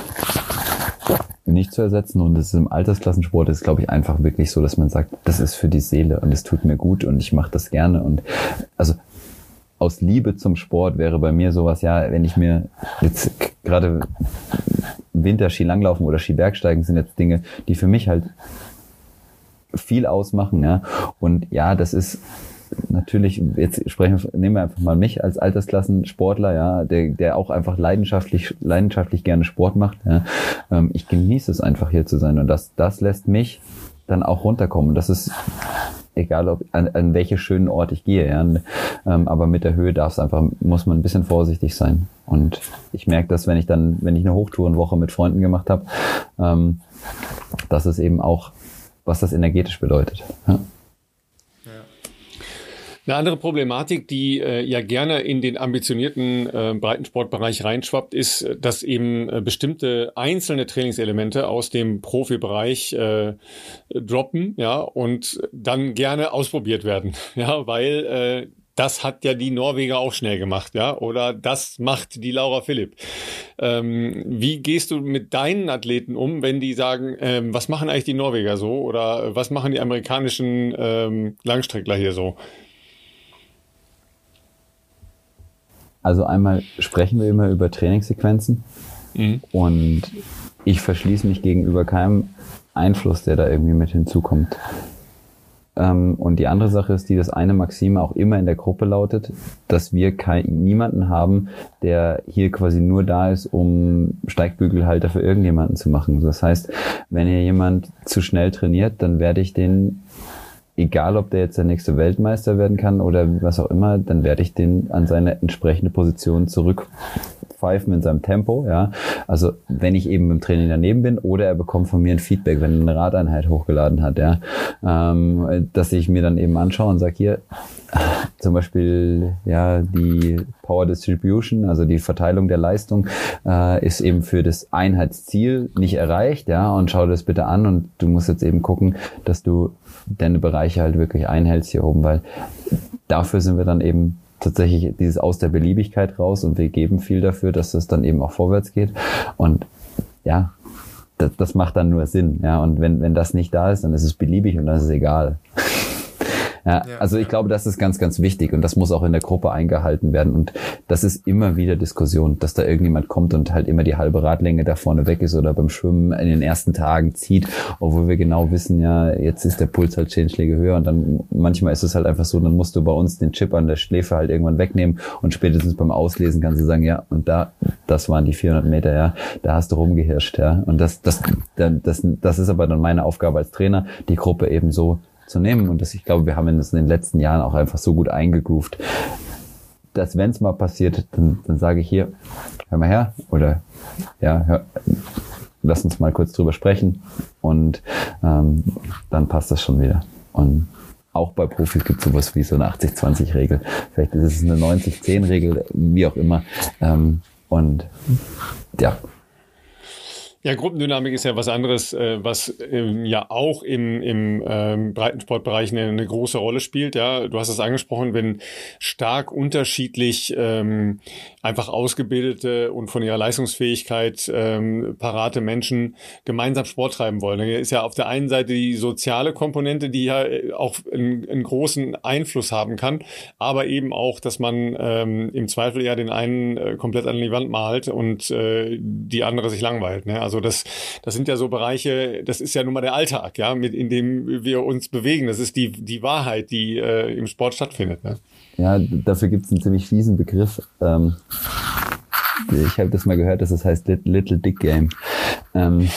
nicht zu ersetzen und es ist im Altersklassensport ist, glaube ich, einfach wirklich so, dass man sagt, das ist für die Seele und es tut mir gut und ich mache das gerne und also aus Liebe zum Sport wäre bei mir sowas, ja, wenn ich mir jetzt gerade Winter Skilanglaufen oder Skibergsteigen sind jetzt Dinge, die für mich halt viel ausmachen, ja. Und ja, das ist natürlich, jetzt nehmen wir einfach mal mich als Altersklassensportler, ja, der auch einfach leidenschaftlich gerne Sport macht, ja. Ich genieße es einfach hier zu sein und das lässt mich dann auch runterkommen. Und das ist egal, ob an welche schönen Ort ich gehe, ja. Aber mit der Höhe muss man ein bisschen vorsichtig sein. Und ich merke das, wenn ich eine Hochtourenwoche mit Freunden gemacht habe, dass es eben auch, was das energetisch bedeutet. Ja. Eine andere Problematik, die ja gerne in den ambitionierten Breitensportbereich reinschwappt, ist, dass eben bestimmte einzelne Trainingselemente aus dem Profibereich droppen, ja, und dann gerne ausprobiert werden, ja, weil das hat ja die Norweger auch schnell gemacht, ja, oder das macht die Laura Philipp. Wie gehst du mit deinen Athleten um, wenn die sagen, was machen eigentlich die Norweger so oder was machen die amerikanischen Langstreckler hier so? Also einmal sprechen wir immer über Trainingssequenzen und ich verschließe mich gegenüber keinem Einfluss, der da irgendwie mit hinzukommt. Und die andere Sache ist, das eine Maxime auch immer in der Gruppe lautet, dass wir niemanden haben, der hier quasi nur da ist, um Steigbügelhalter für irgendjemanden zu machen. Das heißt, wenn hier jemand zu schnell trainiert, dann werde ich den egal ob der jetzt der nächste Weltmeister werden kann oder was auch immer, dann werde ich den an seine entsprechende Position zurückpfeifen in seinem Tempo, ja. Also wenn ich eben im Training daneben bin oder er bekommt von mir ein Feedback, wenn er eine Radeinheit hochgeladen hat, ja, dass ich mir dann eben anschaue und sage, hier, zum Beispiel, ja, die Power Distribution, also die Verteilung der Leistung, ist eben für das Einheitsziel nicht erreicht, ja, und schau dir das bitte an und du musst jetzt eben gucken, dass du deine Bereiche halt wirklich einhältst hier oben, weil dafür sind wir dann eben tatsächlich dieses aus der Beliebigkeit raus und wir geben viel dafür, dass es dann eben auch vorwärts geht und ja, das macht dann nur Sinn, ja, und wenn das nicht da ist, dann ist es beliebig und dann ist es egal. Ja, also ich glaube, das ist ganz, ganz wichtig und das muss auch in der Gruppe eingehalten werden und das ist immer wieder Diskussion, dass da irgendjemand kommt und halt immer die halbe Radlänge da vorne weg ist oder beim Schwimmen in den ersten Tagen zieht, obwohl wir genau wissen, ja, jetzt ist der Puls halt 10 Schläge höher und dann manchmal ist es halt einfach so, dann musst du bei uns den Chip an der Schläfe halt irgendwann wegnehmen und spätestens beim Auslesen kannst du sagen, ja, und das waren die 400 Meter, ja, da hast du rumgehirscht, ja, und das ist aber dann meine Aufgabe als Trainer, die Gruppe eben so zu nehmen. Und ich glaube, wir haben das in den letzten Jahren auch einfach so gut eingegroovt, dass wenn es mal passiert, dann sage ich hier, hör mal her, oder ja, lass uns mal kurz drüber sprechen und dann passt das schon wieder. Und auch bei Profis gibt es sowas wie so eine 80-20-Regel. Vielleicht ist es eine 90-10-Regel, wie auch immer. Und ja. Ja, Gruppendynamik ist ja was anderes, was ja auch im Breitensportbereich eine große Rolle spielt. Ja, du hast es angesprochen, wenn stark unterschiedlich einfach ausgebildete und von ihrer Leistungsfähigkeit parate Menschen gemeinsam Sport treiben wollen. Da ist ja auf der einen Seite die soziale Komponente, die ja auch einen großen Einfluss haben kann, aber eben auch, dass man im Zweifel ja den einen komplett an die Wand malt und die andere sich langweilt. Ne? Also das sind ja so Bereiche, das ist ja nun mal der Alltag, ja, in dem wir uns bewegen. Das ist die Wahrheit, die im Sport stattfindet. Ne? Ja, dafür gibt es einen ziemlich fiesen Begriff. Ich habe das mal gehört, dass das heißt Little Dick Game. Wenn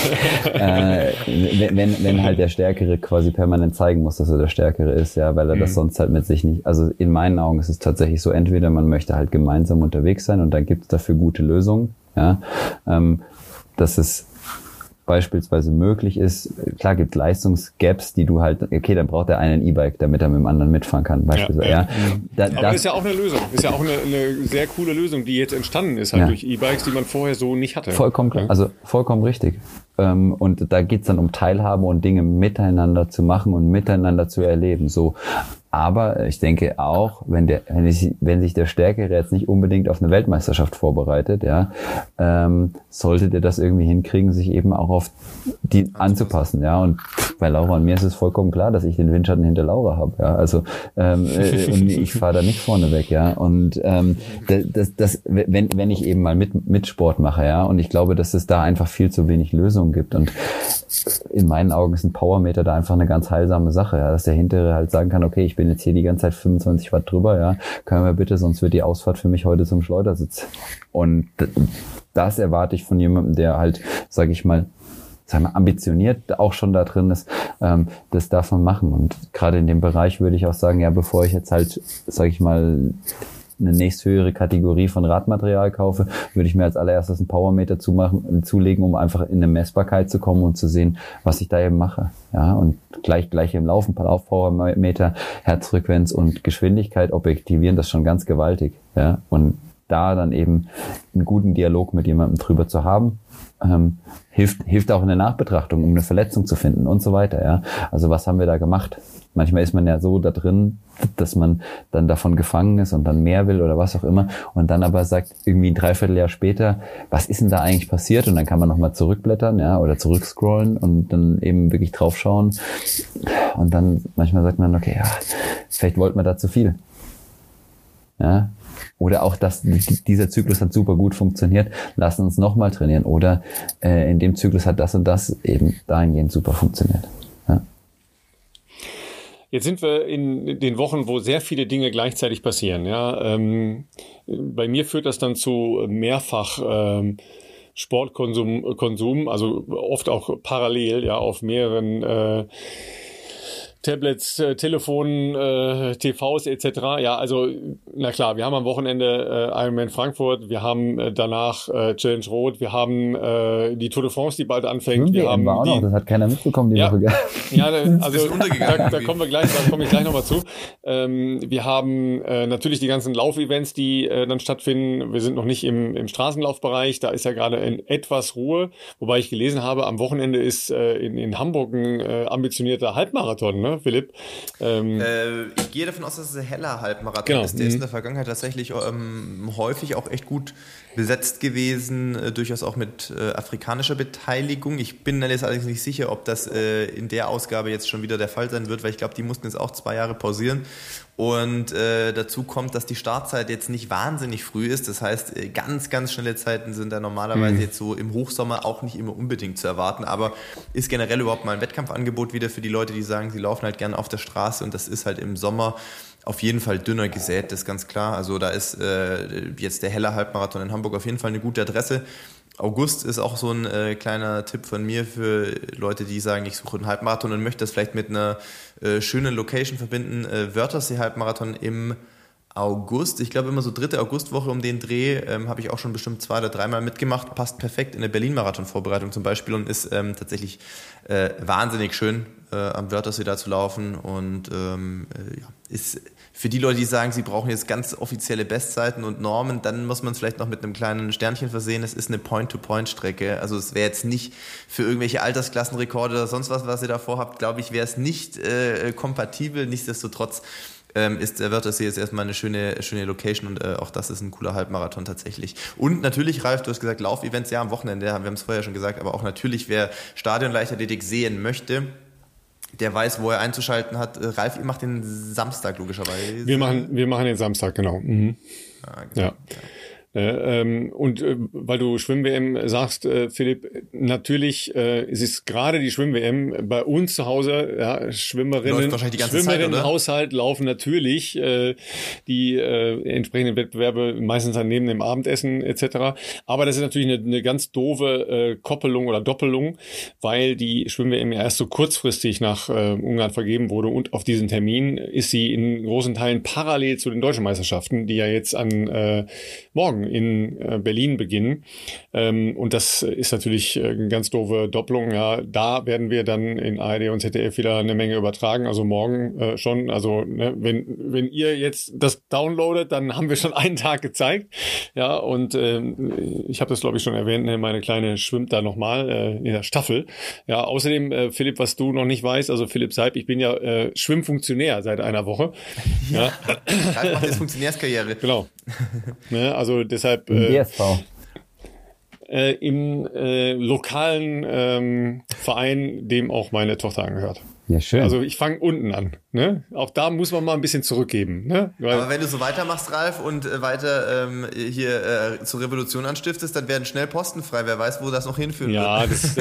halt der Stärkere quasi permanent zeigen muss, dass er der Stärkere ist, ja, weil er das sonst halt mit sich nicht, also in meinen Augen ist es tatsächlich so, entweder man möchte halt gemeinsam unterwegs sein und dann gibt es dafür gute Lösungen, ja, dass es beispielsweise möglich ist, klar gibt Leistungsgaps, die du halt, okay, dann braucht der eine ein E-Bike, damit er mit dem anderen mitfahren kann, beispielsweise. Ja. Aber das ist ja auch eine Lösung, ist ja auch eine sehr coole Lösung, die jetzt entstanden ist, halt durch E-Bikes, die man vorher so nicht hatte. Vollkommen klar, also vollkommen richtig. Und da geht's dann um Teilhabe und Dinge miteinander zu machen und miteinander zu erleben, so. Aber ich denke auch, wenn sich der Stärkere jetzt nicht unbedingt auf eine Weltmeisterschaft vorbereitet, ja, sollte der das irgendwie hinkriegen, sich eben auch auf die anzupassen, ja. Und bei Laura und mir ist es vollkommen klar, dass ich den Windschatten hinter Laura habe, ja. Also und ich fahre da nicht vorne weg, ja. Und wenn ich eben mal mit Sport mache, ja, und ich glaube, dass es da einfach viel zu wenig Lösungen gibt. Und in meinen Augen ist ein Powermeter da einfach eine ganz heilsame Sache, ja, dass der Hintere halt sagen kann, okay, ich bin jetzt hier die ganze Zeit 25 Watt drüber, ja, können wir bitte, sonst wird die Ausfahrt für mich heute zum Schleudersitz. Und das erwarte ich von jemandem, der halt, sage ich mal, ambitioniert auch schon da drin ist, das darf man machen. Und gerade in dem Bereich würde ich auch sagen, ja, bevor ich jetzt halt, sage ich mal, eine nächsthöhere Kategorie von Radmaterial kaufe, würde ich mir als allererstes einen Powermeter zulegen, um einfach in eine Messbarkeit zu kommen und zu sehen, was ich da eben mache. Ja, und gleich im Laufen, Powermeter, Herzfrequenz und Geschwindigkeit objektivieren, das schon ganz gewaltig. Ja, und da dann eben einen guten Dialog mit jemandem drüber zu haben, hilft auch in der Nachbetrachtung, um eine Verletzung zu finden und so weiter. Ja, also was haben wir da gemacht? Manchmal ist man ja so da drin, dass man dann davon gefangen ist und dann mehr will oder was auch immer und dann aber sagt, irgendwie ein Dreivierteljahr später, was ist denn da eigentlich passiert? Und dann kann man nochmal zurückblättern, ja, oder zurückscrollen und dann eben wirklich draufschauen und dann manchmal sagt man, okay, ja, vielleicht wollten wir da zu viel. Ja, oder auch, dass dieser Zyklus hat super gut funktioniert, lassen uns nochmal trainieren. Oder in dem Zyklus hat das und das eben dahingehend super funktioniert. Ja. Jetzt sind wir in den Wochen, wo sehr viele Dinge gleichzeitig passieren. Ja, bei mir führt das dann zu mehrfach Sportkonsum, also oft auch parallel, ja, auf mehreren Tablets, Telefon, TVs etc. Ja, also na klar, wir haben am Wochenende Ironman Frankfurt, wir haben danach Challenge Rot, wir haben die Tour de France, die bald anfängt. Wir haben war auch noch, das hat keiner mitbekommen die Woche. Ja, also da komme ich gleich nochmal zu. Wir haben natürlich die ganzen Laufevents, die dann stattfinden. Wir sind noch nicht im Straßenlaufbereich, da ist ja gerade in etwas Ruhe, wobei ich gelesen habe, am Wochenende ist in Hamburg ein ambitionierter Halbmarathon, ne, Philipp? Ich gehe davon aus, dass es ein heller Halbmarathon ist. Der ist in der Vergangenheit tatsächlich häufig auch echt gut besetzt gewesen, durchaus auch mit afrikanischer Beteiligung. Ich bin jetzt allerdings nicht sicher, ob das in der Ausgabe jetzt schon wieder der Fall sein wird, weil ich glaube, die mussten jetzt auch 2 Jahre pausieren. Und dazu kommt, dass die Startzeit jetzt nicht wahnsinnig früh ist. Das heißt, ganz, ganz schnelle Zeiten sind da normalerweise jetzt so im Hochsommer auch nicht immer unbedingt zu erwarten. Aber ist generell überhaupt mal ein Wettkampfangebot wieder für die Leute, die sagen, sie laufen halt gerne auf der Straße. Und das ist halt im Sommer auf jeden Fall dünner gesät, das ist ganz klar. Also da ist jetzt der Heller Halbmarathon in Hamburg auf jeden Fall eine gute Adresse. August ist auch so ein kleiner Tipp von mir für Leute, die sagen, ich suche einen Halbmarathon und möchte das vielleicht mit einer schönen Location verbinden. Wörthersee Halbmarathon im August. Ich glaube immer so 3. Augustwoche um den Dreh habe ich auch schon bestimmt 2 oder 3 Mal mitgemacht. Passt perfekt in der Berlin-Marathon-Vorbereitung zum Beispiel und ist tatsächlich wahnsinnig schön am Wörthersee da zu laufen und ist für die Leute, die sagen, sie brauchen jetzt ganz offizielle Bestzeiten und Normen, dann muss man es vielleicht noch mit einem kleinen Sternchen versehen. Es ist eine Point-to-Point-Strecke. Also es wäre jetzt nicht für irgendwelche Altersklassenrekorde oder sonst was ihr da vorhabt, glaube ich, wäre es nicht kompatibel. Nichtsdestotrotz ist der Wörthersee jetzt erstmal eine schöne Location und auch das ist ein cooler Halbmarathon tatsächlich. Und natürlich, Ralf, du hast gesagt, Laufevents, ja, am Wochenende, wir haben es vorher schon gesagt, aber auch natürlich, wer Stadion-Leichtathletik sehen möchte, der weiß, wo er einzuschalten hat. Ralf, ihr macht den Samstag logischerweise. Wir machen den Samstag, genau. Mhm. Genau. Ja. Und weil du Schwimm-WM sagst, Philipp, natürlich es ist gerade die Schwimm-WM bei uns zu Hause, ja, Schwimmerinnenhaushalt laufen natürlich die entsprechenden Wettbewerbe meistens dann neben dem Abendessen etc. Aber das ist natürlich eine ganz doofe Koppelung oder Doppelung, weil die Schwimm-WM ja erst so kurzfristig nach Ungarn vergeben wurde und auf diesen Termin ist sie in großen Teilen parallel zu den deutschen Meisterschaften, die ja jetzt an morgen in Berlin beginnen. Und das ist natürlich eine ganz doofe Doppelung. Ja, da werden wir dann in ARD und ZDF wieder eine Menge übertragen. Also morgen schon. Also ne, wenn ihr jetzt das downloadet, dann haben wir schon einen Tag gezeigt. Ja, und ich habe das, glaube ich, schon erwähnt. Ne, meine Kleine schwimmt da nochmal in der Staffel. Ja, außerdem, Philipp, was du noch nicht weißt, also Philipp Seib, ich bin ja Schwimmfunktionär seit einer Woche. Ja. Ralf macht jetzt Funktionärskarriere. Genau. Ne, also deshalb DSV. Im lokalen Verein, dem auch meine Tochter angehört. Ja, schön. Also ich fange unten an. Ne? Auch da muss man mal ein bisschen zurückgeben. Ne? Aber wenn du so weitermachst, Ralf, und weiter hier zur Revolution anstiftest, dann werden schnell Posten frei. Wer weiß, wo das noch hinführen wird. Ja, das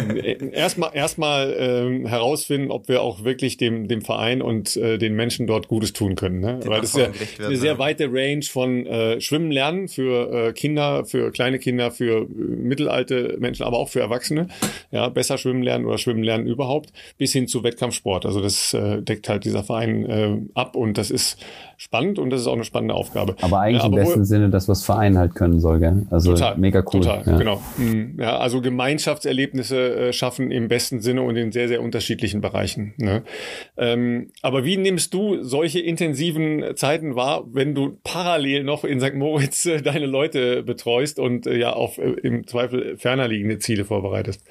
erstmal herausfinden, ob wir auch wirklich dem Verein und den Menschen dort Gutes tun können. Ne? Weil das ist ja eine sehr weite Range von Schwimmen lernen für Kinder, für kleine Kinder, für mittelalte Menschen, aber auch für Erwachsene. Ja, besser schwimmen lernen oder schwimmen lernen überhaupt, bis hin zu Wettkampfsport. Also das deckt halt dieser Verein ab und das ist spannend und das ist auch eine spannende Aufgabe. Aber eigentlich im besten Sinne das, was Verein halt können soll, gell? Also total, mega cool. Total, ja. Genau. Ja, also Gemeinschaftserlebnisse schaffen im besten Sinne und in sehr, sehr unterschiedlichen Bereichen. Ne? Aber wie nimmst du solche intensiven Zeiten wahr, wenn du parallel noch in St. Moritz deine Leute betreust und ja auf im Zweifel ferner liegende Ziele vorbereitest?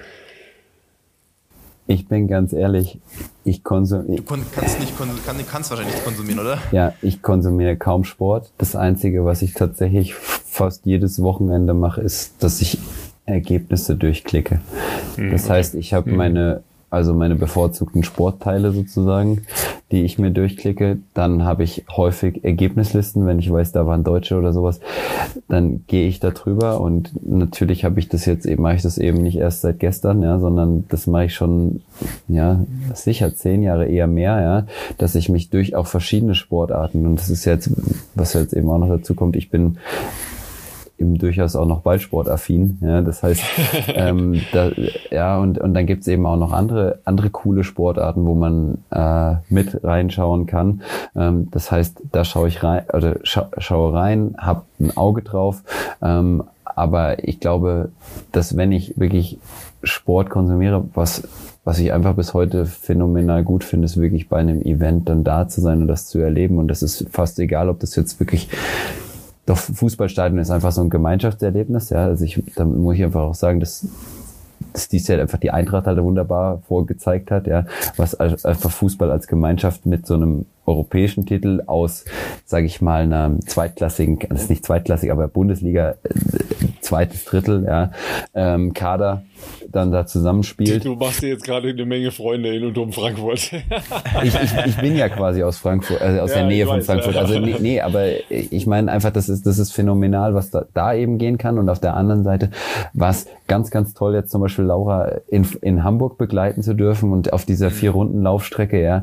Ich bin ganz ehrlich, Du kannst wahrscheinlich nicht konsumieren, oder? Ja, ich konsumiere kaum Sport. Das Einzige, was ich tatsächlich fast jedes Wochenende mache, ist, dass ich Ergebnisse durchklicke. Das heißt, ich habe meine bevorzugten Sportteile sozusagen, die ich mir durchklicke. Dann habe ich häufig Ergebnislisten, wenn ich weiß, da waren Deutsche oder sowas. Dann gehe ich da drüber und natürlich mache ich das eben nicht erst seit gestern, ja, sondern das mache ich schon, ja, sicher 10 Jahre eher mehr, ja, dass ich mich durch auch verschiedene Sportarten, und das ist jetzt, was jetzt eben auch noch dazu kommt, ich bin eben durchaus auch noch ballsportaffin. Ja, das heißt, und dann gibt's eben auch noch andere coole Sportarten, wo man mit reinschauen kann. Das heißt, da schaue ich rein, oder schaue rein, habe ein Auge drauf. Aber ich glaube, dass wenn ich wirklich Sport konsumiere, was ich einfach bis heute phänomenal gut finde, ist wirklich bei einem Event dann da zu sein und das zu erleben. Und das ist fast egal, ob das jetzt wirklich, doch Fußballstadion ist einfach so ein Gemeinschaftserlebnis. Ja, also da muss ich einfach auch sagen, dass dies Jahr einfach die Eintracht halt wunderbar vorgezeigt hat, ja, was einfach Fußball als Gemeinschaft mit so einem europäischen Titel aus, sage ich mal, einer zweitklassigen, das ist nicht zweitklassig, aber Bundesliga, zweites Drittel, ja, Kader dann da zusammenspielt. Du machst dir jetzt gerade eine Menge Freunde in und um Frankfurt. Ich bin ja quasi aus Frankfurt, aus der Nähe von Frankfurt. Ja. Also nee, aber ich meine einfach, das ist phänomenal, was da eben gehen kann. Und auf der anderen Seite war es ganz, ganz toll, jetzt zum Beispiel Laura in Hamburg begleiten zu dürfen und auf dieser 4-Runden-Laufstrecke, ja.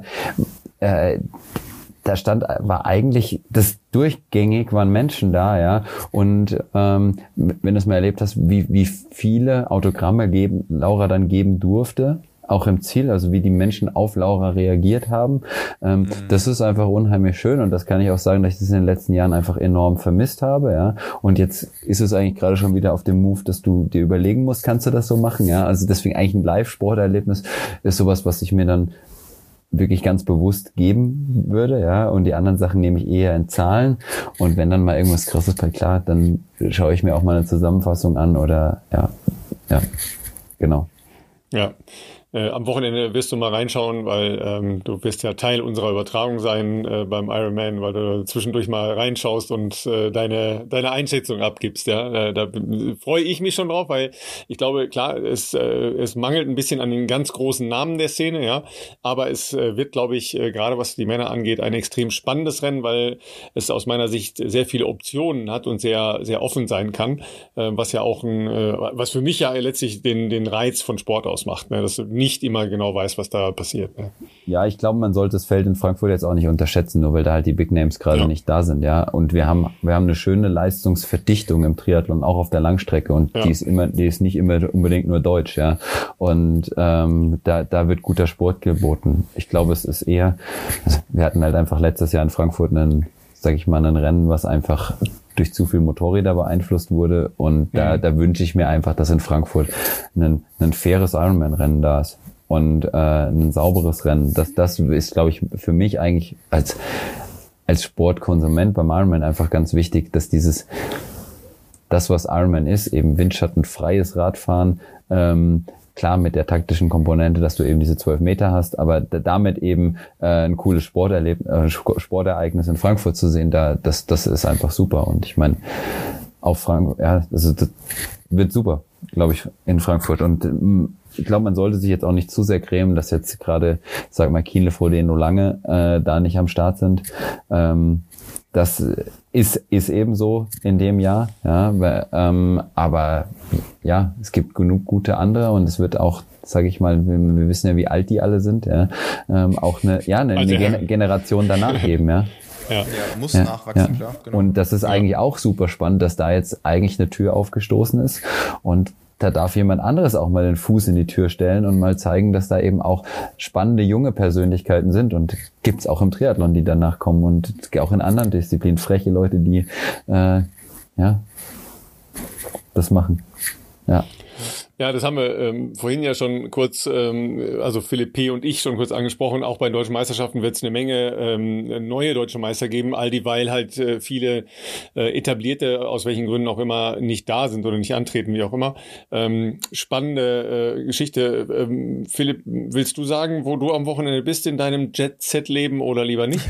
War eigentlich das durchgängig, waren Menschen da, ja. Und wenn du es mal erlebt hast, wie viele Autogramme Laura dann geben durfte, auch im Ziel, also wie die Menschen auf Laura reagiert haben, das ist einfach unheimlich schön und das kann ich auch sagen, dass ich das in den letzten Jahren einfach enorm vermisst habe, ja. Und jetzt ist es eigentlich gerade schon wieder auf dem Move, dass du dir überlegen musst, kannst du das so machen, ja. Also deswegen eigentlich ein Live-Sporterlebnis ist sowas, was ich mir dann wirklich ganz bewusst geben würde, ja, und die anderen Sachen nehme ich eher in Zahlen und wenn dann mal irgendwas Krasses bei klar, dann schaue ich mir auch mal eine Zusammenfassung an oder ja, genau. Ja. Am Wochenende wirst du mal reinschauen, weil du wirst ja Teil unserer Übertragung sein beim Ironman, weil du zwischendurch mal reinschaust und deine Einschätzung abgibst. Ja, da freue ich mich schon drauf, weil ich glaube, klar, es mangelt ein bisschen an den ganz großen Namen der Szene, ja, aber es wird, glaube ich, gerade was die Männer angeht, ein extrem spannendes Rennen, weil es aus meiner Sicht sehr viele Optionen hat und sehr, sehr offen sein kann, was ja auch was für mich ja letztlich den Reiz von Sport ausmacht, ne? Dass du nicht immer genau weiß, was da passiert. Ne? Ja, ich glaube, man sollte das Feld in Frankfurt jetzt auch nicht unterschätzen, nur weil da halt die Big Names gerade nicht da sind, ja. Und wir haben eine schöne Leistungsverdichtung im Triathlon, auch auf der Langstrecke und die ist nicht immer unbedingt nur deutsch, ja. Und da wird guter Sport geboten. Ich glaube, es ist eher, also wir hatten halt einfach letztes Jahr in Frankfurt ein Rennen, was einfach durch zu viel Motorräder beeinflusst wurde und da wünsche ich mir einfach, dass in Frankfurt ein faires Ironman-Rennen da ist und ein sauberes Rennen. Das ist, glaube ich, für mich eigentlich als Sportkonsument beim Ironman einfach ganz wichtig, dass das, was Ironman ist, eben windschattenfreies Radfahren, klar mit der taktischen Komponente, dass du eben diese 12 Meter hast, aber damit eben ein cooles Sportereignis in Frankfurt zu sehen, das ist einfach super. Und ich meine, auf Frankfurt, ja, das wird super, glaube ich, in Frankfurt. Und ich glaube, man sollte sich jetzt auch nicht zu sehr grämen, dass jetzt gerade, sag mal, Kienle, Frodeno, Lange da nicht am Start sind. Das ist eben so in dem Jahr, ja, aber ja, es gibt genug gute andere und es wird auch, sage ich mal, wir wissen ja, wie alt die alle sind, ja, auch eine Generation danach geben, ja. Ja, muss nachwachsen, klar. Genau. Und das ist eigentlich auch super spannend, dass da jetzt eigentlich eine Tür aufgestoßen ist und da darf jemand anderes auch mal den Fuß in die Tür stellen und mal zeigen, dass da eben auch spannende junge Persönlichkeiten sind und gibt's auch im Triathlon, die danach kommen und auch in anderen Disziplinen freche Leute, die das machen. Ja. Ja, das haben wir vorhin ja schon kurz, also Philipp P. und ich schon kurz angesprochen. Auch bei den deutschen Meisterschaften wird es eine Menge neue deutsche Meister geben, all dieweil halt viele etablierte, aus welchen Gründen auch immer, nicht da sind oder nicht antreten, wie auch immer. Spannende Geschichte. Philipp, willst du sagen, wo du am Wochenende bist in deinem Jet-Set-Leben oder lieber nicht?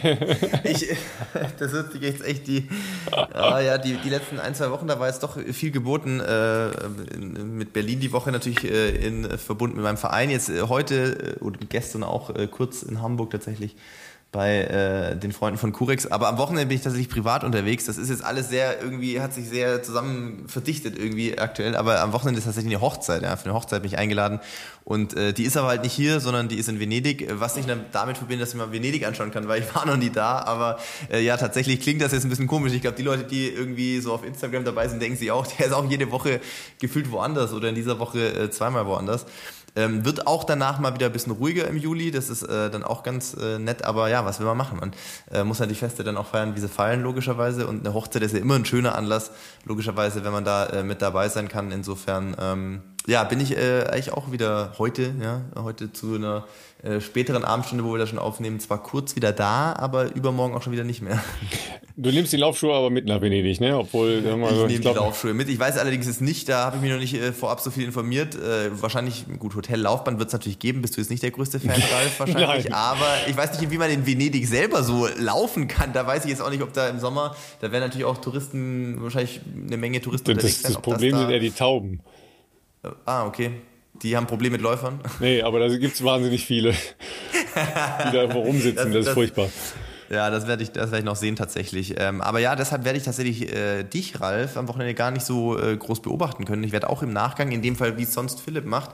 Das wird jetzt echt die letzten 1-2 Wochen, da war jetzt doch viel geboten, mit Berlin die Woche natürlich verbunden mit meinem Verein. Jetzt heute und gestern auch kurz in Hamburg tatsächlich bei den Freunden von Curex. Aber am Wochenende bin ich tatsächlich privat unterwegs. Das ist jetzt alles hat sich sehr zusammen verdichtet irgendwie aktuell. Aber am Wochenende ist tatsächlich eine Hochzeit. Ja. Für eine Hochzeit bin ich eingeladen. Und die ist aber halt nicht hier, sondern die ist in Venedig. Was ich damit verbinde, dass ich mal Venedig anschauen kann, weil ich war noch nie da. Aber ja, tatsächlich klingt das jetzt ein bisschen komisch. Ich glaube, die Leute, die irgendwie so auf Instagram dabei sind, denken sich auch, der ist auch jede Woche gefühlt woanders oder in dieser Woche zweimal woanders. Wird auch danach mal wieder ein bisschen ruhiger im Juli, das ist dann auch ganz nett, aber ja, was will man machen? Man muss halt die Feste dann auch feiern, wie sie fallen, logischerweise, und eine Hochzeit ist ja immer ein schöner Anlass, logischerweise, wenn man da mit dabei sein kann, insofern ja, bin ich eigentlich auch wieder heute zu einer späteren Abendstunde, wo wir das schon aufnehmen, zwar kurz wieder da, aber übermorgen auch schon wieder nicht mehr. Du nimmst die Laufschuhe aber mit nach Venedig, ne? Obwohl, ich nehme die Laufschuhe mit. Ich weiß allerdings jetzt nicht, da habe ich mich noch nicht vorab so viel informiert. Wahrscheinlich, gut, Hotellaufbahn wird es natürlich geben, bist du jetzt nicht der größte Fan, Ralf, wahrscheinlich. Nein. Aber ich weiß nicht, wie man in Venedig selber so laufen kann. Da weiß ich jetzt auch nicht, ob da im Sommer, da werden natürlich auch Touristen, wahrscheinlich eine Menge Touristen unterwegs sein. Das Problem sind eher die Tauben. Okay. Die haben Probleme mit Läufern? Nee, aber da gibt es wahnsinnig viele, die da rumsitzen. Das ist furchtbar. Ja, das werde ich noch sehen tatsächlich. Aber ja, deshalb werde ich tatsächlich dich, Ralf, am Wochenende gar nicht so groß beobachten können. Ich werde auch im Nachgang, in dem Fall, wie es sonst Philipp macht,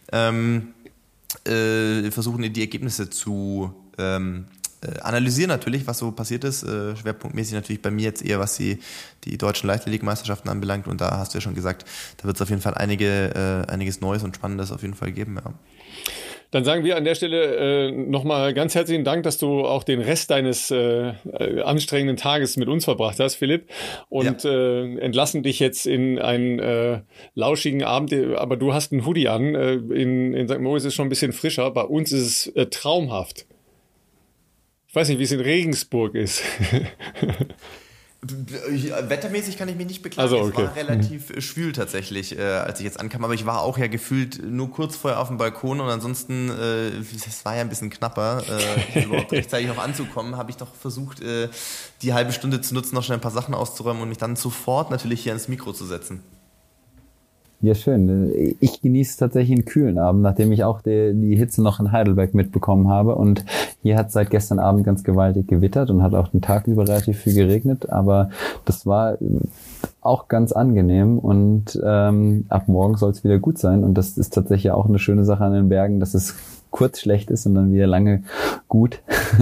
versuchen, die Ergebnisse zu analysieren natürlich, was so passiert ist. Schwerpunktmäßig natürlich bei mir jetzt eher, was die deutschen Leichtathletikmeisterschaften anbelangt. Und da hast du ja schon gesagt, da wird es auf jeden Fall einiges Neues und Spannendes auf jeden Fall geben. Ja. Dann sagen wir an der Stelle nochmal ganz herzlichen Dank, dass du auch den Rest deines anstrengenden Tages mit uns verbracht hast, Philipp. Und entlassen dich jetzt in einen lauschigen Abend. Aber du hast einen Hoodie an. In St. Moritz ist es schon ein bisschen frischer. Bei uns ist es traumhaft. Ich weiß nicht, wie es in Regensburg ist. Wettermäßig kann ich mich nicht beklagen. Also, okay. Es war relativ schwül tatsächlich, als ich jetzt ankam. Aber ich war auch ja gefühlt nur kurz vorher auf dem Balkon und ansonsten, es war ja ein bisschen knapper, überhaupt rechtzeitig noch anzukommen, habe ich doch versucht, die halbe Stunde zu nutzen, noch schnell ein paar Sachen auszuräumen und mich dann sofort natürlich hier ans Mikro zu setzen. Ja, schön. Ich genieße tatsächlich einen kühlen Abend, nachdem ich auch die Hitze noch in Heidelberg mitbekommen habe. Und hier hat es seit gestern Abend ganz gewaltig gewittert und hat auch den Tag über relativ viel geregnet. Aber das war auch ganz angenehm und ab morgen soll es wieder gut sein. Und das ist tatsächlich auch eine schöne Sache an den Bergen, dass es kurz schlecht ist und dann wieder lange gut.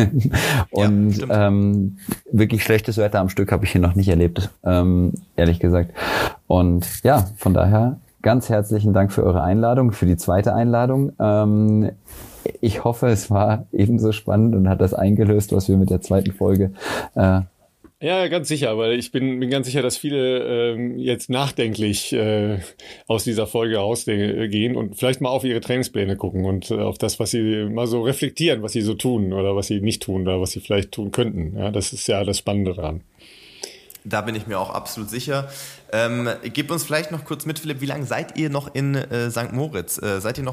Und ja, wirklich schlechtes Wetter am Stück habe ich hier noch nicht erlebt, ehrlich gesagt. Und ja, von daher ganz herzlichen Dank für eure Einladung, für die zweite Einladung. Ich hoffe, es war ebenso spannend und hat das eingelöst, was wir mit der zweiten Folge ja, ganz sicher, weil ich bin ganz sicher, dass viele jetzt nachdenklich aus dieser Folge rausgehen und vielleicht mal auf ihre Trainingspläne gucken und auf das, was sie mal so reflektieren, was sie so tun oder was sie nicht tun oder was sie vielleicht tun könnten. Ja, das ist ja das Spannende daran. Da bin ich mir auch absolut sicher. Gib uns vielleicht noch kurz mit, Philipp, wie lange seid ihr noch in St. Moritz? Seid ihr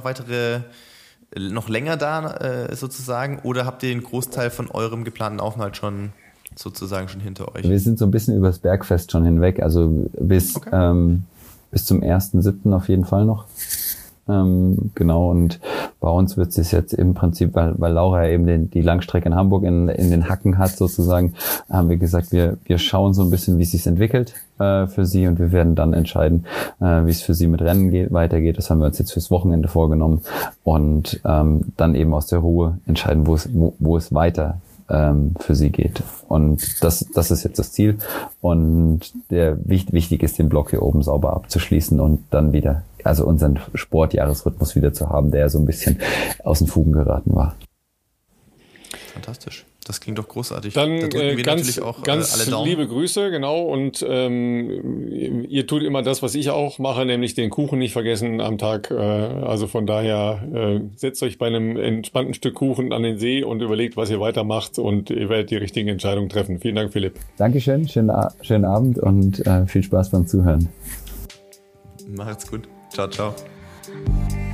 noch länger da sozusagen oder habt ihr den Großteil von eurem geplanten Aufenthalt schon hinter euch? Wir sind so ein bisschen übers Bergfest schon hinweg, also bis zum 1.7. auf jeden Fall noch. Genau, und bei uns wird es jetzt im Prinzip, weil Laura eben die Langstrecke in Hamburg in den Hacken hat sozusagen, haben wir gesagt, wir schauen so ein bisschen, wie es sich entwickelt für sie und wir werden dann entscheiden, wie es für sie mit Rennen weitergeht. Das haben wir uns jetzt fürs Wochenende vorgenommen und dann eben aus der Ruhe entscheiden, wo es weiter für sie geht. Und das ist jetzt das Ziel. Und wichtig ist, den Block hier oben sauber abzuschließen und dann wieder, also unseren Sportjahresrhythmus wieder zu haben, der ja so ein bisschen aus den Fugen geraten war. Fantastisch. Das klingt doch großartig. Dann ganz alle Daumen. Liebe Grüße, genau. Und ihr tut immer das, was ich auch mache, nämlich den Kuchen nicht vergessen am Tag. Also von daher setzt euch bei einem entspannten Stück Kuchen an den See und überlegt, was ihr weitermacht und ihr werdet die richtigen Entscheidungen treffen. Vielen Dank, Philipp. Dankeschön, schönen Abend und viel Spaß beim Zuhören. Macht's gut. Ciao, ciao.